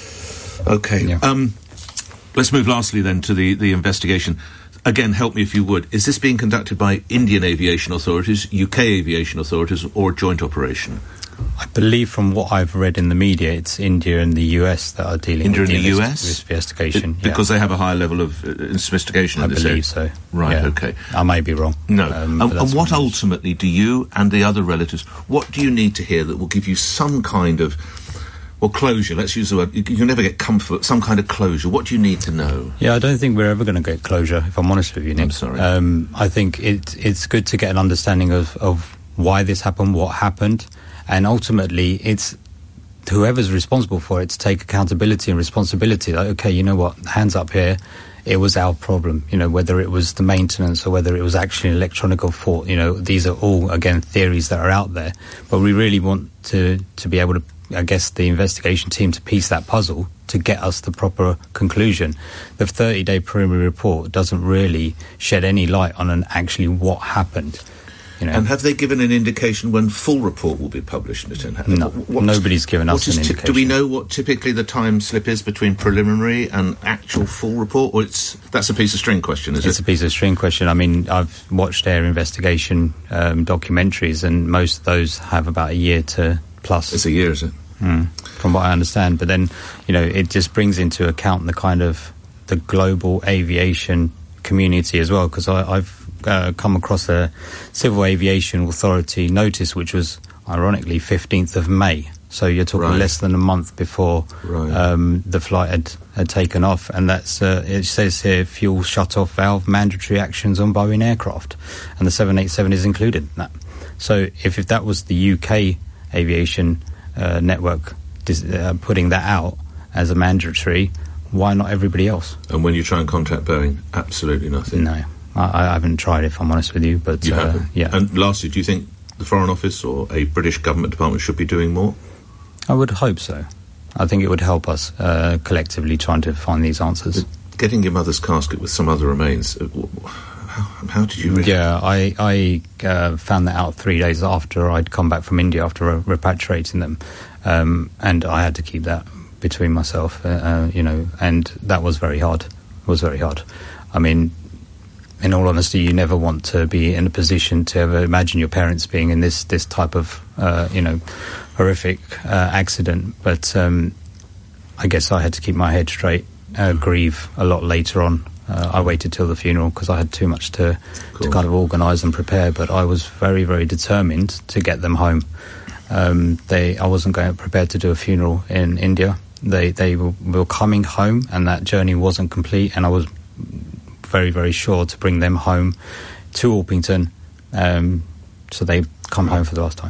okay. Yeah. Um, let's move lastly then to the the investigation. Again, help me if you would. Is this being conducted by Indian aviation authorities, U K aviation authorities, or a joint operation? I believe from what I've read in the media, it's India and the U S that are dealing India with and the U S? this investigation. It, because yeah. they have a higher level of uh, sophistication I in this believe area. so. Right, yeah. okay. I may be wrong. No. Um, and and what what ultimately do you and the other relatives, what do you need to hear that will give you some kind of, well, closure? Let's use the word, you can never get comfort, some kind of closure. What do you need to know? Yeah, I don't think we're ever going to get closure, if I'm honest with you, Nick. I'm sorry. Um, I think it, it's good to get an understanding of, of why this happened, what happened, and ultimately it's whoever's responsible for it to take accountability and responsibility. Like, okay, you know what, hands up here, it was our problem. You know, whether it was the maintenance or whether it was actually an electronic fault, you know, these are all, again, theories that are out there. But we really want to, to be able to, I guess, the investigation team to piece that puzzle to get us the proper conclusion. The thirty-day preliminary report doesn't really shed any light on an actually what happened. You know. And have they given an indication when full report will be published, Lieutenant? No, what, nobody's given us an t- indication. Do we know what typically the time slip is between preliminary and actual full report? Or it's that's a piece of string question, is it's it? It's a piece of string question. I mean, I've watched their investigation um, documentaries, and most of those have about a year to plus. It's a year, is it? Mm, from what I understand. But then, you know, it just brings into account the kind of the global aviation community as well, because I've uh, come across a Civil Aviation Authority notice, which was ironically fifteenth of May. So you're talking right. less than a month before right. um, the flight had, had taken off. And that's, uh, it says here, fuel shut-off valve, mandatory actions on Boeing aircraft. And the seven eighty-seven is included in that. So if, if that was the U K aviation uh, network dis- uh, putting that out as a mandatory, why not everybody else? And when you try and contact Boeing, absolutely nothing? No. I, I haven't tried, if I'm honest with you. But you uh, haven't? Yeah. And lastly, do you think the Foreign Office or a British government department should be doing more? I would hope so. I think it would help us uh, collectively trying to find these answers. But getting your mother's casket with some other remains, how, how did you... Really? Yeah, I, I uh, found that out three days after I'd come back from India after repatriating them. Um, and I had to keep that between myself, uh, uh, you know, and that was very hard. It was very hard. I mean, in all honesty, you never want to be in a position to ever imagine your parents being in this, this type of, uh, you know, horrific uh, accident. But um, I guess I had to keep my head straight, uh, grieve a lot later on. Uh, I waited till the funeral because I had too much to, to kind of organise and prepare. But I was very, very determined to get them home. Um, they, I wasn't going prepared to do a funeral in India. They, they were, were coming home, and that journey wasn't complete. And I was very, very sure to bring them home to Orpington, um, so they come home for the last time.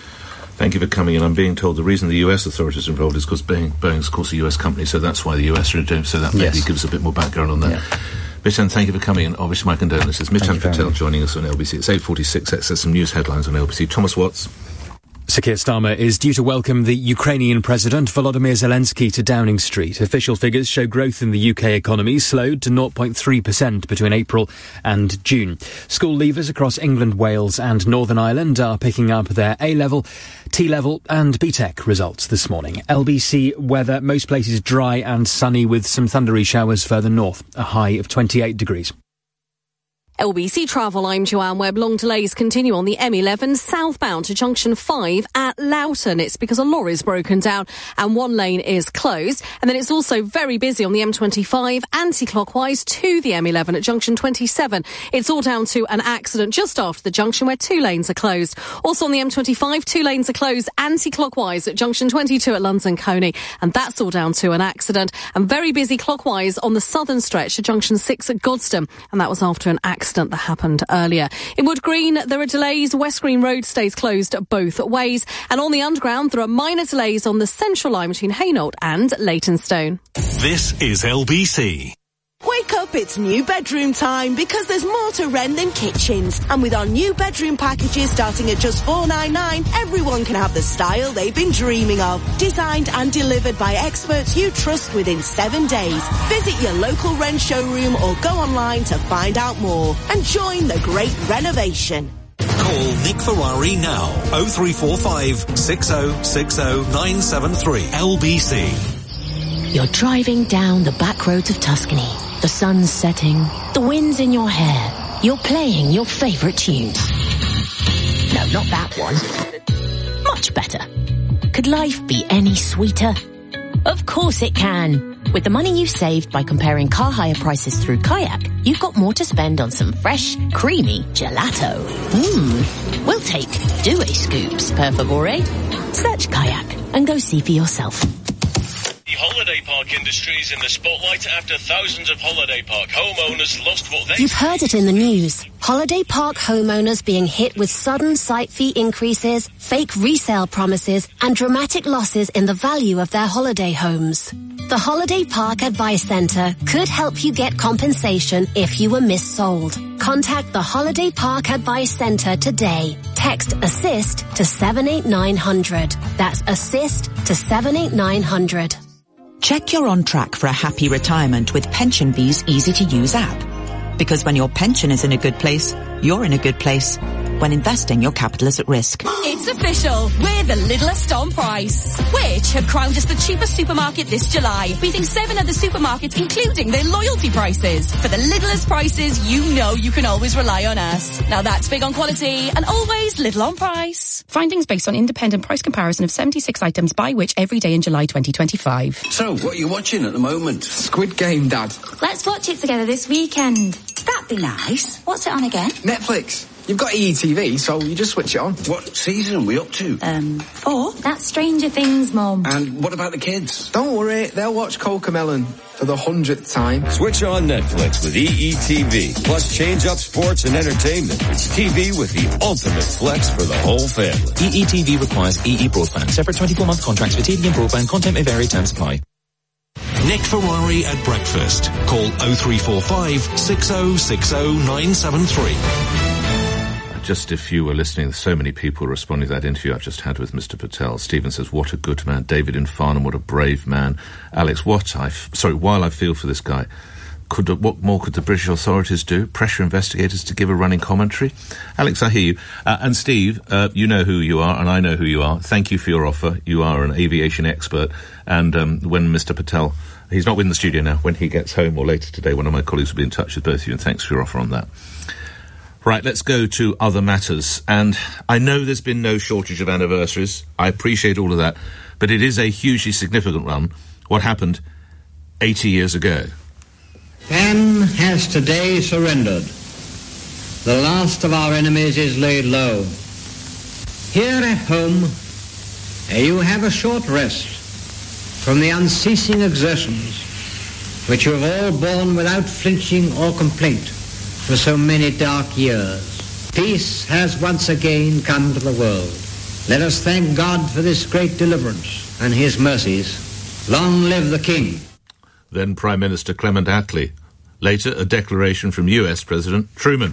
Thank you for coming in. I'm being told the reason the U S authorities are involved is because Boeing, Boeing's, of course, a U S company, so that's why the U S are doing. So that maybe yes. gives us a bit more background on that. Yeah. Bitan, thank you for coming in. Obviously, my condolences. Bitan Patel joining us on L B C. It's eight forty-six. Let's have some news headlines on L B C. Thomas Watts. Sir Keir Starmer is due to welcome the Ukrainian President Volodymyr Zelensky to Downing Street. Official figures show growth in the U K economy slowed to zero point three percent between April and June. School leavers across England, Wales and Northern Ireland are picking up their A-level, T-level and B TEC results this morning. L B C weather, most places dry and sunny with some thundery showers further north, a high of twenty-eight degrees. L B C Travel, I'm Joanne Webb. Long delays continue on the M eleven southbound to Junction five at Loughton. It's because a lorry's broken down and one lane is closed. And then it's also very busy on the M twenty-five anti-clockwise to the M eleven at Junction twenty-seven. It's all down to an accident just after the junction where two lanes are closed. Also on the M twenty-five, two lanes are closed anti-clockwise at Junction twenty-two at London Coney. And that's all down to an accident. And very busy clockwise on the southern stretch at Junction six at Godstone. And that was after an accident. accident that happened earlier. In Wood Green, there are delays. West Green Road stays closed both ways. And on the Underground, there are minor delays on the Central Line between Hainault and Leytonstone. This is L B C. Wake up, it's new bedroom time because there's more to rent than kitchens. And with our new bedroom packages starting at just four ninety-nine, everyone can have the style they've been dreaming of. Designed and delivered by experts you trust within seven days. Visit your local Rent showroom or go online to find out more and join the great renovation. Call Nick Ferrari now. oh three four five, six oh six oh, nine seven three. L B C. You're driving down the back roads of Tuscany. The sun's setting, the wind's in your hair. You're playing your favourite tunes. No, not that one. Much better. Could life be any sweeter? Of course it can. With the money you've saved by comparing car hire prices through Kayak, you've got more to spend on some fresh, creamy gelato. Mmm. We'll take Due Scoops, per favore. Search Kayak and go see for yourself. The holiday park industry is in the spotlight after thousands of holiday park homeowners lost what they... You've heard it in the news. Holiday park homeowners being hit with sudden site fee increases, fake resale promises, and dramatic losses in the value of their holiday homes. The Holiday Park Advice Centre could help you get compensation if you were missold. Contact the Holiday Park Advice Centre today. Text ASSIST to seven eight nine hundred. That's ASSIST to seven eight nine hundred. Check you're on track for a happy retirement with PensionBee's easy-to-use app. Because when your pension is in a good place, you're in a good place. When investing, your capital is at risk. It's official. We're the littlest on price, which have crowned us the cheapest supermarket this July, beating seven other supermarkets, including their loyalty prices. For the littlest prices, you know you can always rely on us. Now that's big on quality and always little on price. Findings based on independent price comparison of seventy-six items by which every day in July twenty twenty-five. So, what are you watching at the moment? Squid Game, Dad. Let's watch it together this weekend. That'd be nice. What's it on again? Netflix. You've got E E T V, so you just switch it on. What season are we up to? Um, four. That's Stranger Things, Mum. And what about the kids? Don't worry, they'll watch Cocomelon for the hundredth time. Switch on Netflix with E E T V. Plus change up sports and entertainment. It's T V with the ultimate flex for the whole family. E E T V requires E E broadband. Separate twenty-four month contracts for T V and broadband. Content may vary. Terms apply. Nick Ferrari at breakfast. Call oh three four five, six oh six oh, nine seven three. Just if you were listening, so many people responding to that interview I've just had with Mister Patel. Stephen says, what a good man. David in Farnham, what a brave man. Alex, what I, f- sorry, while I feel for this guy, could, what more could the British authorities do? Pressure investigators to give a running commentary? Alex, I hear you. Uh, and Steve, uh, you know who you are, and I know who you are. Thank you for your offer. You are an aviation expert. And um, when Mister Patel, he's not in the studio now, when he gets home or later today, one of my colleagues will be in touch with both of you, and thanks for your offer on that. Right, let's go to other matters. And I know there's been no shortage of anniversaries. I appreciate all of that. But it is a hugely significant one. What happened eighty years ago? Japan has today surrendered. The last of our enemies is laid low. Here at home, you have a short rest from the unceasing exertions which you have all borne without flinching or complaint for so many dark years. Peace has once again come to the world. Let us thank God for this great deliverance and his mercies. Long live the King. Then Prime Minister Clement Attlee. Later, a declaration from U S President Truman.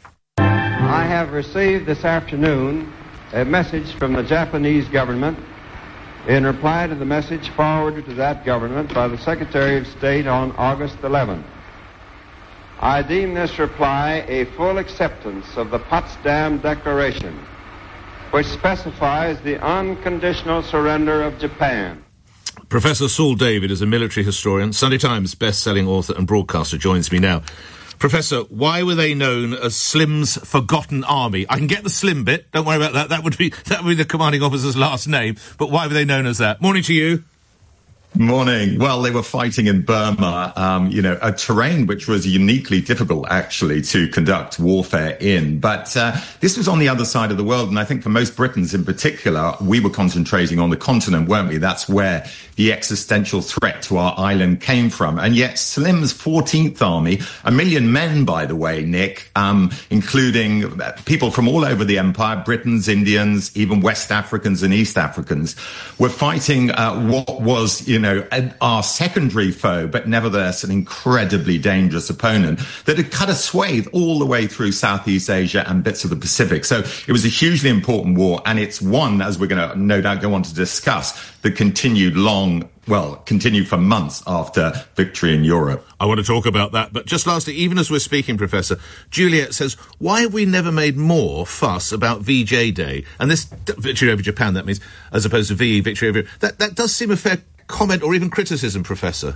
I have received this afternoon a message from the Japanese government in reply to the message forwarded to that government by the Secretary of State on August eleventh. I deem this reply a full acceptance of the Potsdam Declaration, which specifies the unconditional surrender of Japan. Professor Saul David is a military historian, Sunday Times best-selling author and broadcaster, joins me now. Professor, why were they known as Slim's Forgotten Army? I can get the Slim bit, don't worry about that, that would be that would be the commanding officer's last name, but why were they known as that? Morning to you. Morning. Well, they were fighting in Burma, um, you know, a terrain which was uniquely difficult, actually, to conduct warfare in. But uh, this was on the other side of the world. And I think for most Britons in particular, we were concentrating on the continent, weren't we? That's where the existential threat to our island came from. And yet Slim's fourteenth Army, a million men, by the way, Nick, um, including people from all over the empire, Britons, Indians, even West Africans and East Africans, were fighting uh, what was, you know, our secondary foe, but nevertheless an incredibly dangerous opponent that had cut a swathe all the way through Southeast Asia and bits of the Pacific. So it was a hugely important war, and it's one, as we're going to no doubt go on to discuss, that continued long, well, continued for months after victory in Europe. I want to talk about that, but just lastly, even as we're speaking, Professor, Juliet says, why have we never made more fuss about V J Day? And this victory over Japan, that means, as opposed to V E, victory over... That, that does seem a fair comment or even criticism, Professor.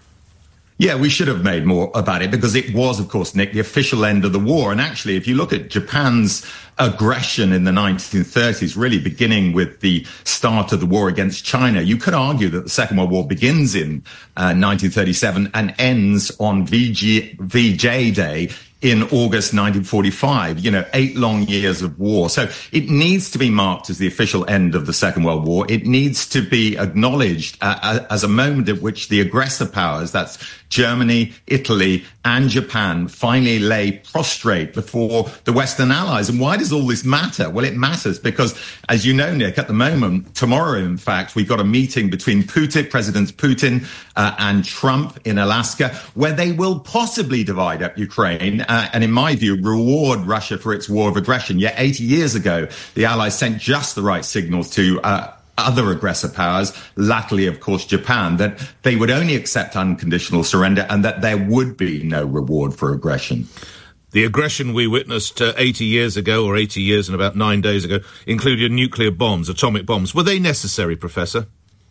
Yeah, we should have made more about it because it was, of course, Nick, the official end of the war. And actually, if you look at Japan's aggression in the nineteen thirties, really beginning with the start of the war against China, you could argue that the Second World War begins in uh, nineteen thirty-seven and ends on V G, V J Day in August nineteen forty-five, you know, eight long years of war. So it needs to be marked as the official end of the Second World War. It needs to be acknowledged uh, as a moment at which the aggressor powers, that's Germany, Italy, and Japan, finally lay prostrate before the Western allies. And why does all this matter? Well, it matters because, as you know, Nick, at the moment, tomorrow, in fact, we've got a meeting between Putin, Presidents Putin uh, and Trump in Alaska, where they will possibly divide up Ukraine uh, and, in my view, reward Russia for its war of aggression. Yet eighty years ago, the Allies sent just the right signals to uh, other aggressor powers, latterly, of course, Japan, that they would only accept unconditional surrender and that there would be no reward for aggression. The aggression we witnessed uh, eighty years ago, or eighty years and about nine days ago, included nuclear bombs, atomic bombs. Were they necessary, Professor?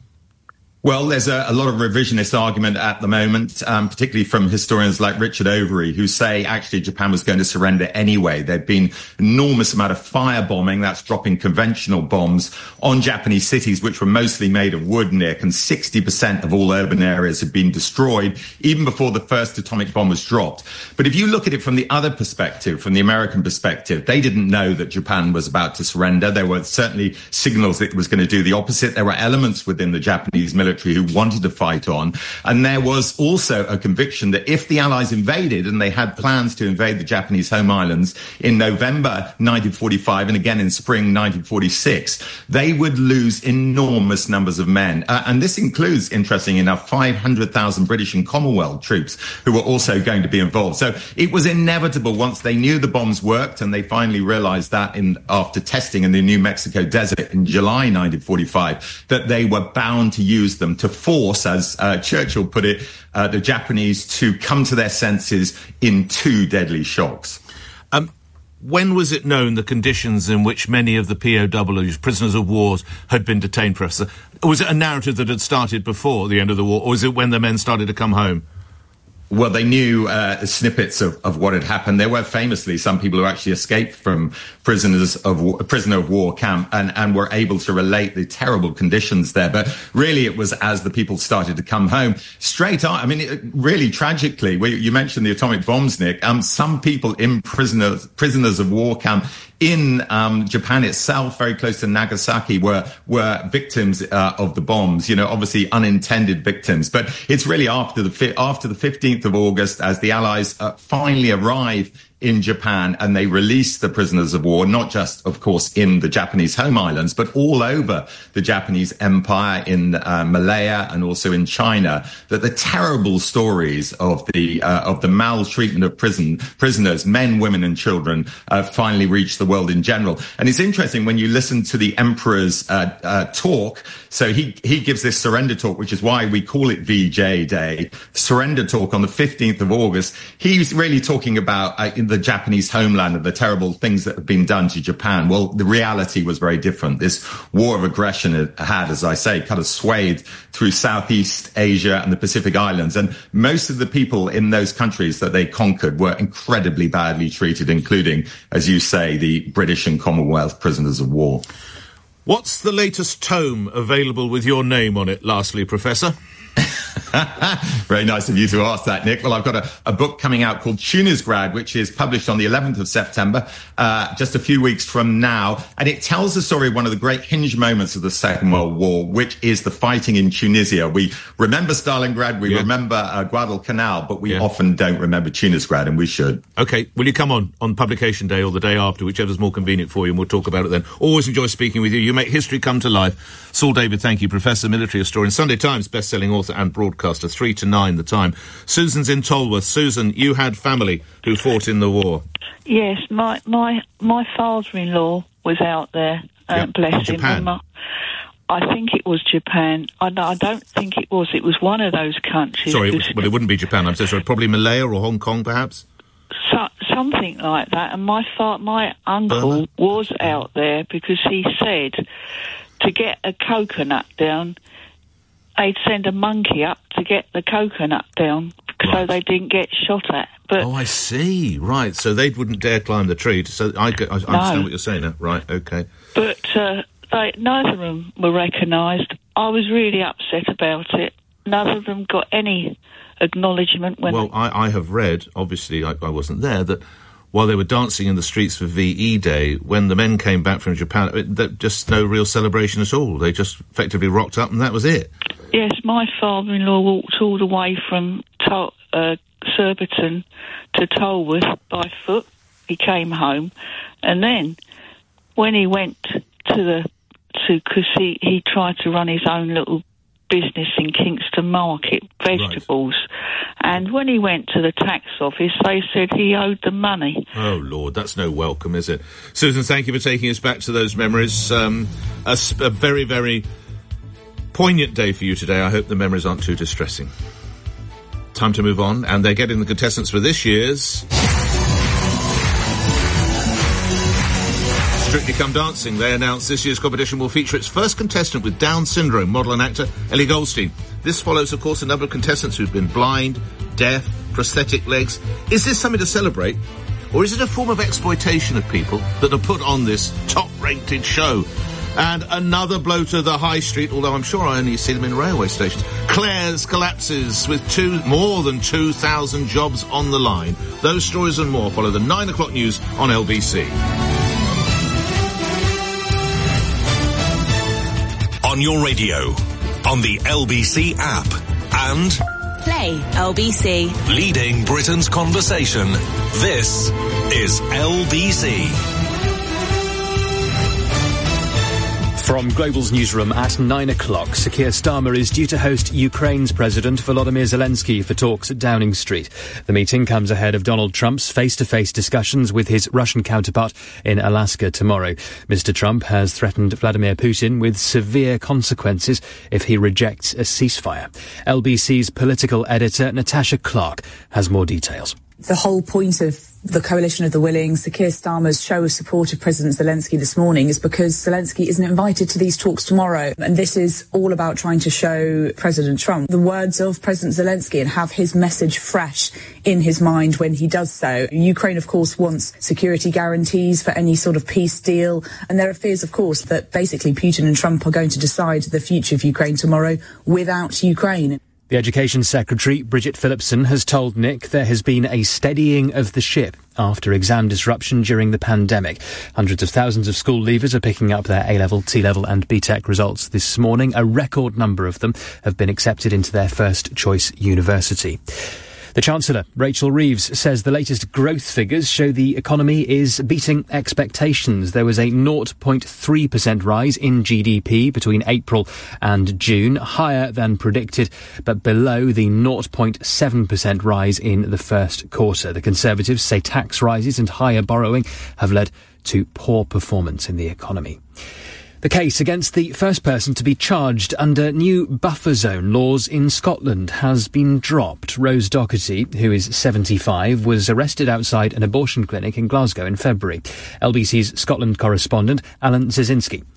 Well, there's a, a lot of revisionist argument at the moment, um, particularly from historians like Richard Overy, who say actually Japan was going to surrender anyway. There'd been enormous amount of firebombing, that's dropping conventional bombs on Japanese cities, which were mostly made of wood, Nick, and sixty percent of all urban areas had been destroyed even before the first atomic bomb was dropped. But if you look at it from the other perspective, from the American perspective, they didn't know that Japan was about to surrender. There were certainly signals that it was going to do the opposite. There were elements within the Japanese military who wanted to fight on. And there was also a conviction that if the Allies invaded, and they had plans to invade the Japanese home islands in November nineteen forty-five and again in spring nineteen forty-six, they would lose enormous numbers of men. Uh, and this includes, interesting enough, five hundred thousand British and Commonwealth troops who were also going to be involved. So it was inevitable once they knew the bombs worked, and they finally realized that in after testing in the New Mexico desert in July nineteen forty-five, that they were bound to use them to force, as uh, Churchill put it, uh, the Japanese to come to their senses in two deadly shocks. Um, when was it known the conditions in which many of the P O Ws, prisoners of war, had been detained, Professor? Was it a narrative that had started before the end of the war, or was it when the men started to come home? Well, they knew uh, snippets of, of what had happened. There were famously some people who actually escaped from prisoners of war, prisoner of war camp and, and were able to relate the terrible conditions there. But really, it was as the people started to come home straight on. I mean, it, really tragically, we, you mentioned the atomic bombs, Nick. Um, some people in prisoners prisoners of war camp in um, Japan itself, very close to Nagasaki, were were victims uh, of the bombs. You know, obviously unintended victims. But it's really after the fi- after the fifteenth of August, as the Allies uh, finally arrive in Japan and they release the prisoners of war, not just, of course, in the Japanese home islands, but all over the Japanese empire, in uh, Malaya and also in China, that the terrible stories of the uh, of the maltreatment of prison prisoners, men, women and children, uh, finally reached the world in general. And it's interesting when you listen to the emperor's uh, uh, talk. So he, he gives this surrender talk, which is why we call it V J Day, surrender talk on the fifteenth of August. He's really talking about uh, in the Japanese homeland and the terrible things that have been done to Japan. Well, the reality was very different. This war of aggression had, as I say, cut a swathe through Southeast Asia and the Pacific Islands. And most of the people in those countries that they conquered were incredibly badly treated, including, as you say, the British and Commonwealth prisoners of war. What's the latest tome available with your name on it, lastly, Professor? Very nice of you to ask that, Nick. Well, I've got a, a book coming out called Tunisgrad, which is published on the eleventh of September, uh, just a few weeks from now. And it tells the story of one of the great hinge moments of the Second World War, which is the fighting in Tunisia. We remember Stalingrad, we yeah. remember uh, Guadalcanal, but we yeah. often don't remember Tunisgrad, and we should. OK, will you come on on publication day or the day after, whichever's more convenient for you, and we'll talk about it then. Always enjoy speaking with you. You make history come to life. Saul David, thank you. Professor, military historian, Sunday Times best-selling author and broadcaster, three to nine the time. Susan's in Tolworth. Susan, you had family who fought in the war. Yes, my my my father-in-law was out there, uh, yep. bless Japan. him. My, I think it was Japan. I, I don't think it was. It was one of those countries. Sorry, it was, well, it wouldn't be Japan. I'm so sorry. Probably Malaya or Hong Kong, perhaps? So, something like that. And my fa- my uncle Burma? was out there because he said to get a coconut down, they'd send a monkey up to get the coconut down right. so they didn't get shot at. But oh, I see. Right. So they wouldn't dare climb the tree. So I, I, I understand no. what you're saying now. Right. OK. But uh, they, neither of them were recognised. I was really upset about it. None of them got any acknowledgement when... Well, I, I have read, obviously I, I wasn't there, that while they were dancing in the streets for V E Day, when the men came back from Japan, it, that just no real celebration at all. They just effectively rocked up and that was it. Yes, my father-in-law walked all the way from Tol- uh, Surbiton to Tolworth by foot. He came home, and then when he went to the... to because he, he tried to run his own little business in Kingston Market, vegetables. Right. And when he went to the tax office, they said he owed them money. Oh, Lord, that's no welcome, is it? Susan, thank you for taking us back to those memories. Um, a, a very, very poignant day for you today. I hope the memories aren't too distressing. Time to move on, and they're getting the contestants for this year's... Strictly Come Dancing. They announced this year's competition will feature its first contestant with Down syndrome, model and actor Ellie Goldstein. This follows, of course, a number of contestants who've been blind, deaf, prosthetic legs. Is this something to celebrate? Or is it a form of exploitation of people that are put on this top-rated show? And another blow to the high street, although I'm sure I only see them in railway stations. Claire's collapses with two, more than two thousand jobs on the line. Those stories and more follow the nine o'clock news on L B C. On your radio, on the L B C app, and Play L B C. Leading Britain's conversation. This is L B C. From Global's newsroom at nine o'clock, Sir Keir Starmer is due to host Ukraine's President Volodymyr Zelensky for talks at Downing Street. The meeting comes ahead of Donald Trump's face-to-face discussions with his Russian counterpart in Alaska tomorrow. Mister Trump has threatened Vladimir Putin with severe consequences if he rejects a ceasefire. L B C's political editor Natasha Clark has more details. The whole point of the Coalition of the Willing, Sir Keir Starmer's show of support of President Zelensky this morning is because Zelensky isn't invited to these talks tomorrow. And this is all about trying to show President Trump the words of President Zelensky and have his message fresh in his mind when he does so. Ukraine, of course, wants security guarantees for any sort of peace deal. And there are fears, of course, that basically Putin and Trump are going to decide the future of Ukraine tomorrow without Ukraine. The Education Secretary, Bridget Phillipson, has told Nick there has been a steadying of the ship after exam disruption during the pandemic. Hundreds of thousands of school leavers are picking up their A-level, T-level and B TEC results this morning. A record number of them have been accepted into their first choice university. The Chancellor, Rachel Reeves, says the latest growth figures show the economy is beating expectations. There was a zero point three percent rise in G D P between April and June, higher than predicted, but below the zero point seven percent rise in the first quarter. The Conservatives say tax rises and higher borrowing have led to poor performance in the economy. The case against the first person to be charged under new buffer zone laws in Scotland has been dropped. Rose Doherty, who is seventy-five, was arrested outside an abortion clinic in Glasgow in February. L B C's Scotland correspondent Alan Zizinski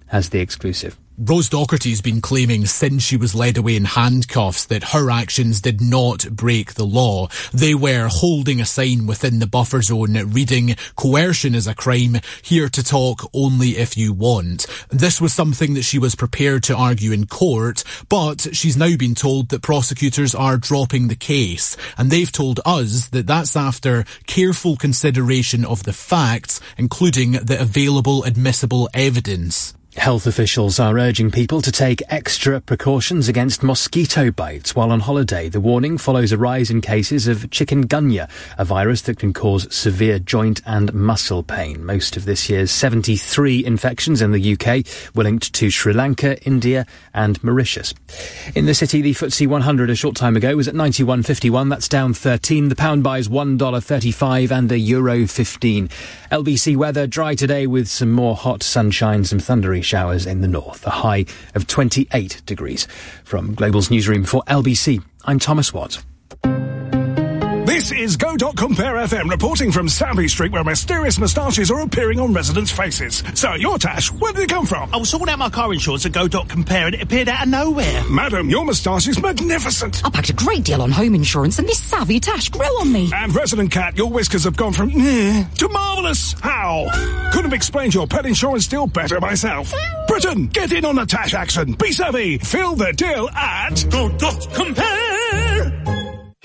has the exclusive. Rose Docherty's been claiming since she was led away in handcuffs that her actions did not break the law. They were holding a sign within the buffer zone reading, "Coercion is a crime, here to talk only if you want." This was something that she was prepared to argue in court, but she's now been told that prosecutors are dropping the case. And they've told us that that's after careful consideration of the facts, including the available admissible evidence. Health officials are urging people to take extra precautions against mosquito bites while on holiday. The warning follows a rise in cases of chikungunya, a virus that can cause severe joint and muscle pain. Most of this year's seventy-three infections in the U K were linked to Sri Lanka, India and Mauritius. In the city, the F T S E one hundred a short time ago was at ninety-one fifty-one. That's down thirteen. The pound buys one dollar thirty-five and a euro fifteen. L B C weather, dry today with some more hot sunshine, some thundery showers in the north, a high of twenty-eight degrees. From Global's newsroom for L B C, I'm Thomas Watt. This is Go dot Compare F M reporting from Savvy Street, where mysterious moustaches are appearing on residents' faces. So, your tash, where did it come from? I was sorting out my car insurance at Go dot Compare and it appeared out of nowhere. Madam, your moustache is magnificent. I packed a great deal on home insurance and this savvy tash grew on me. And Resident Cat, your whiskers have gone from eh to marvellous. How? Couldn't have explained your pet insurance deal better myself. Britain, get in on the tash action. Be savvy. Fill the deal at Go dot Compare.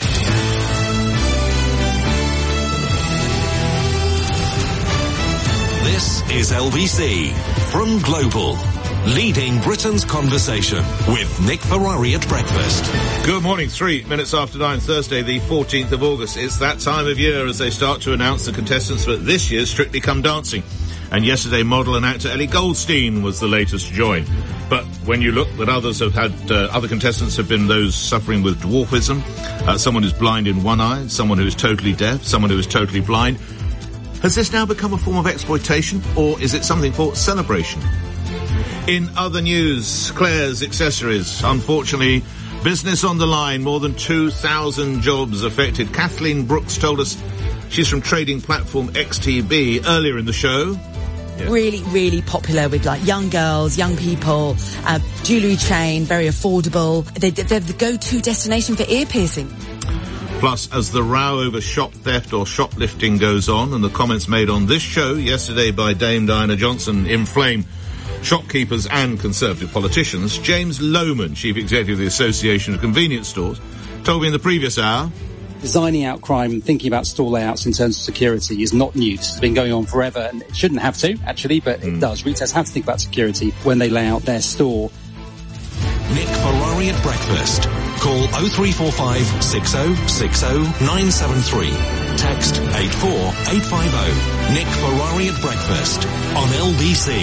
This is L B C from Global, leading Britain's conversation with Nick Ferrari at breakfast. Good morning, three minutes after nine, Thursday the fourteenth of August. It's that time of year as they start to announce the contestants for this year's Strictly Come Dancing. And yesterday, model and actor Ellie Goldstein was the latest to join. But when you look that others have had, uh, other contestants have been those suffering with dwarfism, uh, someone who's blind in one eye, someone who is totally deaf, someone who is totally blind. Has this now become a form of exploitation, or is it something for celebration? In other news, Claire's Accessories. Unfortunately, business on the line, more than two thousand jobs affected. Kathleen Brooks told us she's from trading platform X T B earlier in the show. Yeah. Really, really popular with like young girls, young people, uh, jewellery chain, very affordable. They, they're the go-to destination for ear piercing. Plus, as the row over shop theft or shoplifting goes on, and the comments made on this show yesterday by Dame Diana Johnson inflame shopkeepers and Conservative politicians, James Lohman, Chief Executive of the Association of Convenience Stores, told me in the previous hour, designing out crime and thinking about store layouts in terms of security is not new. This has been going on forever, and it shouldn't have to, actually, but mm. it does. Retailers have to think about security when they lay out their store. Nick Ferrari at breakfast. Call oh three four five, six oh six oh, nine seven three. Text eight four eight five oh. Nick Ferrari at breakfast on L B C.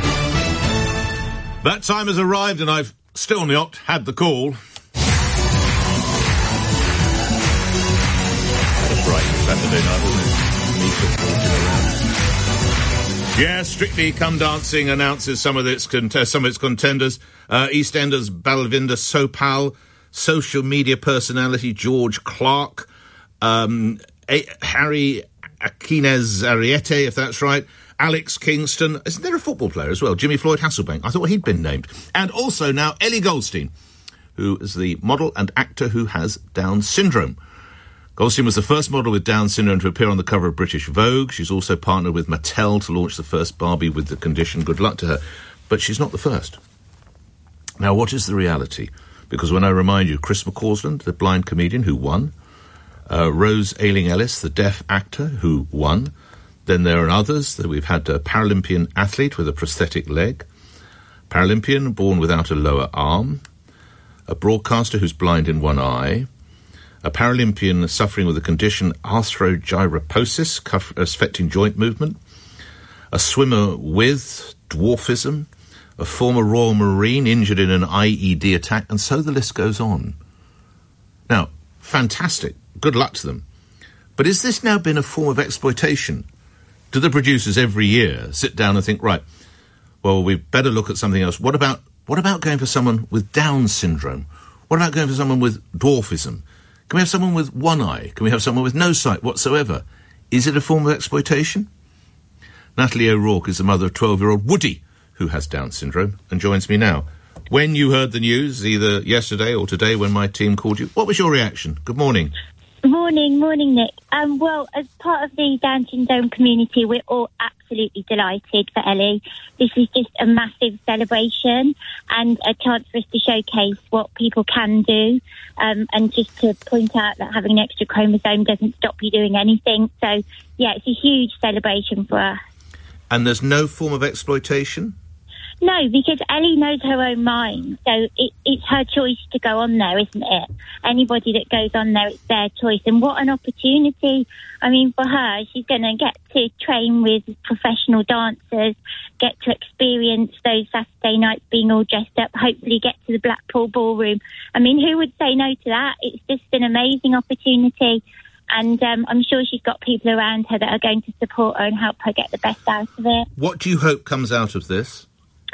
That time has arrived and I've still not had the call. That's right, Saturday night, wasn't it? Me supporting around. Yeah, Strictly Come Dancing announces some of its contest, some of its contenders. Uh, EastEnders Balvinda Sopal, social media personality George Clark, um, A- Harry Aquinez Ariete, if that's right, Alex Kingston. Isn't there a football player as well? Jimmy Floyd Hasselbank. I thought he'd been named. And also now Ellie Goldstein, who is the model and actor who has Down syndrome. Goldstein was the first model with Down syndrome to appear on the cover of British Vogue. She's also partnered with Mattel to launch the first Barbie with the condition. Good luck to her. But she's not the first. Now, what is the reality? Because when I remind you, Chris McCausland, the blind comedian who won, uh, Rose Ayling-Ellis, the deaf actor who won, then there are others. That we've had a Paralympian athlete with a prosthetic leg, Paralympian born without a lower arm, a broadcaster who's blind in one eye, a Paralympian suffering with the condition arthrogyroposis, affecting joint movement, a swimmer with dwarfism, a former Royal Marine injured in an I E D attack, and so the list goes on. Now, fantastic. Good luck to them. But has this now been a form of exploitation? Do the producers every year sit down and think, right, well, we've better look at something else. What about what about going for someone with Down syndrome? What about going for someone with dwarfism? Can we have someone with one eye? Can we have someone with no sight whatsoever? Is it a form of exploitation? Natalie O'Rourke is the mother of twelve-year-old Woody, who has Down syndrome and joins me now. When you heard the news, either yesterday or today when my team called you, what was your reaction? Good morning. Morning, morning, Nick. Um, well, as part of the Down syndrome community, we're all absolutely delighted for Ellie. This is just a massive celebration and a chance for us to showcase what people can do, um, and just to point out that having an extra chromosome doesn't stop you doing anything. So, yeah, it's a huge celebration for us. And there's no form of exploitation? No, because Ellie knows her own mind, so it, it's her choice to go on there, isn't it? Anybody that goes on there, it's their choice. And what an opportunity. I mean, for her, she's going to get to train with professional dancers, get to experience those Saturday nights being all dressed up, hopefully get to the Blackpool Ballroom. I mean, who would say no to that? It's just an amazing opportunity. And um, I'm sure she's got people around her that are going to support her and help her get the best out of it. What do you hope comes out of this?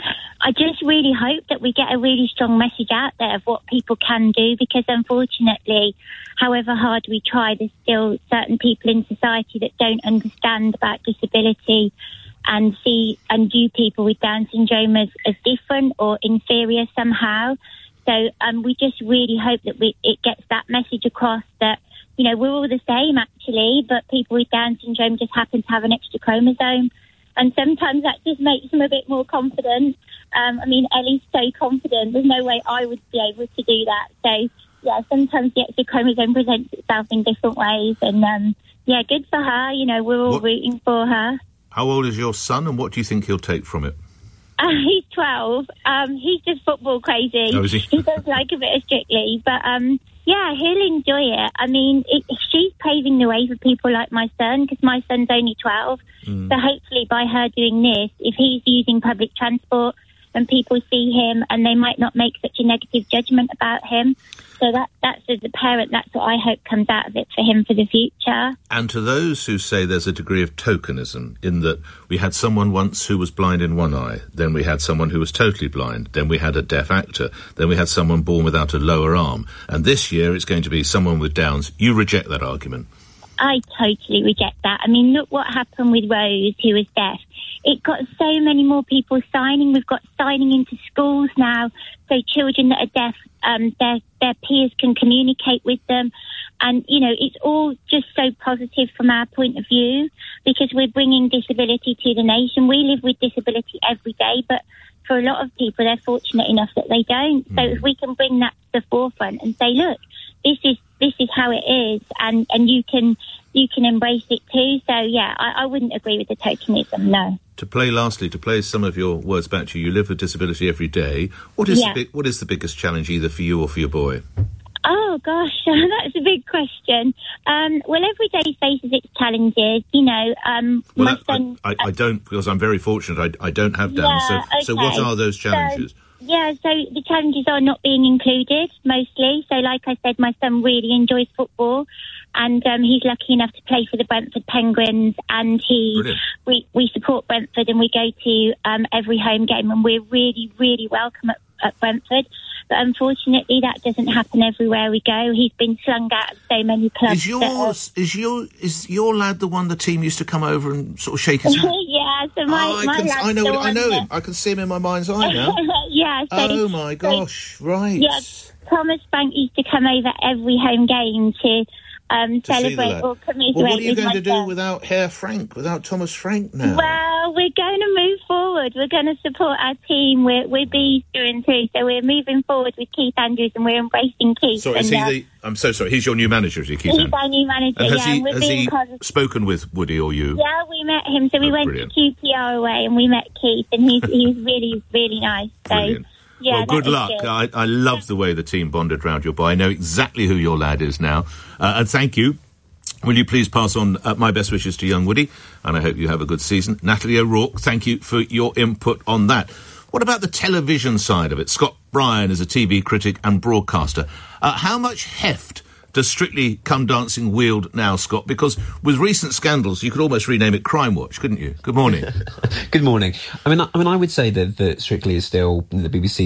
I just really hope that we get a really strong message out there of what people can do, because unfortunately, however hard we try, there's still certain people in society that don't understand about disability and see and view people with Down syndrome as, as different or inferior somehow. So um, we just really hope that we, it gets that message across that, you know, we're all the same actually, but people with Down syndrome just happen to have an extra chromosome. And sometimes that just makes them a bit more confident. Um, I mean, Ellie's so confident. There's no way I would be able to do that. So, yeah, sometimes the extra chromosome presents itself in different ways. And, um, yeah, good for her. You know, we're all what, rooting for her. How old is your son, and what do you think he'll take from it? Uh, he's twelve. Um, he's just football crazy. Oh, is he? He does like a bit of Strictly. But, um, yeah, he'll enjoy it. I mean, it, she's paving the way for people like my son, because my son's only twelve. Mm. So hopefully by her doing this, if he's using public transport and people see him and they might not make such a negative judgment about him. So that that's as a parent, that's what I hope comes out of it for him for the future. And to those who say there's a degree of tokenism in that we had someone once who was blind in one eye, then we had someone who was totally blind, then we had a deaf actor, then we had someone born without a lower arm, and this year it's going to be someone with Downs. You reject that argument? I totally reject that. I mean, look what happened with Rose, who was deaf. It got so many more people signing. We've got signing into schools now, so children that are deaf, um, their their peers can communicate with them. And, you know, it's all just so positive from our point of view, because we're bringing disability to the nation. We live with disability every day, but for a lot of people, they're fortunate enough that they don't. Mm. So if we can bring that to the forefront and say, look, this is this is how it is, and, and you can you can embrace it too. So, yeah, I, I wouldn't agree with the tokenism, no. To play, lastly, to play some of your words back to you, you live with disability every day. What is, yeah. the, big, what is the biggest challenge either for you or for your boy? Oh, gosh, that's a big question. Um, well, every day faces its challenges, you know. Um, well, my that, son, I, I, I don't, because I'm very fortunate, I, I don't have Down. Yeah, so, okay. so what are those challenges? So, yeah, so the challenges are not being included, mostly. So, like I said, my son really enjoys football, and um, he's lucky enough to play for the Brentford Penguins, and he we, we support Brentford, and we go to um, every home game, and we're really, really welcome at, at Brentford. But unfortunately, that doesn't happen everywhere we go. He's been slung out of so many clubs. Is yours, is your is your lad the one the team used to come over and sort of shake his hand? Yeah, so my, oh, I my can, lad's I know the I know one him. that... I can see him in my mind's eye now. Yeah. So, oh my gosh! So, right. Yeah, Thomas Frank used to come over every home game to. Um, to celebrate or commiserate. Well, what are you with going to do son. without Herr Frank, without Thomas Frank now? Well, we're going to move forward. We're going to support our team. We're, we're bees through and through, so we're moving forward with Keith Andrews, and we're embracing Keith. So is and, he uh, the... I'm so sorry, he's your new manager, is he, Keith He's Andrews? our new manager, and has yeah. he, and we're has being he positive. spoken with Woody or you? Yeah, we met him. So we oh, went brilliant. to Q P R away, and we met Keith, and he's, he's really, really nice. So, Brilliant. yeah, well, good that was luck. good. I, I love the way the team bonded round your boy. I know exactly who your lad is now. Uh, and thank you. Will you please pass on uh, my best wishes to young Woody, and I hope you have a good season. Natalie O'Rourke, thank you for your input on that. What about the television side of it? Scott Bryan is a T V critic and broadcaster. Uh, how much heft does Strictly Come Dancing wield now, Scott? Because with recent scandals, you could almost rename it Crime Watch, couldn't you? Good morning. Good morning. I mean, I, I mean, I would say that, that Strictly is still the B B C's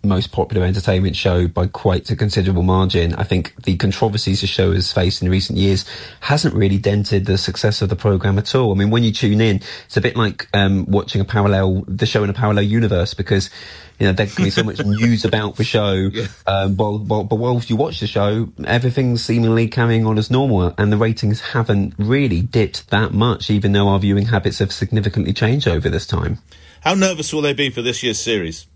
most popular entertainment show by quite a considerable margin. I think the controversies the show has faced in recent years hasn't really dented the success of the programme at all. I mean, when you tune in, it's a bit like um, watching a parallel, the show in a parallel universe, because you know, there can be so much news about the show, yeah. um, but, but, but whilst you watch the show, everything's seemingly carrying on as normal, and the ratings haven't really dipped that much, even though our viewing habits have significantly changed over this time. How nervous will they be for this year's series?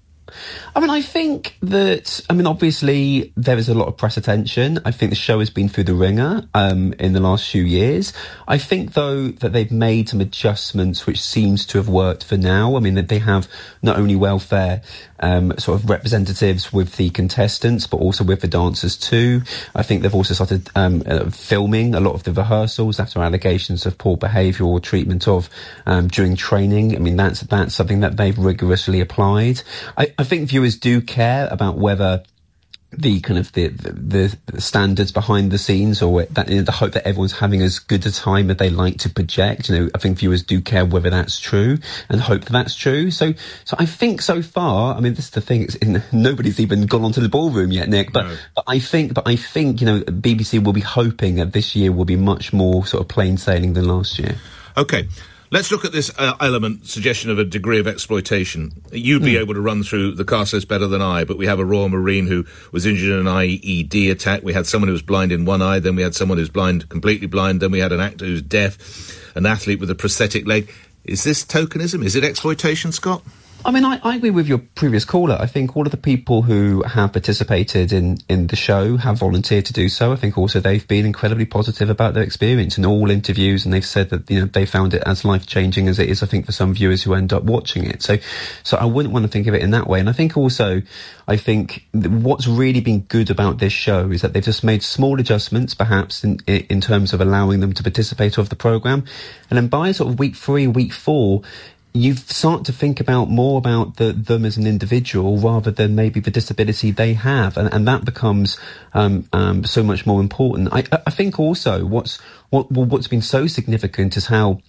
I mean, I think that, I mean, obviously there is a lot of press attention. I think the show has been through the ringer um, in the last few years. I think, though, that they've made some adjustments which seems to have worked for now. I mean, that they have not only welfare um, sort of representatives with the contestants, but also with the dancers too. I think they've also started um, uh, filming a lot of the rehearsals after allegations of poor behaviour or treatment of um, during training. I mean, that's that's something that they've rigorously applied. I, I think viewers do care about whether the kind of the, the, the standards behind the scenes, or that, you know, the hope that everyone's having as good a time as they like to project. You know, I think viewers do care whether that's true and hope that that's true. So, so I think so far, I mean, this is the thing, it's in, nobody's even gone onto the ballroom yet, Nick, but, no. but I think, but I think, you know, B B C will be hoping that this year will be much more sort of plain sailing than last year. Okay. Let's look at this uh, element, suggestion of a degree of exploitation. You'd be mm. able to run through the cast list better than I, but we have a Royal Marine who was injured in an I E D attack. We had someone who was blind in one eye. Then we had someone who's blind, completely blind. Then we had an actor who's deaf, an athlete with a prosthetic leg. Is this tokenism? Is it exploitation, Scott? I mean, I, I agree with your previous caller. I think all of the people who have participated in, in the show have volunteered to do so. I think also they've been incredibly positive about their experience in all interviews, and they've said that, you know, they found it as life-changing as it is, I think, for some viewers who end up watching it. So, so I wouldn't want to think of it in that way. And I think also, I think what's really been good about this show is that they've just made small adjustments, perhaps, in, in terms of allowing them to participate of the programme. And then by sort of week three, week four, you start to think about more about the, them as an individual rather than maybe the disability they have, and, and that becomes um, um, so much more important. I, I think also what's what what's been so significant is how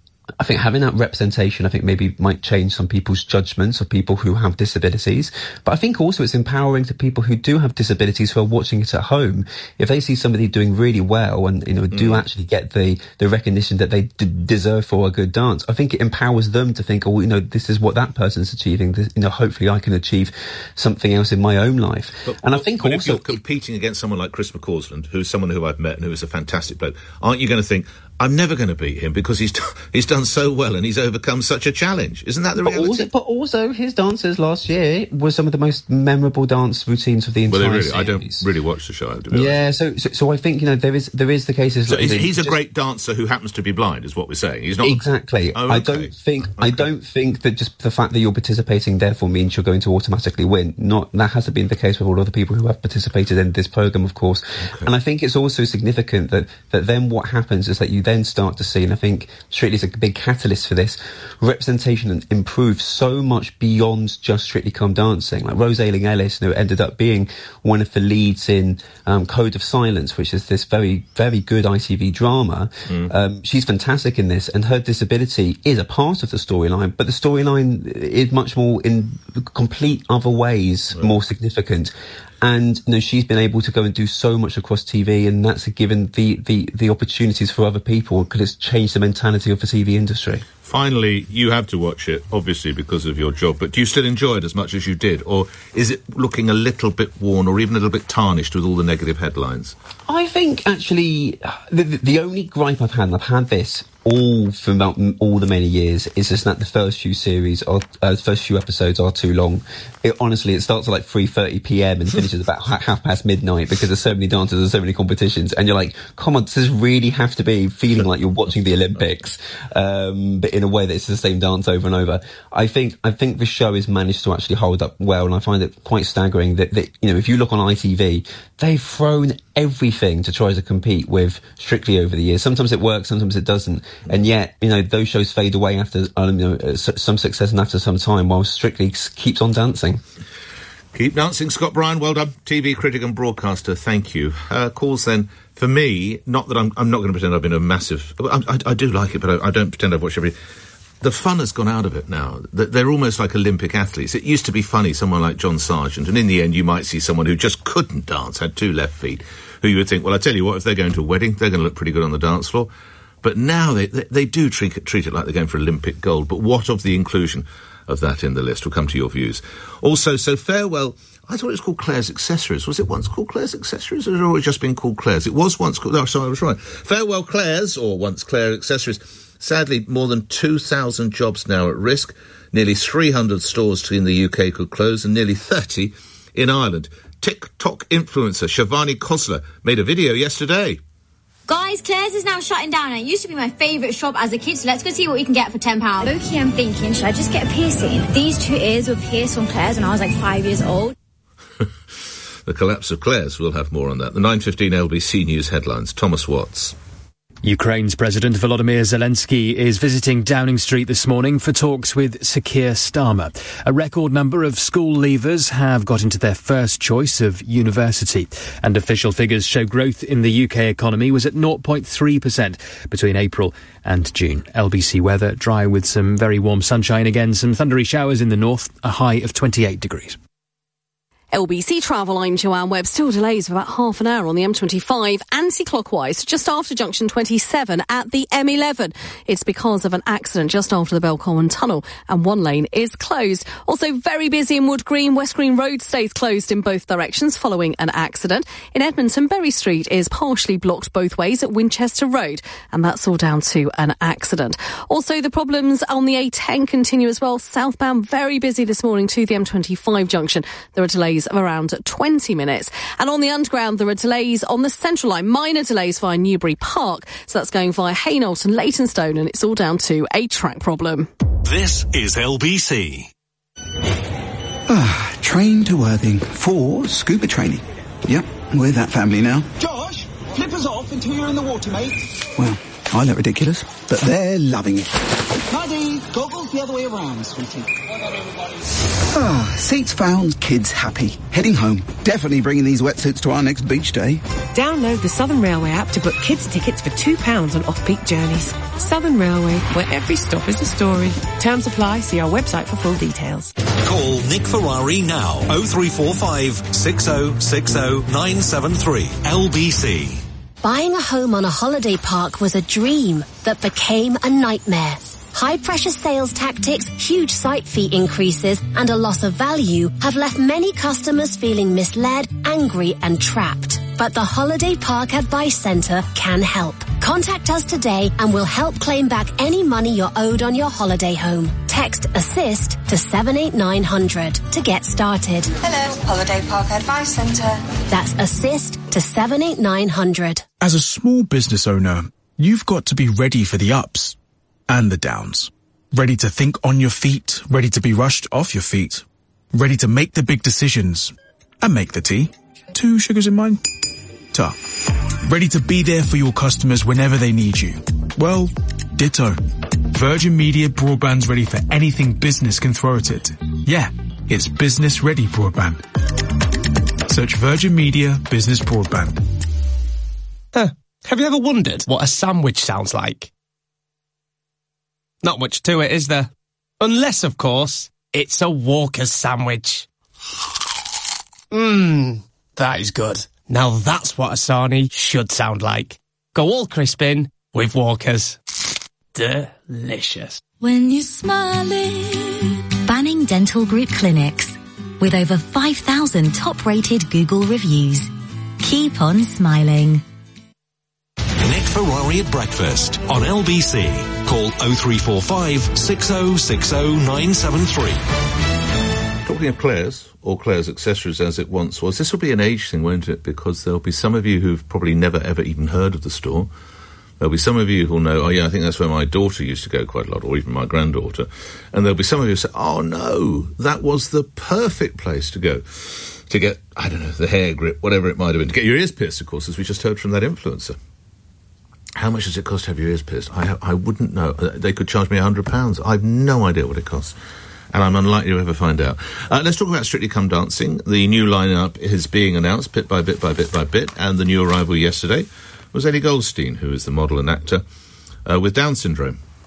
I think having that representation, I think maybe might change some people's judgments of people who have disabilities. But I think also it's empowering to people who do have disabilities who are watching it at home. If they see somebody doing really well and, you know, do mm. actually get the, the recognition that they d- deserve for a good dance, I think it empowers them to think, oh, you know, this is what that person's achieving. This, you know, hopefully I can achieve something else in my own life. But, and I think but also if you're competing against someone like Chris McCausland, who's someone who I've met and who is a fantastic bloke, aren't you going to think, I'm never going to beat him because he's t- he's done so well and he's overcome such a challenge? Isn't that the but reality? Also, but also, his dances last year were some of the most memorable dance routines of the entire well, really, series. I don't really watch the show. To be yeah, so, so so I think, you know, there is there is the cases. So like he's, the, he's a just, great dancer who happens to be blind, is what we're saying. He's not exactly. Oh, okay. I don't think okay. I don't think that just the fact that you're participating therefore means you're going to automatically win. Not that hasn't been the case with all of the people who have participated in this program, of course. Okay. And I think it's also significant that that then what happens is that you then start to see. And I think Strictly's a big catalyst for this. Representation improves so much beyond just Strictly Come Dancing. Like Rose Ayling-Ellis, you know, ended up being one of the leads in um, Code of Silence, which is this very, very good I T V drama. Mm. Um, she's fantastic in this, and her disability is a part of the storyline, but the storyline is much more in complete other ways, right. more significant. And, you know, she's been able to go and do so much across T V, and that's given the, the, the opportunities for other people because it's changed the mentality of the T V industry. Finally, you have to watch it, obviously, because of your job, but do you still enjoy it as much as you did? Or is it looking a little bit worn or even a little bit tarnished with all the negative headlines? I think, actually, the, the only gripe I've had, and I've had this all for about all the many years, is just that the first few series, are, uh, the first few episodes are too long. It, honestly, it starts at like three thirty p.m. and finishes about ha- half past midnight because there's so many dances and so many competitions, and you're like, come on, does this really have to be feeling like you're watching the Olympics, um, but in a way that it's the same dance over and over? I think I think the show has managed to actually hold up well, and I find it quite staggering that, that you know, if you look on I T V, they've thrown everything to try to compete with Strictly over the years. Sometimes it works, sometimes it doesn't. And yet, you know, those shows fade away after um, you know, some success and after some time, while Strictly keeps on dancing. Keep dancing, Scott Bryan. Well done. T V critic and broadcaster. Thank you. Uh, calls then. For me, not that I'm, I'm not going to pretend I've been a massive... I, I, I do like it, but I, I don't pretend I've watched every... the fun has gone out of it now. They're almost like Olympic athletes. It used to be funny, someone like John Sargent, and in the end you might see someone who just couldn't dance, had two left feet, who you would think, well, I tell you what, if they're going to a wedding, they're going to look pretty good on the dance floor. But now they they, they do treat it, treat it like they're going for Olympic gold. But what of the inclusion of that in the list? We'll come to your views. Also, so Farewell, I thought it was called Claire's Accessories. Was it once called Claire's Accessories, or had it always just been called Claire's? It was once called... Oh, sorry, I was right. Farewell Claire's, or once Claire Accessories. Sadly, more than two thousand jobs now at risk. Nearly three hundred stores in the U K could close, and nearly thirty in Ireland. TikTok influencer Shivani Khosla made a video yesterday. Guys, Claire's is now shutting down, and it used to be my favourite shop as a kid, so let's go see what we can get for ten pounds. Low-key, I'm thinking, should I just get a piercing? These two ears were pierced on Claire's when I was like five years old. The collapse of Claire's, we'll have more on that. The nine fifteen L B C News headlines. Thomas Watts. Ukraine's President Volodymyr Zelensky is visiting Downing Street this morning for talks with Sir Keir Starmer. A record number of school leavers have got into their first choice of university, and official figures show growth in the U K economy was at zero point three percent between April and June. L B C weather, dry with some very warm sunshine again, some thundery showers in the north, a high of twenty-eight degrees. L B C Travel, I'm Joanne Webb. Still delays of about half an hour on the M twenty-five, anti-clockwise, just after junction twenty-seven at the M eleven. It's because of an accident just after the Belcommon Tunnel, and one lane is closed. Also very busy in Wood Green. West Green Road stays closed in both directions following an accident. In Edmonton, Berry Street is partially blocked both ways at Winchester Road, and that's all down to an accident. Also, the problems on the A ten continue as well. Southbound, very busy this morning to the M twenty-five junction. There are delays of around twenty minutes. And on the underground, there are delays on the Central Line, minor delays via Newbury Park. So that's going via Hainault and Leytonstone, and it's all down to a track problem. This is L B C. Ah, train to Worthing for scuba training. Yep, we're that family now. Josh, flippers off until you're in the water, mate. Well, I look ridiculous, but they're loving it. Maddie, goggles the other way around, sweetie. Ah, seats found, kids happy. Heading home. Definitely bringing these wetsuits to our next beach day. Download the Southern Railway app to book kids' tickets for two pounds on off-peak journeys. Southern Railway, where every stop is a story. Terms apply, see our website for full details. Call Nick Ferrari now. oh three four five, six oh six oh, nine seven three. L B C. Buying a home on a holiday park was a dream that became a nightmare. High-pressure sales tactics, huge site fee increases, and a loss of value have left many customers feeling misled, angry, and trapped. But the Holiday Park Advice Centre can help. Contact us today and we'll help claim back any money you're owed on your holiday home. Text ASSIST to seven eight nine hundred to get started. Hello, Holiday Park Advice Centre. That's ASSIST to seven eight nine hundred. As a small business owner, you've got to be ready for the ups and the downs. Ready to think on your feet, ready to be rushed off your feet, ready to make the big decisions and make the tea. Two sugars in mine? Ta. Ready to be there for your customers whenever they need you. Well, ditto. Virgin Media Broadband's ready for anything business can throw at it. Yeah, it's business ready broadband. Search Virgin Media Business Broadband. Huh. Have you ever wondered what a sandwich sounds like? Not much to it, is there? Unless, of course, it's a Walker's sandwich. Mmm, that is good. Now that's what a sarnie should sound like. Go all crisp in with Walker's. Delicious. When you're smiling. Banning Dental Group Clinics. With over five thousand top-rated Google reviews. Keep on smiling. Nick Ferrari at breakfast on L B C. Call oh three four five, six oh six oh, nine seven three. Talking of Claire's, or Claire's Accessories as it once was, this will be an age thing, won't it? Because there'll be some of you who've probably never ever even heard of the store. There'll be some of you who'll know, oh yeah, I think that's where my daughter used to go quite a lot, or even my granddaughter. And there'll be some of you who say, oh no, that was the perfect place to go to get, I don't know, the hair grip, whatever it might have been. To get your ears pierced, of course, as we just heard from that influencer. How much does it cost to have your ears pierced? I, I wouldn't know. They could charge me a hundred pounds. I've no idea what it costs. And I'm unlikely to ever find out. Uh, let's talk about Strictly Come Dancing. The new lineup is being announced bit by bit by bit by bit, and the new arrival yesterday was Ellie Goldstein, who is the model and actor uh, with Down syndrome.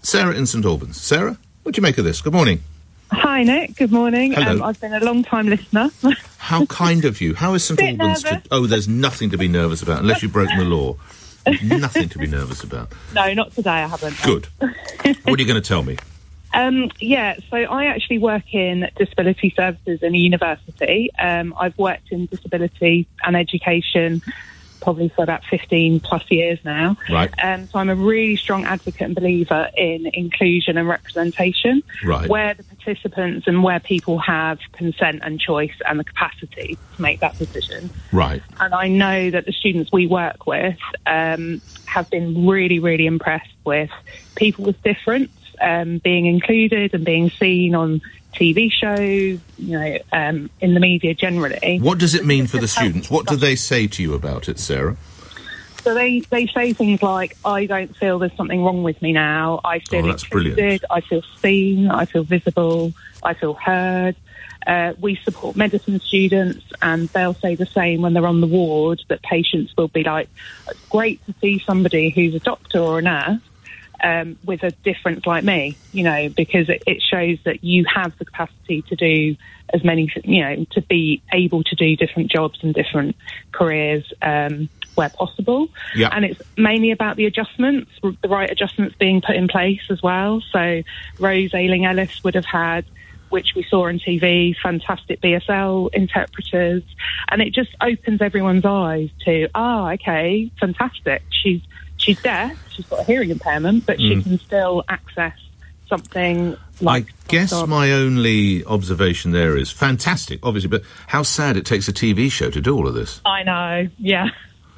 Sarah in St Albans. Sarah, what do you make of this? Good morning. Hi, Nick. Good morning. Hello. Um, I've been a long-time listener. How kind of you. How is St Bit Albans... nervous. To, oh, there's nothing to be nervous about, unless you've broken the law. Nothing to be nervous about. No, not today, I haven't. Good. What are you going to tell me? Um, yeah, so I actually work in disability services in a university. Um, I've worked in disability and education probably for about fifteen plus years now. Right. Um, so I'm a really strong advocate and believer in inclusion and representation, Right. where the participants and where people have consent and choice and the capacity to make that decision. Right. And I know that the students we work with um, have been really, really impressed with people with difference um, being included and being seen on T V shows, you know, um, in the media generally. What does it mean for the students? What do they say to you about it, Sarah? So they, they say things like, I don't feel there's something wrong with me now. I feel Oh, that's included. brilliant. I feel seen. I feel visible. I feel heard. Uh, we support medicine students, and they'll say the same when they're on the ward, that patients will be like, it's great to see somebody who's a doctor or a nurse um, with a difference like me, you know, because it, it shows that you have the capacity to do as many, you know, to be able to do different jobs and different careers um, where possible. Yeah. And it's mainly about the adjustments, the right adjustments being put in place as well. So Rose Ayling-Ellis would have had, which we saw on T V, fantastic B S L interpreters, and it just opens everyone's eyes to, ah, okay, fantastic. She's she's deaf, she's got a hearing impairment, but she Mm. can still access something like... I guess my only observation there is fantastic, obviously, but how sad it takes a T V show to do all of this. I know, yeah.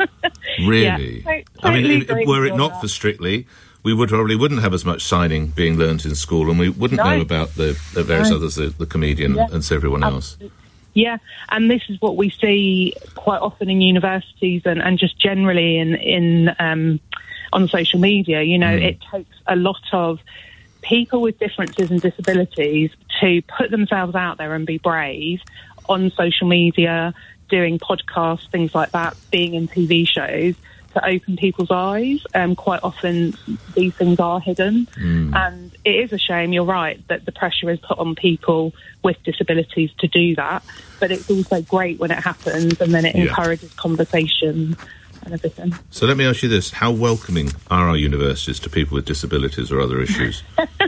Really? Yeah, to- I mean, totally if- agree were with it you not on for that. Strictly, we would probably wouldn't have as much signing being learnt in school, and we wouldn't No. know about the, the various No. others, the, the comedian Yeah. and so everyone else. Yeah, and this is what we see quite often in universities and, and just generally in in um, on social media. You know, Mm. it takes a lot of people with differences and disabilities to put themselves out there and be brave on social media, doing podcasts, things like that, being in T V shows, to open people's eyes. Um, quite often these things are hidden. Mm. And it is a shame, you're right, that the pressure is put on people with disabilities to do that. But it's also great when it happens, and then it Yeah. encourages conversation and everything. So let me ask you this. How welcoming are our universities to people with disabilities or other issues?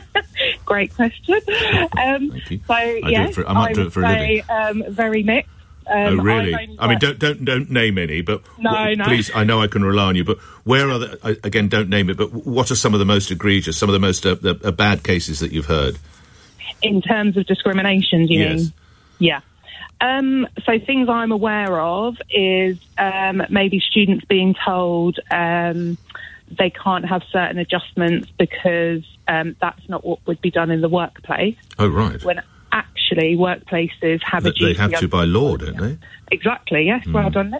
Great question. Um, Thank you. So, do yes, it for- I might do would it for a living. say, um, very mixed. Um, oh, really? I've only I mean, worked- don't don't don't name any, but No, what- no. please, I know I can rely on you. But where are the, I- again? Don't name it. But what are some of the most egregious, some of the most uh, the, uh, bad cases that you've heard? In terms of discrimination, do you Yes. mean? Yeah. Um, so things I'm aware of is um, maybe students being told um, they can't have certain adjustments because um, that's not what would be done in the workplace. Oh, right. When actually workplaces have a That duty. they have to under- by law, don't they? Exactly, yes. Well done,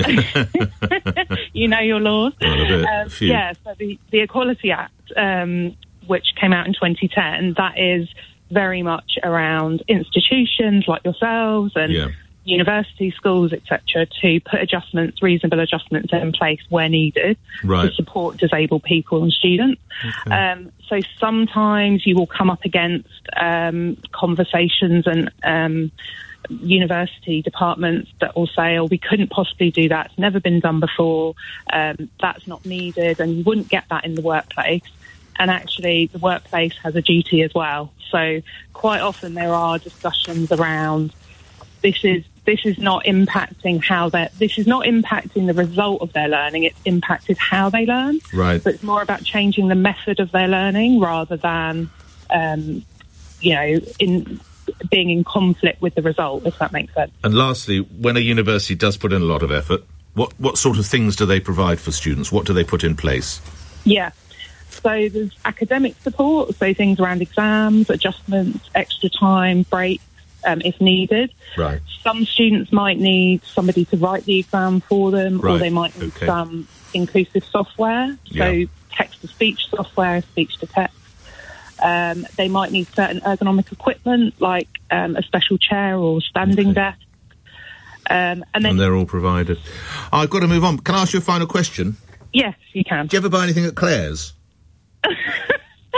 Nick. You know your laws. Well, a bit, a Um, few. yeah, so the, the Equality Act, um, which came out in twenty ten, that is very much around institutions like yourselves and Yeah. university schools, et cetera, to put adjustments, reasonable adjustments in place where needed Right. to support disabled people and students. Um, so sometimes you will come up against um, conversations and um, university departments that will say, oh, we couldn't possibly do that. It's never been done before. Um, that's not needed. And you wouldn't get that in the workplace. And actually, the workplace has a duty as well. So quite often there are discussions around this is this is not impacting how they this is not impacting the result of their learning. It's impacted how they learn. Right. So it's more about changing the method of their learning rather than, um, you know, in being in conflict with the result. If that makes sense. And lastly, when a university does put in a lot of effort, what what sort of things do they provide for students? What do they put in place? Yeah. So there's academic support, so things around exams, adjustments, extra time, breaks, um, if needed. Right. Some students might need somebody to write the exam for them, or Right. they might need Okay. some inclusive software, so Yeah. text-to-speech software, speech-to-text. Um, they might need certain ergonomic equipment, like um, a special chair or standing desk. Um, and then, And they're all provided. I've got to move on. Can I ask you a final question? yes, you can. Do you ever buy anything at Claire's?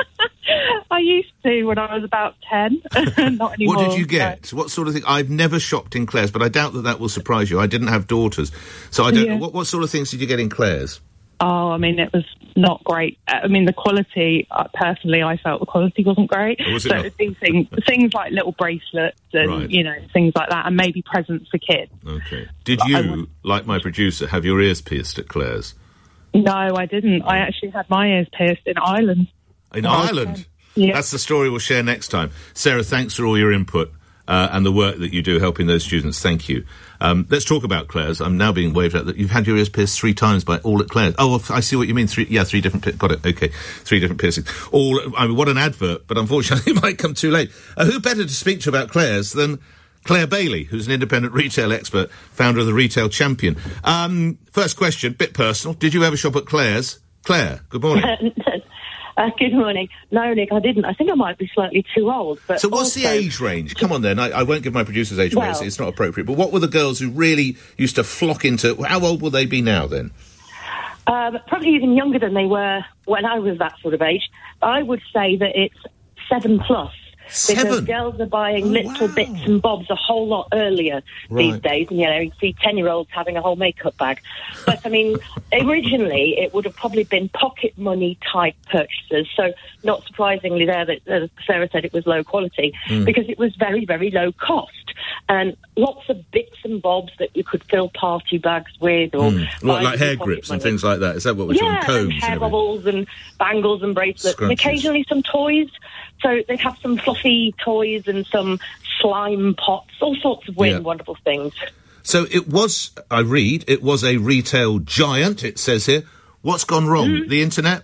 I used to when I was about ten. Not anymore. What did you get? What sort of thing? I've never shopped in Claire's, but I doubt that that will surprise you. I didn't have daughters, so I don't Yeah. know. What, what sort of things did you get in Claire's? Oh, I mean, it was not great. I mean, the quality, uh, personally, I felt the quality wasn't great. Oh, was it so not? it was these things, things like little bracelets and, Right. you know, things like that, and maybe presents for kids. Okay. Did I you, like my producer, have your ears pierced at Claire's? No, I didn't. I actually had my ears pierced in Ireland. In When I was Ireland? ten. Yeah. That's the story we'll share next time. Sarah, thanks for all your input uh, and the work that you do helping those students. Thank you. Um, let's talk about Claire's. I'm now being waved at that you've had your ears pierced three times by all at Claire's. Oh, I see what you mean. Three, yeah, three different. Pi- got it. Okay, three different piercings. All. I mean, what an advert! But unfortunately, it might come too late. Uh, who better to speak to about Claire's than Claire Bailey, who's an independent retail expert, founder of the Retail Champion. Um, first question, bit personal. Did you ever shop at Claire's? Claire, good morning. Uh, good morning. No, Nick, I didn't. I think I might be slightly too old. But So what's the also- age range? Come on then, I, I won't give my producer's age range, Well- it's not appropriate. But what were the girls who really used to flock into... How old will they be now then? Um, probably even younger than they were when I was that sort of age. I would say that it's seven plus. Because Seven? girls are buying little bits and bobs a whole lot earlier these Right. days. And, you know, you see ten-year-olds having a whole makeup bag. But, I mean, originally it would have probably been pocket money type purchases. So, not surprisingly there that uh, Sarah said it was low quality Mm. because it was very, very low cost. And lots of bits and bobs that you could fill party bags with or... Mm. buy What, like with hair pocket grips and money. things like that? Is that what we're Yeah, talking? Combs and and hair everything? bubbles and bangles and bracelets, and Scrunchies. occasionally some toys. So they have some fluffy toys and some slime pots, all sorts of weird Yeah. and wonderful things. So it was, I read, it was a retail giant, it says here. What's gone wrong? Mm. The internet?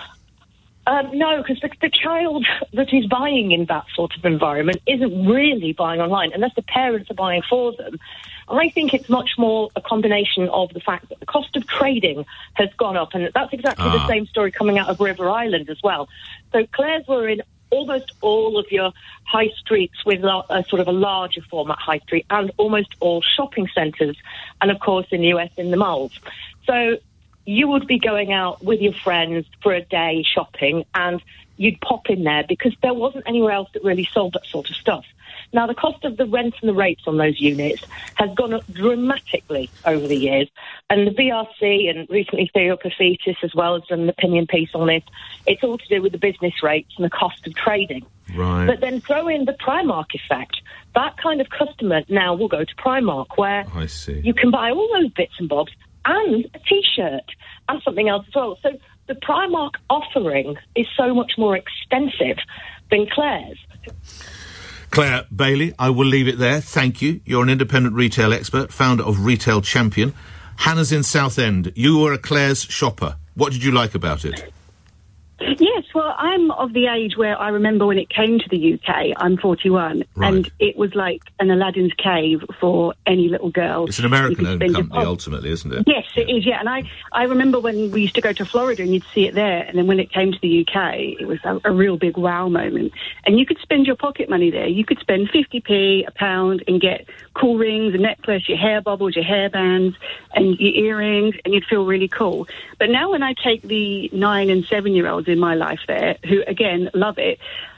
Um, no, because the, the child that is buying in that sort of environment isn't really buying online unless the parents are buying for them. I think it's much more a combination of the fact that the cost of trading has gone up, and that's exactly Ah. the same story coming out of River Island as well. So Claire's were in almost all of your high streets with a, a sort of a larger format high street and almost all shopping centres, and of course in the U S in the malls. So you would be going out with your friends for a day shopping and you'd pop in there because there wasn't anywhere else that really sold that sort of stuff. Now, the cost of the rent and the rates on those units has gone up dramatically over the years. And the B R C and recently Theo Pafitis as well has done an opinion piece on this. It's all to do with the business rates and the cost of trading. Right. But then throw in the Primark effect. That kind of customer now will go to Primark where I see. you can buy all those bits and bobs and a T-shirt and something else as well. So the Primark offering is so much more extensive than Claire's. Claire Bailey, I will leave it there. Thank you. You're an independent retail expert, founder of Retail Champion. Hannah's in Southend. You were a Claire's shopper. What did you like about it? Yes, well, I'm of the age where I remember when it came to the U K, I'm forty-one, Right. and it was like an Aladdin's cave for any little girl. It's an You could American-owned spend your company, pop- ultimately, isn't it? Yes, it is, yeah. And I, I remember when we used to go to Florida and you'd see it there, and then when it came to the U K, it was a, a real big wow moment. And you could spend your pocket money there. You could spend fifty p, a pound, and get cool rings, a necklace, your hair bubbles, your hair bands, and your earrings, and you'd feel really cool. But now when I take the nine and seven-year-olds in my life there, who, again, love it,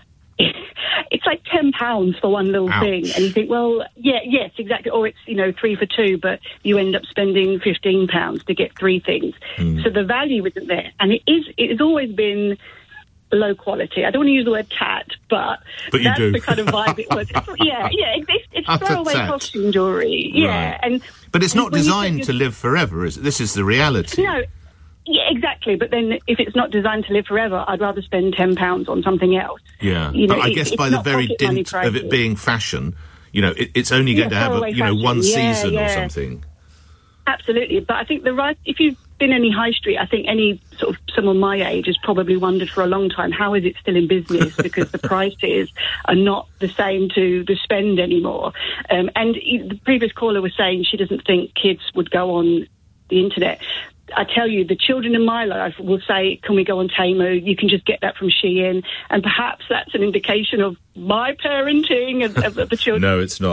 it's like ten pounds for one little Ouch. thing. And you think, well, yeah, yes, exactly. Or it's, you know, three for two, but you end up spending fifteen pounds to get three things. Mm. So the value isn't there. And it is, it has always been low quality. I don't want to use the word cat, but, But you that's do. the kind of vibe it was. It's, yeah, yeah, it's, it's, it's Utter throwaway tat. costume jewellery. Yeah. Right. And But it's not when you put designed your- to live forever, is it? This is the reality. No. Yeah, exactly. But then if it's not designed to live forever, I'd rather spend ten pounds on something else. Yeah, You know, but I it- guess it's by the not very pocket money dint of it prices. being fashion, you know, it, it's only going Yeah, to have, a, throwaway you know, fashion. one Yeah, season or yeah. something. Absolutely. But I think the right, if you've been any high street, I think any sort of someone my age has probably wondered for a long time, how is it still in business? Because the prices are not the same to the spend anymore. Um, and e- the previous caller was saying she doesn't think kids would go on the internet. I tell you, the children in my life will say, can we go on Temu? You can just get that from Shein. And perhaps that's an indication of my parenting and of, of the children. No, it's not.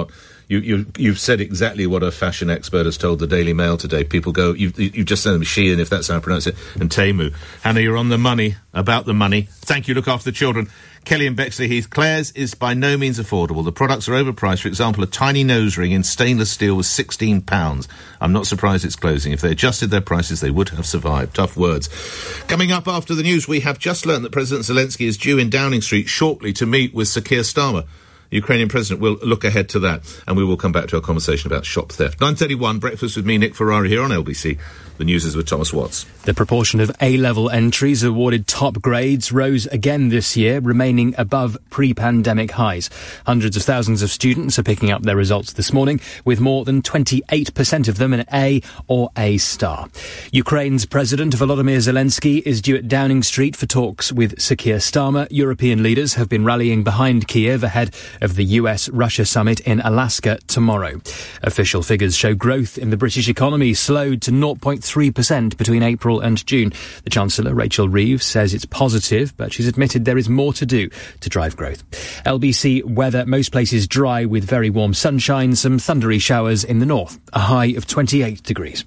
You, you, you've said exactly what a fashion expert has told the Daily Mail today. People go, you've, you've just said them, Shein, if that's how I pronounce it, and Temu. Hannah, you're on the money, about the money. Thank you, look after the children. Kelly and Bexley Heath, Claire's is by no means affordable. The products are overpriced. For example, a tiny nose ring in stainless steel was sixteen pounds. I'm not surprised it's closing. If they adjusted their prices, they would have survived. Tough words. Coming up after the news, we have just learnt that President Zelensky is due in Downing Street shortly to meet with Sir Keir Starmer. The Ukrainian president. Will look ahead to that, and we will come back to our conversation about shop theft. nine thirty-one, breakfast with me, Nick Ferrari, here on L B C. The news is with Thomas Watts. The proportion of A-level entries awarded top grades rose again this year, remaining above pre-pandemic highs. Hundreds of thousands of students are picking up their results this morning, with more than twenty-eight percent of them an A or A star. Ukraine's President Volodymyr Zelensky is due at Downing Street for talks with Sir Keir Starmer. European leaders have been rallying behind Kiev ahead of the U S-Russia summit in Alaska tomorrow. Official figures show growth in the British economy slowed to zero point three percent between April and June. The Chancellor, Rachel Reeves, says it's positive, but she's admitted there is more to do to drive growth. L B C weather, most places dry with very warm sunshine, some thundery showers in the north, a high of twenty-eight degrees.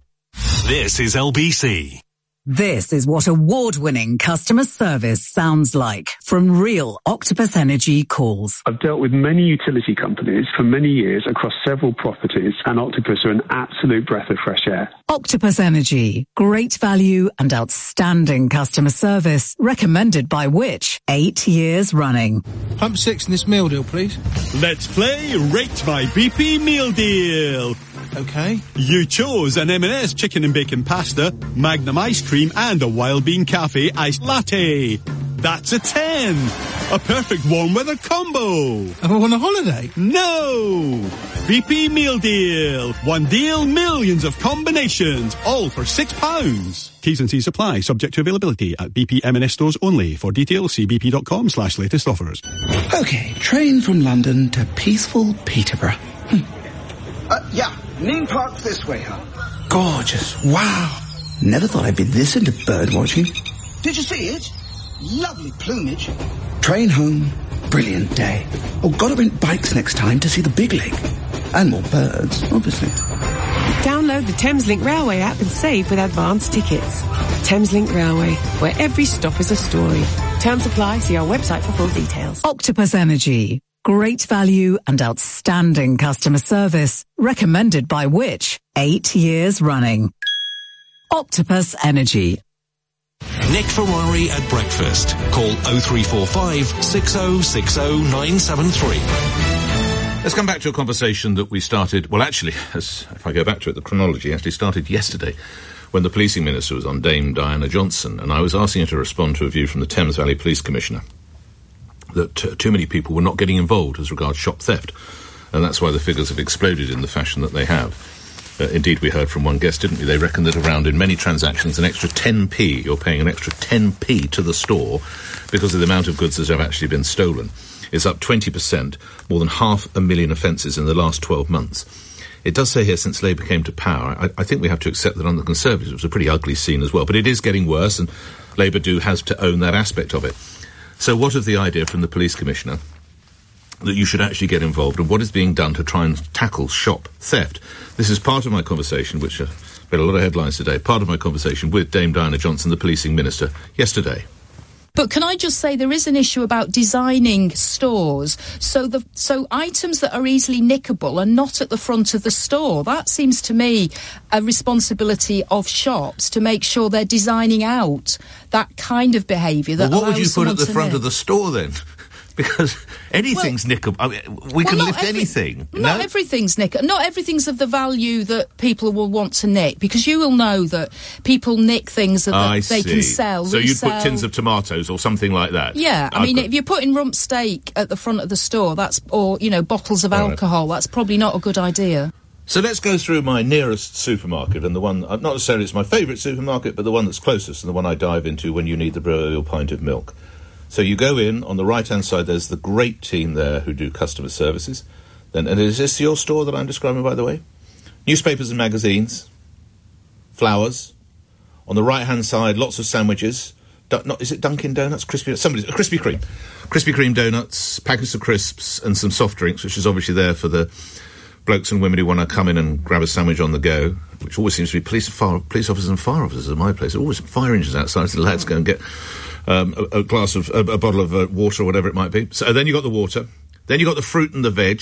This is L B C. This is what award-winning customer service sounds like from real Octopus Energy calls. I've dealt with many utility companies for many years across several properties, and Octopus are an absolute breath of fresh air. Octopus Energy, great value and outstanding customer service, recommended by which eight years running. Pump six in this meal deal, please. Let's play Rate My B P Meal Deal. Okay. You chose an M and S chicken and bacon pasta, Magnum ice cream, and a Wild Bean Cafe iced latte. That's a ten. A perfect warm weather combo. Am I on a holiday? No. B P Meal Deal. One deal, millions of combinations, all for six pounds. T's and C's apply, subject to availability at B P M and S stores only. For details, see bp.com slash latest offers. Okay, train from London to peaceful Peterborough. Hm. Uh, yeah, Ning Park's this way, huh? Gorgeous. Wow. Never thought I'd be this into bird watching. Did you see it? Lovely plumage. Train home. Brilliant day. Oh, gotta rent bikes next time to see the big lake. And more birds, obviously. Download the Thameslink Railway app and save with advanced tickets. Thameslink Railway, where every stop is a story. Terms apply. See our website for full details. Octopus Energy. Great value and outstanding customer service, recommended by which eight years running. Octopus Energy. Nick Ferrari at breakfast. Call oh three four five, six oh six oh, nine seven three. Let's come back to a conversation that we started, well actually, as if I go back to it, the chronology actually started yesterday when the policing minister was on, Dame Diana Johnson, and I was asking her to respond to a view from the Thames Valley Police Commissioner that uh, too many people were not getting involved as regards shop theft, and that's why the figures have exploded in the fashion that they have. Uh, indeed, we heard from one guest, didn't we? They reckon that around, in many transactions, an extra ten p, you're paying an extra ten p to the store because of the amount of goods that have actually been stolen. It's up twenty percent, more than half a million offences in the last twelve months. It does say here, since Labour came to power, I, I think we have to accept that under the Conservatives it was a pretty ugly scene as well, but it is getting worse, and Labour do has to own that aspect of it. So what of the idea from the police commissioner that you should actually get involved, and what is being done to try and tackle shop theft? This is part of my conversation, which uh, made a lot of headlines today, part of my conversation with Dame Diana Johnson, the policing minister, yesterday. But can I just say there is an issue about designing stores so the so items that are easily nickable are not at the front of the store. That seems to me a responsibility of shops to make sure they're designing out that kind of behaviour. That well, what would you put at the front nick. of the store then? Because anything's well, nickable. I mean, we well, can lift every, anything. Not no? everything's nick. Not everything's of the value that people will want to nick, because you will know that people nick things that, that they see. can sell. So resell. you'd put tins of tomatoes or something like that. Yeah, I I've mean, got... if you're putting rump steak at the front of the store, that's or you know bottles of All alcohol, right. That's probably not a good idea. So let's go through my nearest supermarket, and the one, not necessarily it's my favourite supermarket, but the one that's closest and the one I dive into when you need the proverbial pint of milk. So you go in, on the right-hand side, there's the great team there who do customer services. Then, and is this your store that I'm describing, by the way? Newspapers and magazines, flowers. On the right-hand side, lots of sandwiches. Du- not, is it Dunkin' Donuts? Krispy, somebody's, uh, Krispy Kreme. Krispy Kreme donuts, packets of crisps, and some soft drinks, which is obviously there for the blokes and women who want to come in and grab a sandwich on the go, which always seems to be police, fire, police officers and fire officers at my place. There are always fire engines outside, so the lads go and get um, a, a glass of, a, a bottle of uh, water or whatever it might be. So then you got the water, then you got the fruit and the veg.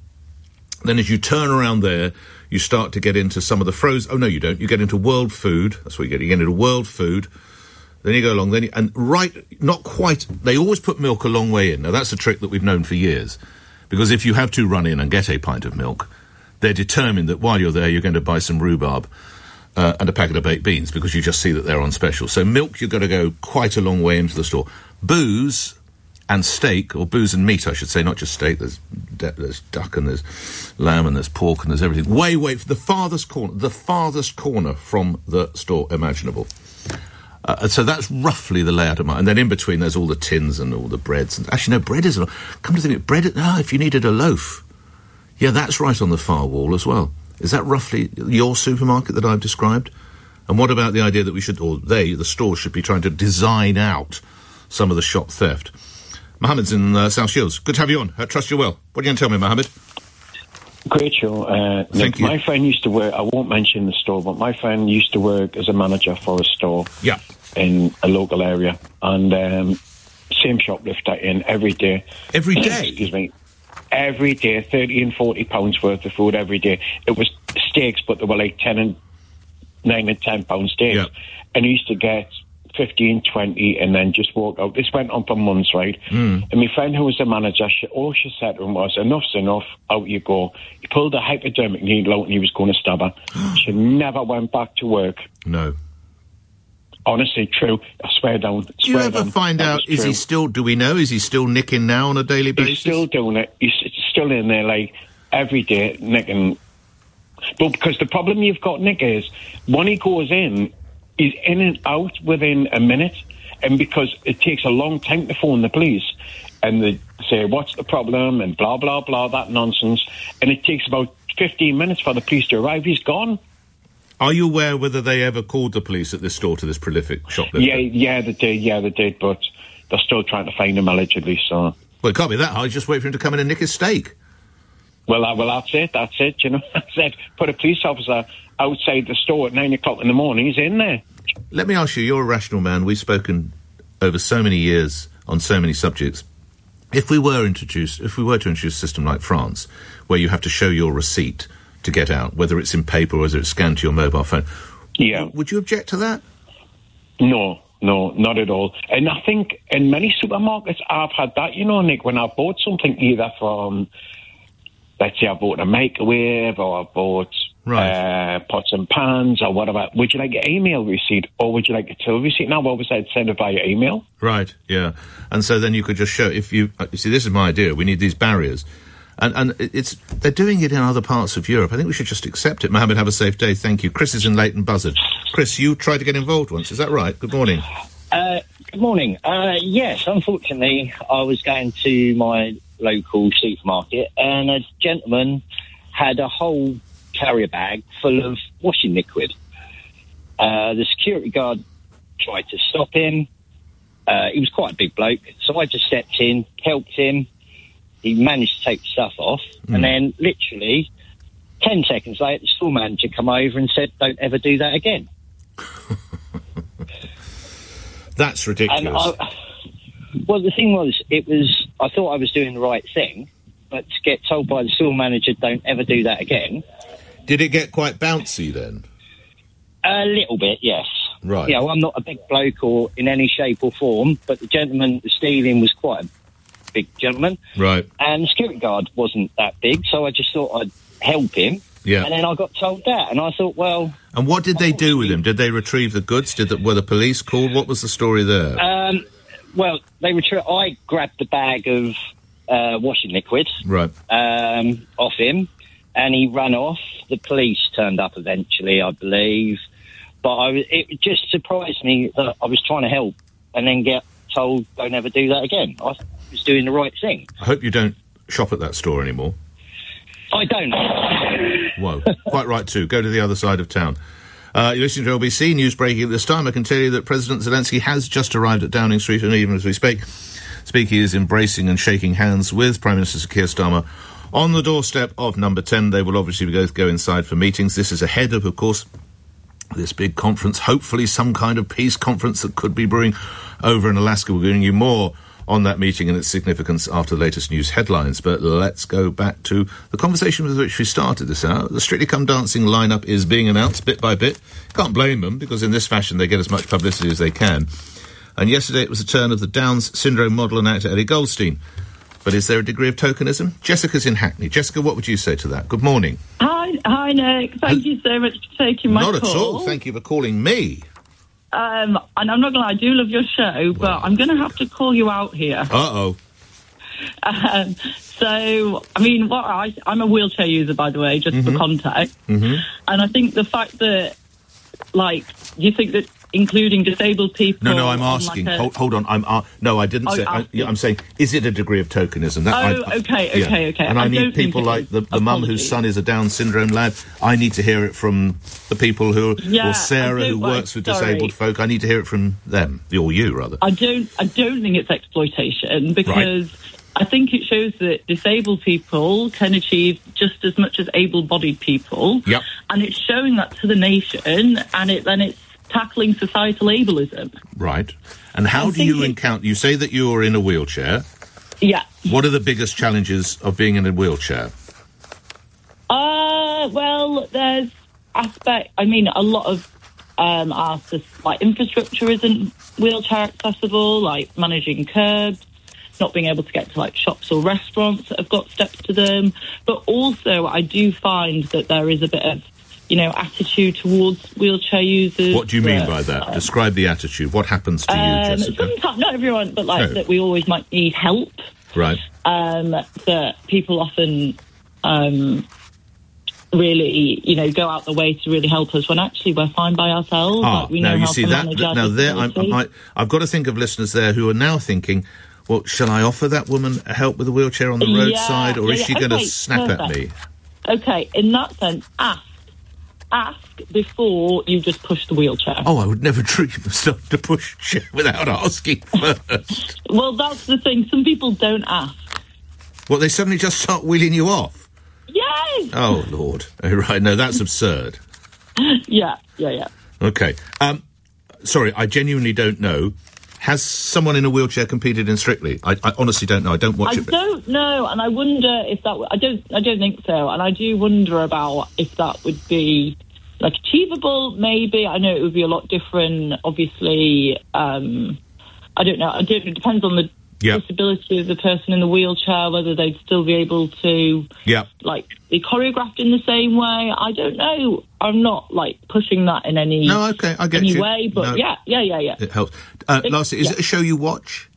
Then as you turn around there, you start to get into some of the frozen... Oh, no, you don't. You get into world food. That's what you get. You get into world food. Then you go along, then you, and right, not quite... They always put milk a long way in. Now, that's a trick that we've known for years. Because if you have to run in and get a pint of milk, they're determined that while you're there, you're going to buy some rhubarb uh, and a packet of baked beans, because you just see that they're on special. So milk, you've got to go quite a long way into the store. Booze and steak, or booze and meat, I should say, not just steak. There's there's duck and there's lamb and there's pork and there's everything. Way, way, the farthest corner, the farthest corner from the store imaginable. Uh, so that's roughly the layout of mine. And then in between, there's all the tins and all the breads. And actually, no, bread is... Come to think of it, bread... Ah, if you needed a loaf. Yeah, that's right on the far wall as well. Is that roughly your supermarket that I've described? And what about the idea that we should... Or they, the stores, should be trying to design out some of the shop theft? Mohammed's in uh, South Shields. Good to have you on. I trust you well. What are you going to tell me, Mohammed? Great show. Uh, Nick, my friend used to work... I won't mention the store, but my friend used to work as a manager for a store. Yeah. In a local area, and um, same shoplifter in every day. Every day? Excuse me. Every day, thirty and forty pounds worth of food every day. It was steaks, but they were like ten and nine and ten pound steaks. Yep. And he used to get fifteen, twenty, and then just walk out. This went on for months, right? Mm. And my friend who was the manager, she, all she said to him was, enough's enough, out you go. He pulled a hypodermic needle out and he was going to stab her. She never went back to work. No. Honestly, true. I swear down. Swear Do you ever down, find out, is true. he still, do we know, is he still nicking now on a daily basis? He's still doing it. He's still in there, like, every day, nicking. But because the problem you've got, Nick, is when he goes in, he's in and out within a minute. And because it takes a long time to phone the police, and they say, what's the problem, and blah, blah, blah, that nonsense. And it takes about fifteen minutes for the police to arrive. He's gone. Are you aware whether they ever called the police at this store to this prolific shoplifter? Yeah, yeah, they did, yeah, they did, but they're still trying to find him allegedly, so... Well, it can't be that hard. Just wait for him to come in and nick his steak. Well, uh, well, that's it, that's it, you know. That's it. Put a police officer outside the store at nine o'clock in the morning, he's in there. Let me ask you, you're a rational man. We've spoken over so many years on so many subjects. If we were introduced, if we were to introduce a system like France, where you have to show your receipt to get out, whether it's in paper or whether it's scanned to your mobile phone. Yeah. W- would you object to that? No, no, not at all. And I think in many supermarkets I've had that, you know, Nick, when I bought something either from, let's say I bought a microwave or I bought right. uh, pots and pans or whatever, would you like an email receipt or would you like a till receipt? Now, what was I'd send it via email. Right, yeah. And so then you could just show, if you, you see, this is my idea, we need these barriers. And, and it's they're doing it in other parts of Europe. I think we should just accept it. Mohammed, have a safe day. Thank you. Chris is in Leighton Buzzard. Chris, you tried to get involved once. Is that right? Good morning. Uh, good morning. Uh, yes, unfortunately, I was going to my local supermarket and a gentleman had a whole carrier bag full of washing liquid. Uh, the security guard tried to stop him. Uh, he was quite a big bloke, so I just stepped in, helped him. He managed to take the stuff off, mm. and then literally ten seconds later, the store manager come over and said, don't ever do that again. That's ridiculous. And I, well, the thing was, it was, I thought I was doing the right thing, but to get told by the store manager, don't ever do that again. Did it get quite bouncy then? A little bit, yes. Right. Yeah, well, I'm not a big bloke or in any shape or form, but the gentleman that was stealing was quite a big gentleman. Right. And the security guard wasn't that big, so I just thought I'd help him. Yeah. And then I got told that, and I thought, well... And what did they do with him? Did they retrieve the goods? Did the, were the police called? What was the story there? Um, well, they retrie- I grabbed the bag of uh, washing liquid right. um, off him, and he ran off. The police turned up eventually, I believe. But I was, it just surprised me that I was trying to help and then get told, don't ever do that again. I was doing the right thing. I hope you don't shop at that store anymore. I don't. Whoa. Quite right, too. Go to the other side of town. Uh, you're listening to L B C, news breaking at this time. I can tell you that President Zelensky has just arrived at Downing Street, and even as we speak, speak, he is embracing and shaking hands with Prime Minister Keir Starmer On the doorstep of number ten, they will obviously both go inside for meetings. This is ahead of, of course, this big conference, hopefully some kind of peace conference that could be brewing over in Alaska. We're bringing you more on that meeting and its significance after the latest news headlines. But let's go back to the conversation with which we started this hour. The Strictly Come Dancing lineup is being announced bit by bit. Can't blame them, because in this fashion they get as much publicity as they can. And yesterday it was the turn of the Downs syndrome model and actor Ellie Goldstein. But is there a degree of tokenism? Jessica's in Hackney. Jessica, what would you say to that? Good morning. Hi, hi, Nick. Thank you so much for taking my Not call. at all. Thank you for calling me. Um, and I'm not going to lie, I do love your show, but I'm going to have to call you out here. Uh-oh. Um, so, I mean, what I, I'm a wheelchair user, by the way, just Mm-hmm. for context. Mm-hmm. And I think the fact that, like, you think that including disabled people... No, no, I'm on, asking. Like a, hold, hold on. I'm uh, No, I didn't Oh, say... you're I, asking. yeah, I'm saying, is it a degree of tokenism? That, Oh, I, I, okay, yeah. okay, okay. And I, I need don't think people it like is. the, the mum whose Apologies. son is a Down syndrome lad. I need to hear it from the people who... Yeah, or Sarah, I who don't works like- with disabled sorry. folk. I need to hear it from them. Or you, rather. I don't, I don't think it's exploitation, because I think it shows that disabled people can achieve just as much as able-bodied people. Yep. And it's showing that to the nation, and it then it's tackling societal ableism. Right. And how I do you think it- encounter... You say that you're in a wheelchair. Yeah. What are the biggest challenges of being in a wheelchair? Uh, well, there's aspect. I mean, a lot of um, our sys- like infrastructure isn't wheelchair accessible, like managing curbs, not being able to get to like shops or restaurants that have got steps to them. But also, I do find that there is a bit of, you know, attitude towards wheelchair users. What do you mean that, by that? uh, Describe the attitude. What happens to you, um, Jessica? sometimes, not everyone, but like No. that we always might need help. Right. Um, that people often um, really, you know, go out the way to really help us when actually we're fine by ourselves. Ah, like we now know you how see to that. manage that our now there, I'm, disability. I, I've got to think of listeners there who are now thinking, well, shall I offer that woman help with a wheelchair on the Yeah, roadside, or yeah, is she yeah. going to Okay, snap at perfect. me? Okay, in that sense, ask. Ask before you just push the wheelchair. Oh, I would never treat myself to push a chair without asking first. Well, that's the thing. Some people don't ask. Well, they suddenly just start wheeling you off. Yes! Oh, Lord. Oh, right, no, that's absurd. Yeah, yeah, yeah. Okay. Um, sorry, I genuinely don't know. Has someone in a wheelchair competed in Strictly? I, I honestly don't know. I don't watch I it. but- don't know, and I wonder if that. W- I don't. I don't think so, and I do wonder about if that would be like achievable. Maybe I know it would be a lot different. Obviously, um, I don't know. I don't. It depends on the Yeah. disability of the person in the wheelchair, whether they'd still be able to Yeah. like be choreographed in the same way. I don't know. I'm not like pushing that in any No, okay, I get any you. way, but No. yeah, yeah, yeah, yeah. It helps. Uh, It- lastly, is yeah. it a show you watch?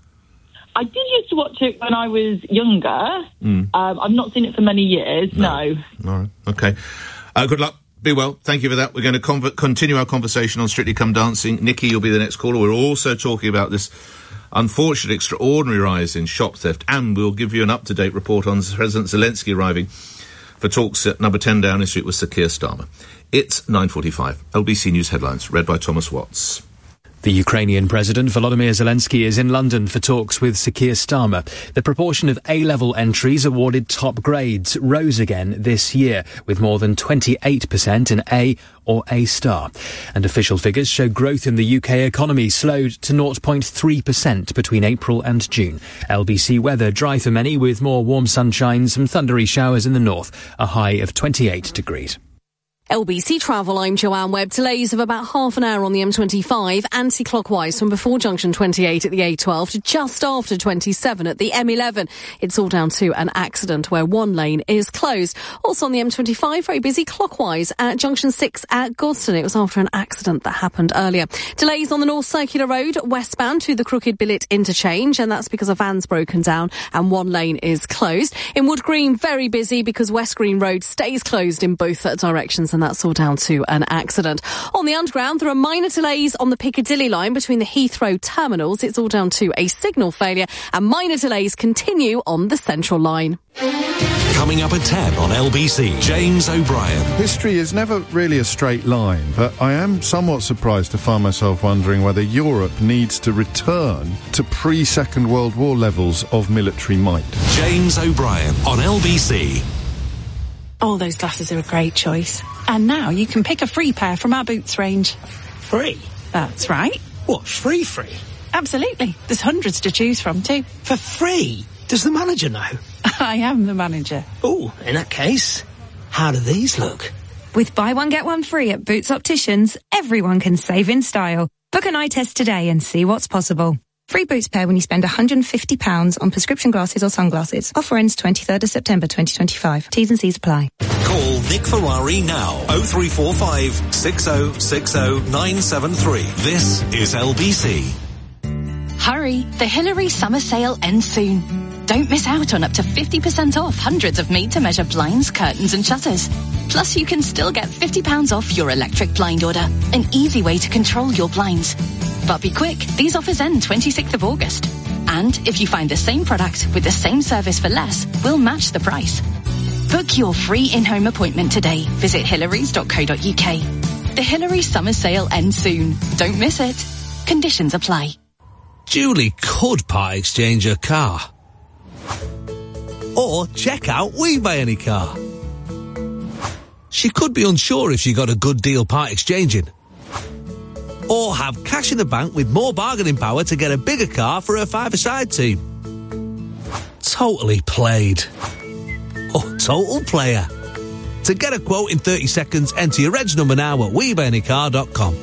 I did used to watch it when I was younger. Mm. Um, I've not seen it for many years. No. All right. Okay. Uh, good luck. Be well. Thank you for that. We're going to conver- continue our conversation on Strictly Come Dancing. Nikki, you'll be the next caller. We're also talking about this unfortunate, extraordinary rise in shop theft, and we'll give you an up-to-date report on President Zelensky arriving for talks at number ten Downing Street with Sir Keir Starmer. It's nine forty-five. L B C News headlines, read by Thomas Watts. The Ukrainian President Volodymyr Zelensky is in London for talks with Sir Keir Starmer. The proportion of A-level entries awarded top grades rose again this year, with more than twenty-eight percent an A or A star. And official figures show growth in the U K economy slowed to zero point three percent between April and June. L B C weather dry for many, with more warm sunshine, some thundery showers in the north, a high of twenty-eight degrees. L B C Travel, I'm Joanne Webb. Delays of about half an hour on the M twenty-five, anti-clockwise from before junction twenty-eight at the A twelve to just after twenty-seven at the M eleven. It's all down to an accident where one lane is closed. Also on the M twenty-five, very busy clockwise at junction six at Godstone. It was after an accident that happened earlier. Delays on the North Circular Road, westbound to the Crooked Billet interchange, and that's because a van's broken down and one lane is closed. In Wood Green, very busy because West Green Road stays closed in both directions, and that's all down to an accident. On the Underground, there are minor delays on the Piccadilly line between the Heathrow terminals. It's all down to a signal failure, and minor delays continue on the Central line. Come Coming up at ten on L B C, James O'Brien. History is never really a straight line, but I am somewhat surprised to find myself wondering whether Europe needs to return to pre-Second World War levels of military might. James O'Brien on L B C. All those glasses are a great choice. And now you can pick a free pair from our Boots range. Free? That's right. What, free free? Absolutely. There's hundreds to choose from too. For free? Does the manager know? I am the manager. Oh, in that case, how do these look? With buy one get one free at Boots Opticians, everyone can save in style. Book an eye test today and see what's possible. Free Boots pair when you spend one hundred fifty pounds on prescription glasses or sunglasses. Offer ends twenty-third of September twenty twenty-five. T's and C's apply. Call Nick Ferrari now. oh three four five, six oh six oh, nine seven three. This is L B C. Hurry, the Hillary summer sale ends soon. Don't miss out on up to fifty percent off hundreds of made-to-measure blinds, curtains and shutters. Plus, you can still get fifty pounds off your electric blind order. An easy way to control your blinds. But be quick, these offers end twenty-sixth of August. And if you find the same product with the same service for less, we'll match the price. Book your free in-home appointment today. Visit hillarys dot co dot uk. The Hillary summer sale ends soon. Don't miss it. Conditions apply. Julie could part exchange her car. Or check out We Buy Any Car. She could be unsure if she got a good deal part exchanging. Or have cash in the bank with more bargaining power to get a bigger car for her five-a-side team. Totally played. Or total player. To get a quote in thirty seconds, enter your reg number now at we buy any car dot com.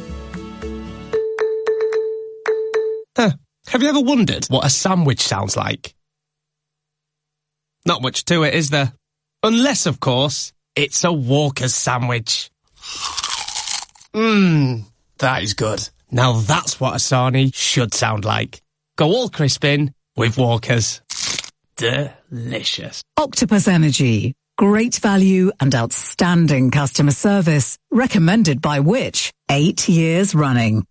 Huh. Have you ever wondered what a sandwich sounds like? Not much to it, is there? Unless, of course, it's a Walker's sandwich. Mmm, that is good. Now that's what a sarnie should sound like. Go all crisp in with Walker's. Delicious. Octopus Energy. Great value and outstanding customer service. Recommended by which? Eight years running.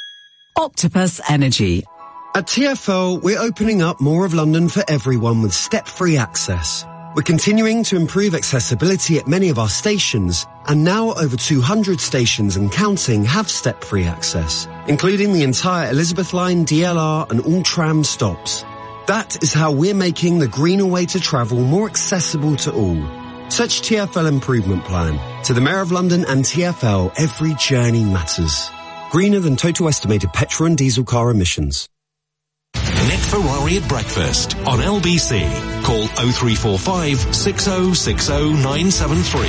Octopus Energy. At T F L, we're opening up more of London for everyone with step-free access. We're continuing to improve accessibility at many of our stations, and now over two hundred stations and counting have step-free access, including the entire Elizabeth Line, D L R and all tram stops. That is how we're making the greener way to travel more accessible to all. Search T F L Improvement Plan. To the Mayor of London and T F L, every journey matters. Greener than total estimated petrol and diesel car emissions. Nick Ferrari at breakfast on L B C. Call oh three four five, six oh six oh, nine seven three.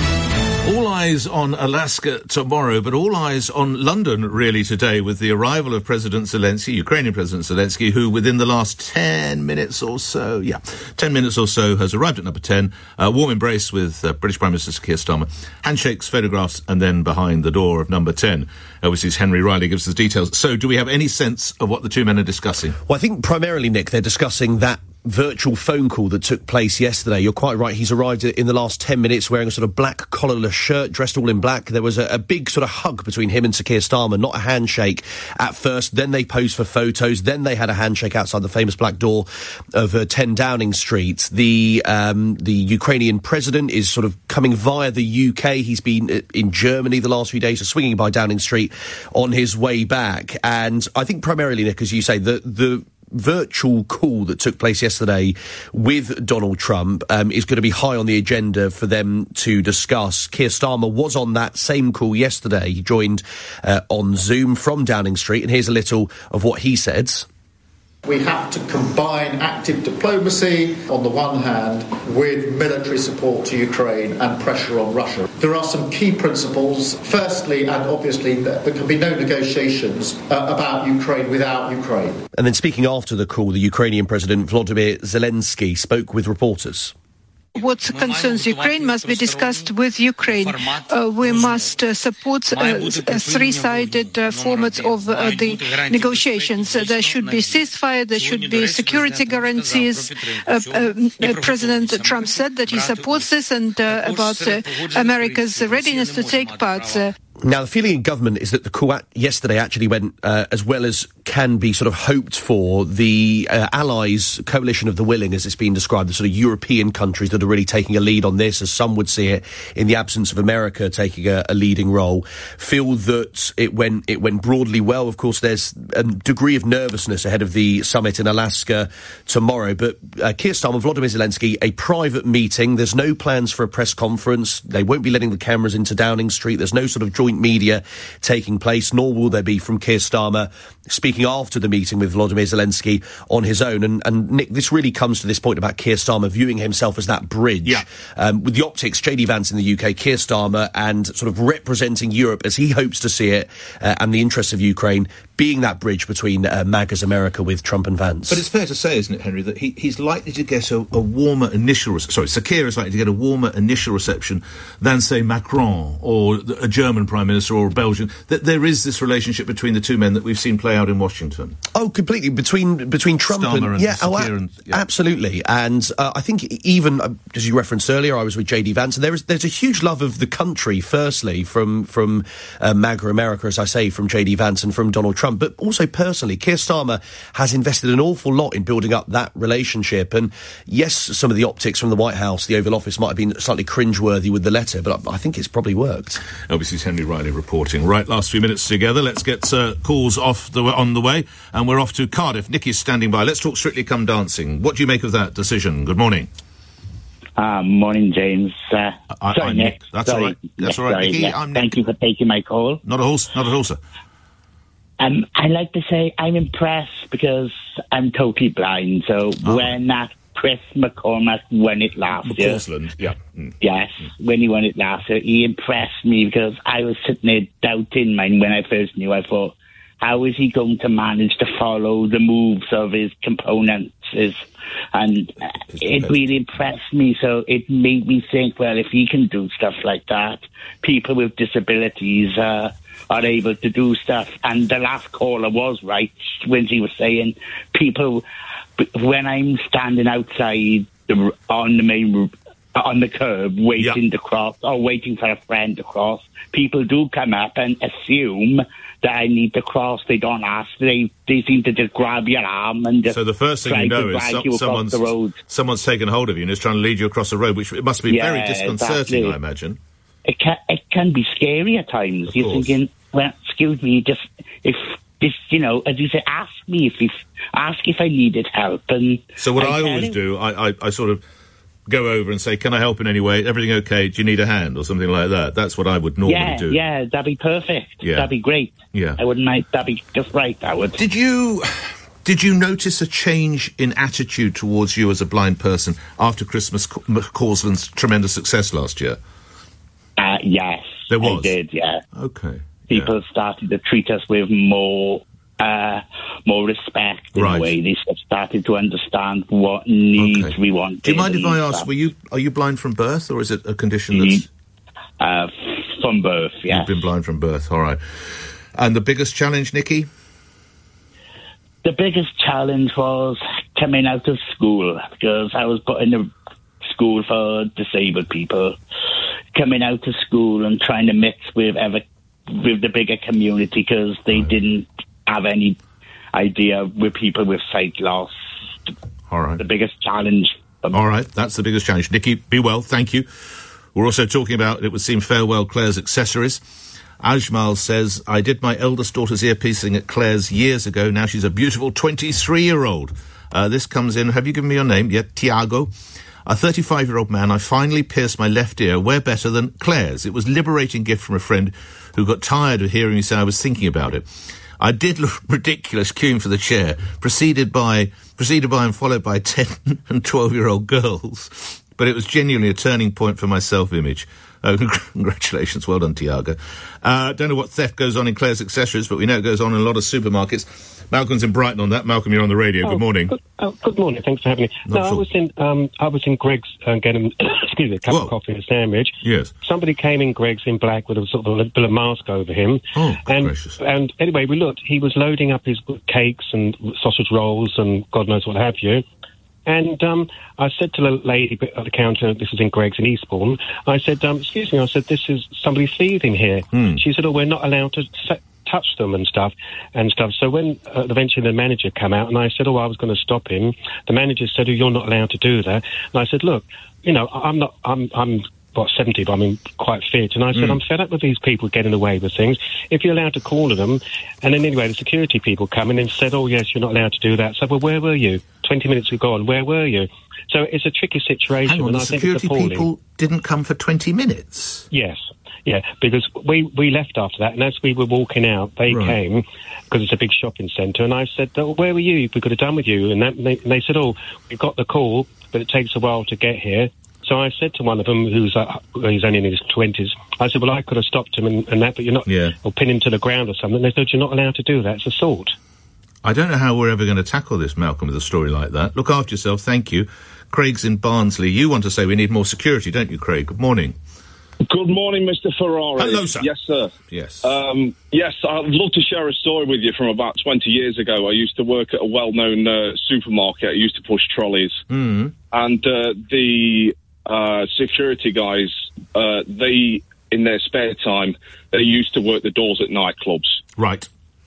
All eyes on Alaska tomorrow, but all eyes on London really today with the arrival of President Zelensky, Ukrainian President Zelensky, who within the last ten minutes or so, yeah, ten minutes or so has arrived at number ten, a warm embrace with uh, British Prime Minister Keir Starmer, handshakes, photographs, and then behind the door of number ten. Overseas Henry Riley gives us details. So do we have any sense of what the two men are discussing? Well, I think primarily, Nick, they're discussing that virtual phone call that took place yesterday. You're quite right. He's arrived in the last ten minutes wearing a sort of black collarless shirt, dressed all in black. There was a, a big sort of hug between him and Sir Keir Starmer, not a handshake at first. Then they posed for photos. Then they had a handshake outside the famous black door of uh, ten Downing Street. The, um, the Ukrainian president is sort of coming via the U K. He's been in Germany the last few days, so swinging by Downing Street on his way back. And I think primarily, Nick, as you say, the, the, virtual call that took place yesterday with Donald Trump um, is going to be high on the agenda for them to discuss. Keir Starmer was on that same call yesterday. He joined uh, on Zoom from Downing Street, and here's a little of what he said. We have to combine active diplomacy on the one hand with military support to Ukraine and pressure on Russia. There are some key principles. Firstly, and obviously, there can be no negotiations uh, about Ukraine without Ukraine. And then speaking after the call, the Ukrainian President Volodymyr Zelensky spoke with reporters. What concerns Ukraine must be discussed with Ukraine. Uh, we must uh, support uh, a three-sided uh, format of uh, the negotiations. Uh, there should be ceasefire, there should be security guarantees. Uh, uh, uh, President Trump said that he supports this, and uh, about uh, America's readiness to take part. Uh, Now, the feeling in government is that the call at yesterday actually went uh, as well as can be sort of hoped for. The uh, Allies coalition of the willing, as it's been described, the sort of European countries that are really taking a lead on this, as some would see it, in the absence of America taking a, a leading role, feel that it went it went broadly well. Of course, there's a degree of nervousness ahead of the summit in Alaska tomorrow, but uh, Keir Starmer, Volodymyr Zelensky, a private meeting. There's no plans for a press conference. They won't be letting the cameras into Downing Street. There's no sort of joint media taking place, nor will there be from Keir Starmer speaking after the meeting with Volodymyr Zelensky on his own. And, and Nick, this really comes to this point about Keir Starmer viewing himself as that bridge. Yeah. Um, with the optics, J D Vance in the U K, Keir Starmer, and sort of representing Europe as he hopes to see it, uh, and the interests of Ukraine, being that bridge between uh, MAGA's America with Trump and Vance. But it's fair to say, isn't it, Henry, that he, he's likely to get a, a warmer initial... Re- sorry, Sir Keir is likely to get a warmer initial reception than, say, Macron or a German Prime Minister or a Belgian. That there is this relationship between the two men that we've seen play out in Washington. Oh, completely. Between between Trump Starmer and... and yeah, Sir oh, Keir a- and, yeah. absolutely. And uh, I think even, uh, as you referenced earlier, I was with J D Vance, and there is, there's a huge love of the country, firstly, from, from uh, MAGA America, as I say, from J D Vance and from Donald Trump, but also personally. Personally, Keir Starmer has invested an awful lot in building up that relationship. And yes, some of the optics from the White House, the Oval Office, might have been slightly cringeworthy with the letter, but I, I think it's probably worked. L B C's Henry Riley reporting. Right, last few minutes together. Let's get uh, calls off the on the way, and we're off to Cardiff. Nicky's standing by. Let's talk Strictly Come Dancing. What do you make of that decision? Good morning. Uh, morning, James. Uh, I, sorry, I'm Nick. Nick. That's sorry. all right. That's yeah, all right, sorry, Nicky. yeah. I'm Nick. Thank you for taking my call. Not at all, not at all, sir. Um, I like to say I'm impressed because I'm totally blind. So Oh. when that Chris McCormack won it last year, Porcelain, yeah. Mm. yes, when he won it last year, he impressed me because I was sitting there doubting mine when I first knew. I thought, how is he going to manage to follow the moves of his components? His, and uh, it really impressed me. So it made me think, well, if he can do stuff like that, people with disabilities uh, are able to do stuff. And the last caller was right when he was saying people, when I'm standing outside the, on the main on the curb waiting yeah. to cross or waiting for a friend to cross, people do come up and assume that I need to cross. They don't ask. They they seem to just grab your arm and just so the first thing try you know to is drag some, you across someone's the road. someone's taken hold of you and is trying to lead you across the road, which it must be Yeah, very disconcerting, exactly. I imagine. It can it can be scary at times. Of You're course. thinking, well, excuse me, just if this, you know, as you say, ask me if you ask if I needed help. And So what I, tell always him- do, I, I, I sort of go over and say, can I help in any way? Everything okay? Do you need a hand or something like that? That's what I would normally yeah, do. yeah, that'd be perfect. Yeah. That'd be great. Yeah. I wouldn't mind. That'd be just right. That would. Did you did you notice a change in attitude towards you as a blind person after Christmas McCausland's tremendous success last year? Uh, yes, There was? I did. Yeah. Okay. People started to treat us with more. Uh, more respect in Right. a way. They started to understand what needs Okay. we wanted. Do you mind if I and ask, stuff. were you are you blind from birth, or is it a condition that's... Uh, from birth, yeah. You've been blind from birth, all right. And the biggest challenge, Nicky? The biggest challenge was coming out of school, because I was put in a school for disabled people. Coming out of school and trying to mix with ever, with the bigger community, because they Right. didn't have any idea with people with sight loss. All right. The biggest challenge. All right, that's the biggest challenge. Nicky, be well, thank you. We're also talking about, it would seem, Farewell Claire's accessories. Ajmal says, I did my eldest daughter's ear-piecing at Claire's years ago. Now she's a beautiful twenty-three-year-old. Uh, this comes in, have you given me your name? Yeah, Tiago. A thirty-five-year-old man, I finally pierced my left ear. Where better than Claire's? It was a liberating gift from a friend who got tired of hearing me say I was thinking about it. I did look ridiculous queuing for the chair, preceded by, preceded by and followed by ten and twelve-year-old girls. But it was genuinely a turning point for my self-image. Oh, congratulations. Well done, Tiago. Uh, don't know what theft goes on in Claire's accessories, but we know it goes on in a lot of supermarkets. Malcolm's in Brighton on that. Malcolm, you're on the radio. Oh, good morning. Good, oh, good morning. Thanks for having me. Not no, I sure. was in um, I was in Greg's uh, getting excuse me, a cup Whoa. of coffee and a sandwich. Yes. Somebody came in Greg's in black with a sort of a bit of mask over him. Oh, good and gracious. and anyway, we looked. He was loading up his cakes and sausage rolls and God knows what have you. And um, I said to the lady at the counter, this was in Greg's in Eastbourne, I said, um, excuse me, I said, this is somebody thieving here. Hmm. She said, oh, we're not allowed to se- touch them and stuff and stuff. So when uh, eventually the manager came out and I said, oh, I was going to stop him, the manager said, oh, you're not allowed to do that. And I said, look, you know, I'm not, I'm, I'm, what, seventy, but I mean, quite fit. And I said, Mm. I'm fed up with these people getting away with things. If you're allowed to call them, and then anyway, the security people come in and said, oh, yes, you're not allowed to do that. So, well, where were you? twenty minutes ago on, where were you? So it's a tricky situation. Hang on, and the I think it's security appalling. people didn't come for twenty minutes? Yes. Yeah, because we, we left after that, and as we were walking out, they Right. came, because it's a big shopping centre, and I said, oh, where were you? We could have done with you. And, that, and, they, and they said, oh, we got the call, but it takes a while to get here. So I said to one of them, who's uh, who's only in his twenties, I said, well, I could have stopped him and, and that, but you're not, Yeah. or pin him to the ground or something. They said, you're not allowed to do that. It's assault. I don't know how we're ever going to tackle this, Malcolm, with a story like that. Look after yourself, thank you. Craig's in Barnsley. You want to say we need more security, don't you, Craig? Good morning. Good morning, Mister Ferrari. Hello, sir. Yes, sir. Yes. Um, yes, I'd love to share a story with you from about twenty years ago. I used to work at a well-known uh, supermarket. I used to push trolleys. Mm. And uh, the uh, security guys, uh, they, in their spare time, they used to work the doors at nightclubs. Right.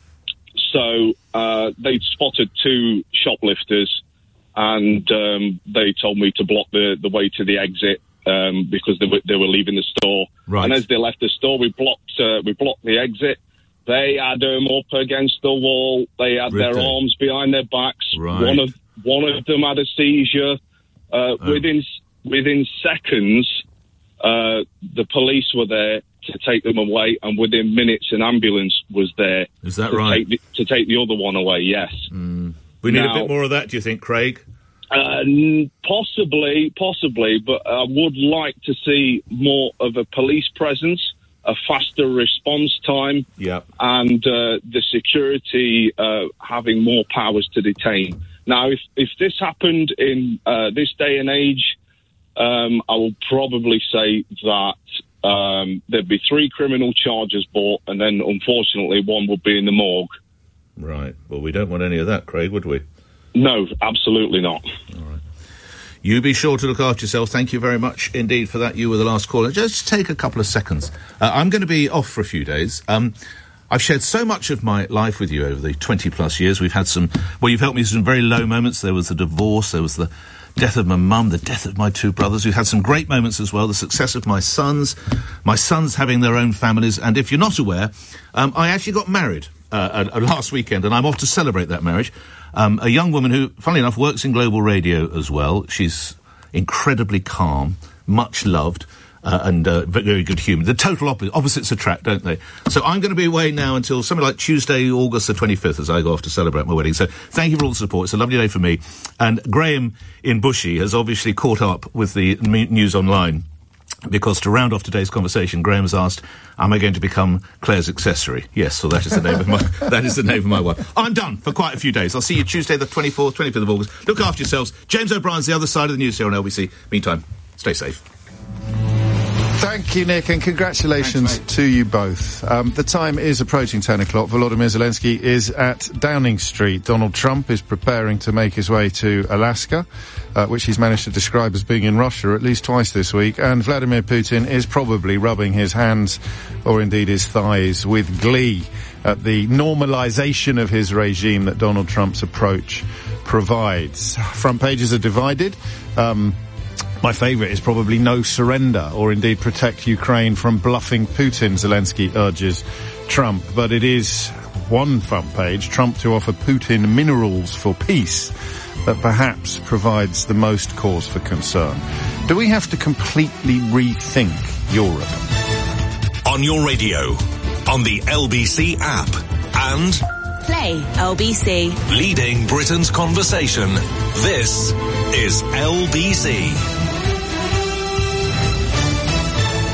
So uh, they'd spotted two shoplifters, and um, they told me to block the, the way to the exit. Um, because they were, they were leaving the store. Right. And as they left the store, we blocked uh, we blocked the exit. They had them up against the wall. They had Really? their arms behind their backs. Right. One of one of them had a seizure. Uh, Oh. Within within seconds, uh, the police were there to take them away, and within minutes, an ambulance was there. Is that to right? Take the, to take the other one away. Yes. Mm. We need Now- a bit more of that, do you think, Craig? Uh, n- possibly, possibly, but I would like to see more of a police presence, a faster response time, Yeah. and uh, the security uh, having more powers to detain. Now, if, if this happened in uh, this day and age, um, I will probably say that um, there'd be three criminal charges brought, and then, unfortunately, one would be in the morgue. Right. Well, we don't want any of that, Craig, would we? No, absolutely not. You be sure to look after yourself. Thank you very much indeed for that. You were the last caller. Just take a couple of seconds. Uh, I'm going to be off for a few days. Um, I've shared so much of my life with you over the twenty plus years. We've had some, well, you've helped me with some very low moments. There was the divorce. There was the death of my mum, the death of my two brothers. We've had some great moments as well. The success of my sons, my sons having their own families. And if you're not aware, um, I actually got married uh, uh, last weekend, and I'm off to celebrate that marriage. Um, a young woman who, funnily enough, works in global radio as well. She's incredibly calm, much loved, uh, and uh, very good humour. The total oppo- opposites attract, don't they? So I'm going to be away now until something like Tuesday, August the twenty-fifth, as I go off to celebrate my wedding. So thank you for all the support. It's a lovely day for me. And Graham in Bushy has obviously caught up with the m- news online. Because to round off today's conversation, Graham has asked, am I going to become Claire's accessory? Yes, so that is the name of my, that is the name of my wife. I'm done for quite a few days. I'll see you Tuesday the twenty-fourth, twenty-fifth of August. Look after yourselves. James O'Brien's the other side of the news here on L B C. Meantime, stay safe. Thank you, Nick, and congratulations Thanks, to you both. Um, the time is approaching ten o'clock. Volodymyr Zelensky is at Downing Street. Donald Trump is preparing to make his way to Alaska, uh, which he's managed to describe as being in Russia at least twice this week. And Vladimir Putin is probably rubbing his hands, or indeed his thighs, with glee at the normalization of his regime that Donald Trump's approach provides. Front pages are divided. Um... My favourite is probably no surrender, or indeed protect Ukraine from bluffing Putin, Zelensky urges Trump. But it is one front page, Trump to offer Putin minerals for peace, that perhaps provides the most cause for concern. Do we have to completely rethink Europe? On your radio, on the L B C app, and Play L B C. leading Britain's conversation. This is L B C.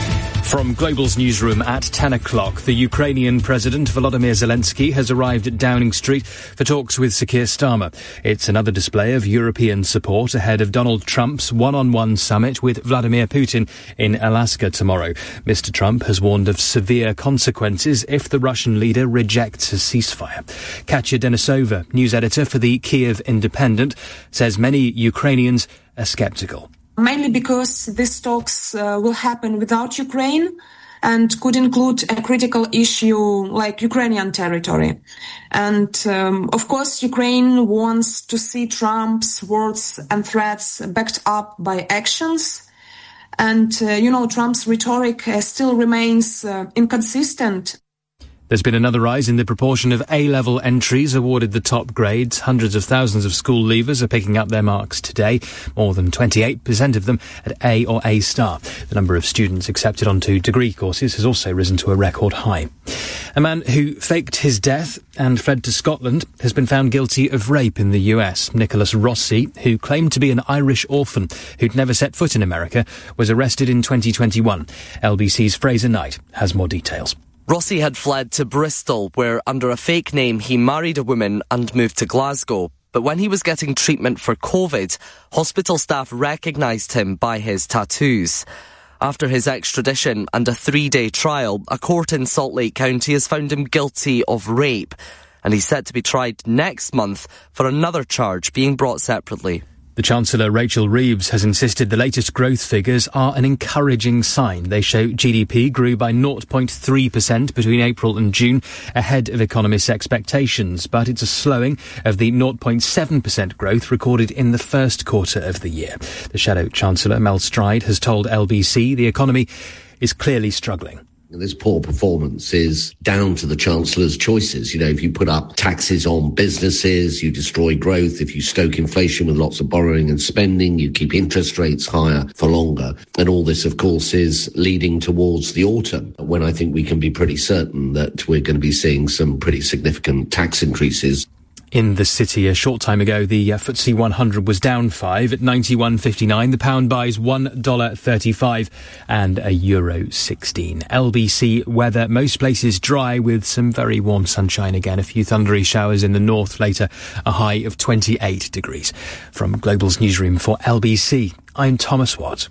From Global's newsroom at ten o'clock, the Ukrainian President Volodymyr Zelensky has arrived at Downing Street for talks with Sir Keir Starmer. It's another display of European support ahead of Donald Trump's one-on-one summit with Vladimir Putin in Alaska tomorrow. Mister Trump has warned of severe consequences if the Russian leader rejects a ceasefire. Katya Denisova, news editor for the Kyiv Independent, says many Ukrainians are sceptical. Mainly because these talks uh, will happen without Ukraine and could include a critical issue like Ukrainian territory. And, um, of course, Ukraine wants to see Trump's words and threats backed up by actions. And, uh, you know, Trump's rhetoric uh, still remains uh, inconsistent. There's been another rise in the proportion of A-level entries awarded the top grades. Hundreds of thousands of school leavers are picking up their marks today. More than twenty-eight percent of them at A or A star. The number of students accepted onto degree courses has also risen to a record high. A man who faked his death and fled to Scotland has been found guilty of rape in the U S. Nicholas Rossi, who claimed to be an Irish orphan who'd never set foot in America, was arrested in twenty twenty-one. L B C's Fraser Knight has more details. Rossi had fled to Bristol, where under a fake name he married a woman and moved to Glasgow. But when he was getting treatment for COVID, hospital staff recognised him by his tattoos. After his extradition and a three-day trial, a court in Salt Lake County has found him guilty of rape. And he's set to be tried next month for another charge being brought separately. The Chancellor, Rachel Reeves, has insisted the latest growth figures are an encouraging sign. They show G D P grew by zero point three percent between April and June, ahead of economists' expectations, but it's a slowing of the zero point seven percent growth recorded in the first quarter of the year. The Shadow Chancellor, Mel Stride, has told L B C the economy is clearly struggling. This poor performance is down to the Chancellor's choices. You know, if you put up taxes on businesses, you destroy growth. If you stoke inflation with lots of borrowing and spending, you keep interest rates higher for longer. And all this, of course, is leading towards the autumn, when I think we can be pretty certain that we're going to be seeing some pretty significant tax increases. In the city a short time ago, the uh, F T S E one hundred was down five at ninety-one fifty-nine. The pound buys one dollar thirty-five and a euro sixteen. L B C weather, most places dry with some very warm sunshine again. A few thundery showers in the north later, a high of twenty-eight degrees. From Global's newsroom for L B C, I'm Thomas Watt.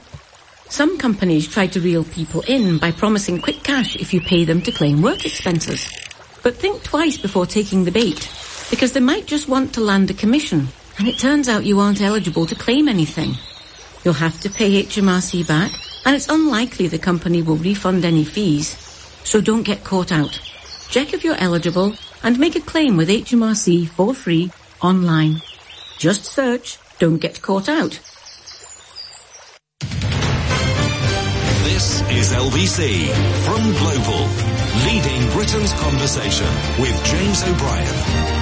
Some companies try to reel people in by promising quick cash if you pay them to claim work expenses. But think twice before taking the bait, because they might just want to land a commission, and it turns out you aren't eligible to claim anything. You'll have to pay H M R C back, and it's unlikely the company will refund any fees. So don't get caught out. Check if you're eligible and make a claim with H M R C for free online. Just search "Don't Get Caught Out." This is L B C from Global, leading Britain's conversation with James O'Brien.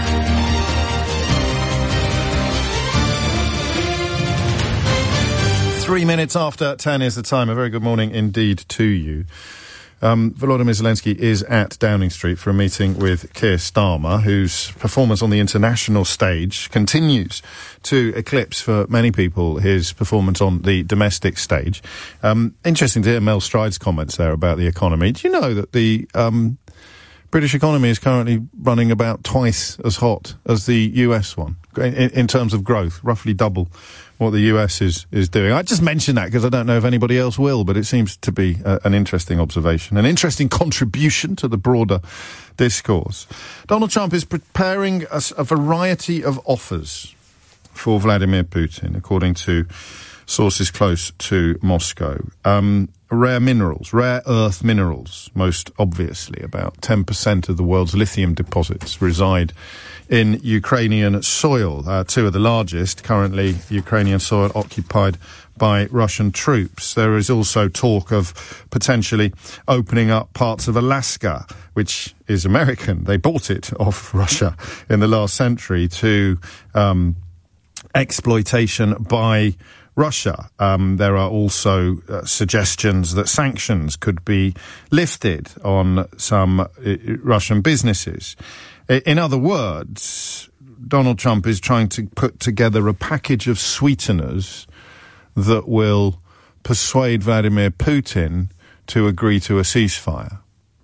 Three minutes after ten is the time. A very good morning indeed to you. Um, Volodymyr Zelensky is at Downing Street for a meeting with Keir Starmer, whose performance on the international stage continues to eclipse, for many people, his performance on the domestic stage. Um, interesting to hear Mel Stride's comments there about the economy. Do you know that the um, British economy is currently running about twice as hot as the U S one in, in terms of growth, roughly double what the U S is, is doing? I just mention that because I don't know if anybody else will, but it seems to be a, an interesting observation, an interesting contribution to the broader discourse. Donald Trump is preparing a, a variety of offers for Vladimir Putin, according to sources close to Moscow. Um, rare minerals, rare earth minerals, most obviously. About ten percent of the world's lithium deposits reside in Ukrainian soil. Uh, two of the largest, currently Ukrainian soil occupied by Russian troops. There is also talk of potentially opening up parts of Alaska, which is American. They bought it off Russia in the last century to um, exploitation by Russia. Um, there are also uh, suggestions that sanctions could be lifted on some uh, Russian businesses. In other words, Donald Trump is trying to put together a package of sweeteners that will persuade Vladimir Putin to agree to a ceasefire.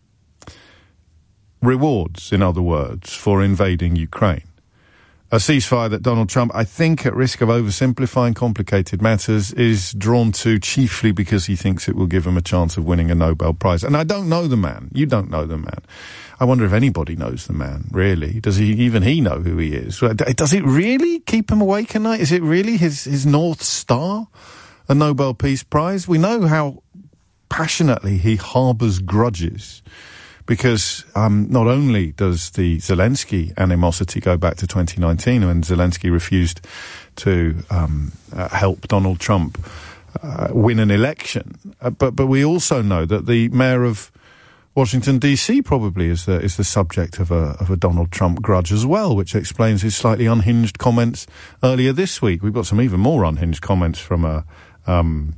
Rewards, in other words, for invading Ukraine. A ceasefire that Donald Trump, I think, at risk of oversimplifying complicated matters, is drawn to chiefly because he thinks it will give him a chance of winning a Nobel Prize. And I don't know the man. You don't know the man. I wonder if anybody knows the man, really. Does he, even he know who he is? Does it really keep him awake at night? Is it really his, his North Star, a Nobel Peace Prize? We know how passionately he harbours grudges. Because um, not only does the Zelensky animosity go back to twenty nineteen when Zelensky refused to um, uh, help Donald Trump uh, win an election, uh, but but we also know that the mayor of Washington D C probably is the is the subject of a of a Donald Trump grudge as well, which explains his slightly unhinged comments earlier this week. We've got some even more unhinged comments from a. Um,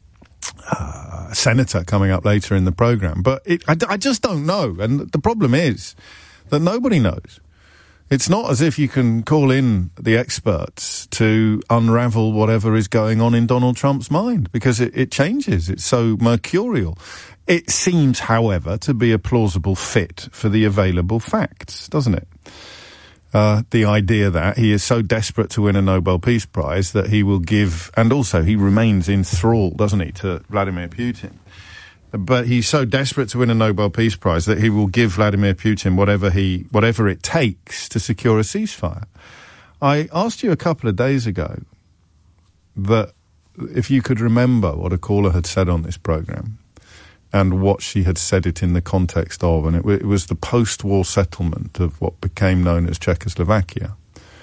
Uh, senator coming up later in the programme. But it, I, I just don't know. And the problem is that nobody knows. It's not as if you can call in the experts to unravel whatever is going on in Donald Trump's mind, because it, it changes. It's so mercurial. It seems, however, to be a plausible fit for the available facts, doesn't it? Uh, the idea that he is so desperate to win a Nobel Peace Prize that he will give, and also he remains in thrall, doesn't he, to Vladimir Putin. But he's so desperate to win a Nobel Peace Prize that he will give Vladimir Putin whatever he, whatever it takes to secure a ceasefire. I asked you a couple of days ago that if you could remember what a caller had said on this programme and what she had said it in the context of, and it, w- it was the post-war settlement of what became known as Czechoslovakia.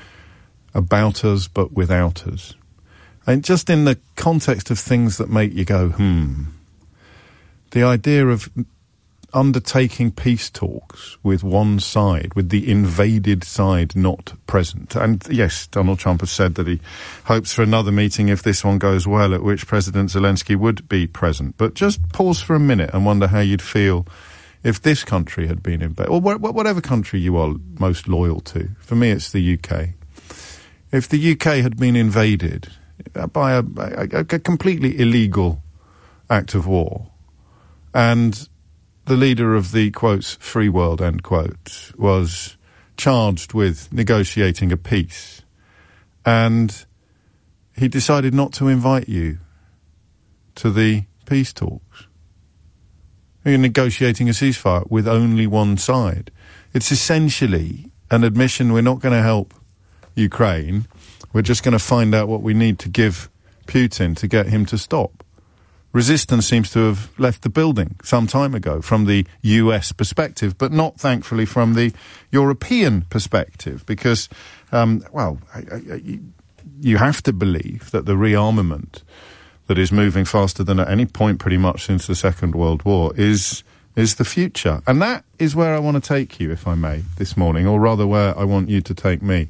About us, but without us. And just in the context of things that make you go, hmm, the idea of undertaking peace talks with one side, with the invaded side not present. And yes, Donald Trump has said that he hopes for another meeting if this one goes well, at which President Zelensky would be present. But just pause for a minute and wonder how you'd feel if this country had been invaded, or wh- whatever country you are most loyal to. For me, it's the U K. If the U K had been invaded by a, a, a completely illegal act of war, and the leader of the, quotes, free world, end quote, was charged with negotiating a peace, and he decided not to invite you to the peace talks. You're negotiating a ceasefire with only one side. It's essentially an admission we're not going to help Ukraine. We're just going to find out what we need to give Putin to get him to stop. Resistance seems to have left the building some time ago from the U S perspective, but not, thankfully, from the European perspective, because, um, well, I, I, you have to believe that the rearmament that is moving faster than at any point pretty much since the Second World War is is the future. And that is where I want to take you, if I may, this morning, or rather where I want you to take me.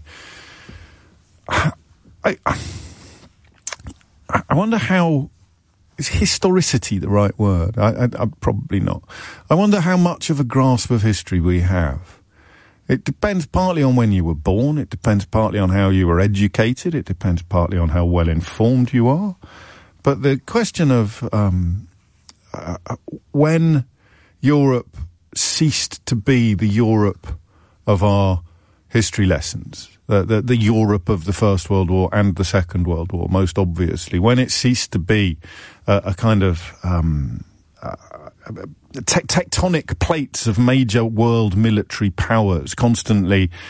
I, I, I wonder how... Is historicity the right word? I, I, I, probably not. I wonder how much of a grasp of history we have. It depends partly on when you were born. It depends partly on how you were educated. It depends partly on how well informed you are. But the question of um, uh, when Europe ceased to be the Europe of our history lessons, the, the, the Europe of the First World War and the Second World War, most obviously, when it ceased to be a, a kind of um, uh, te- tectonic plates of major world military powers constantly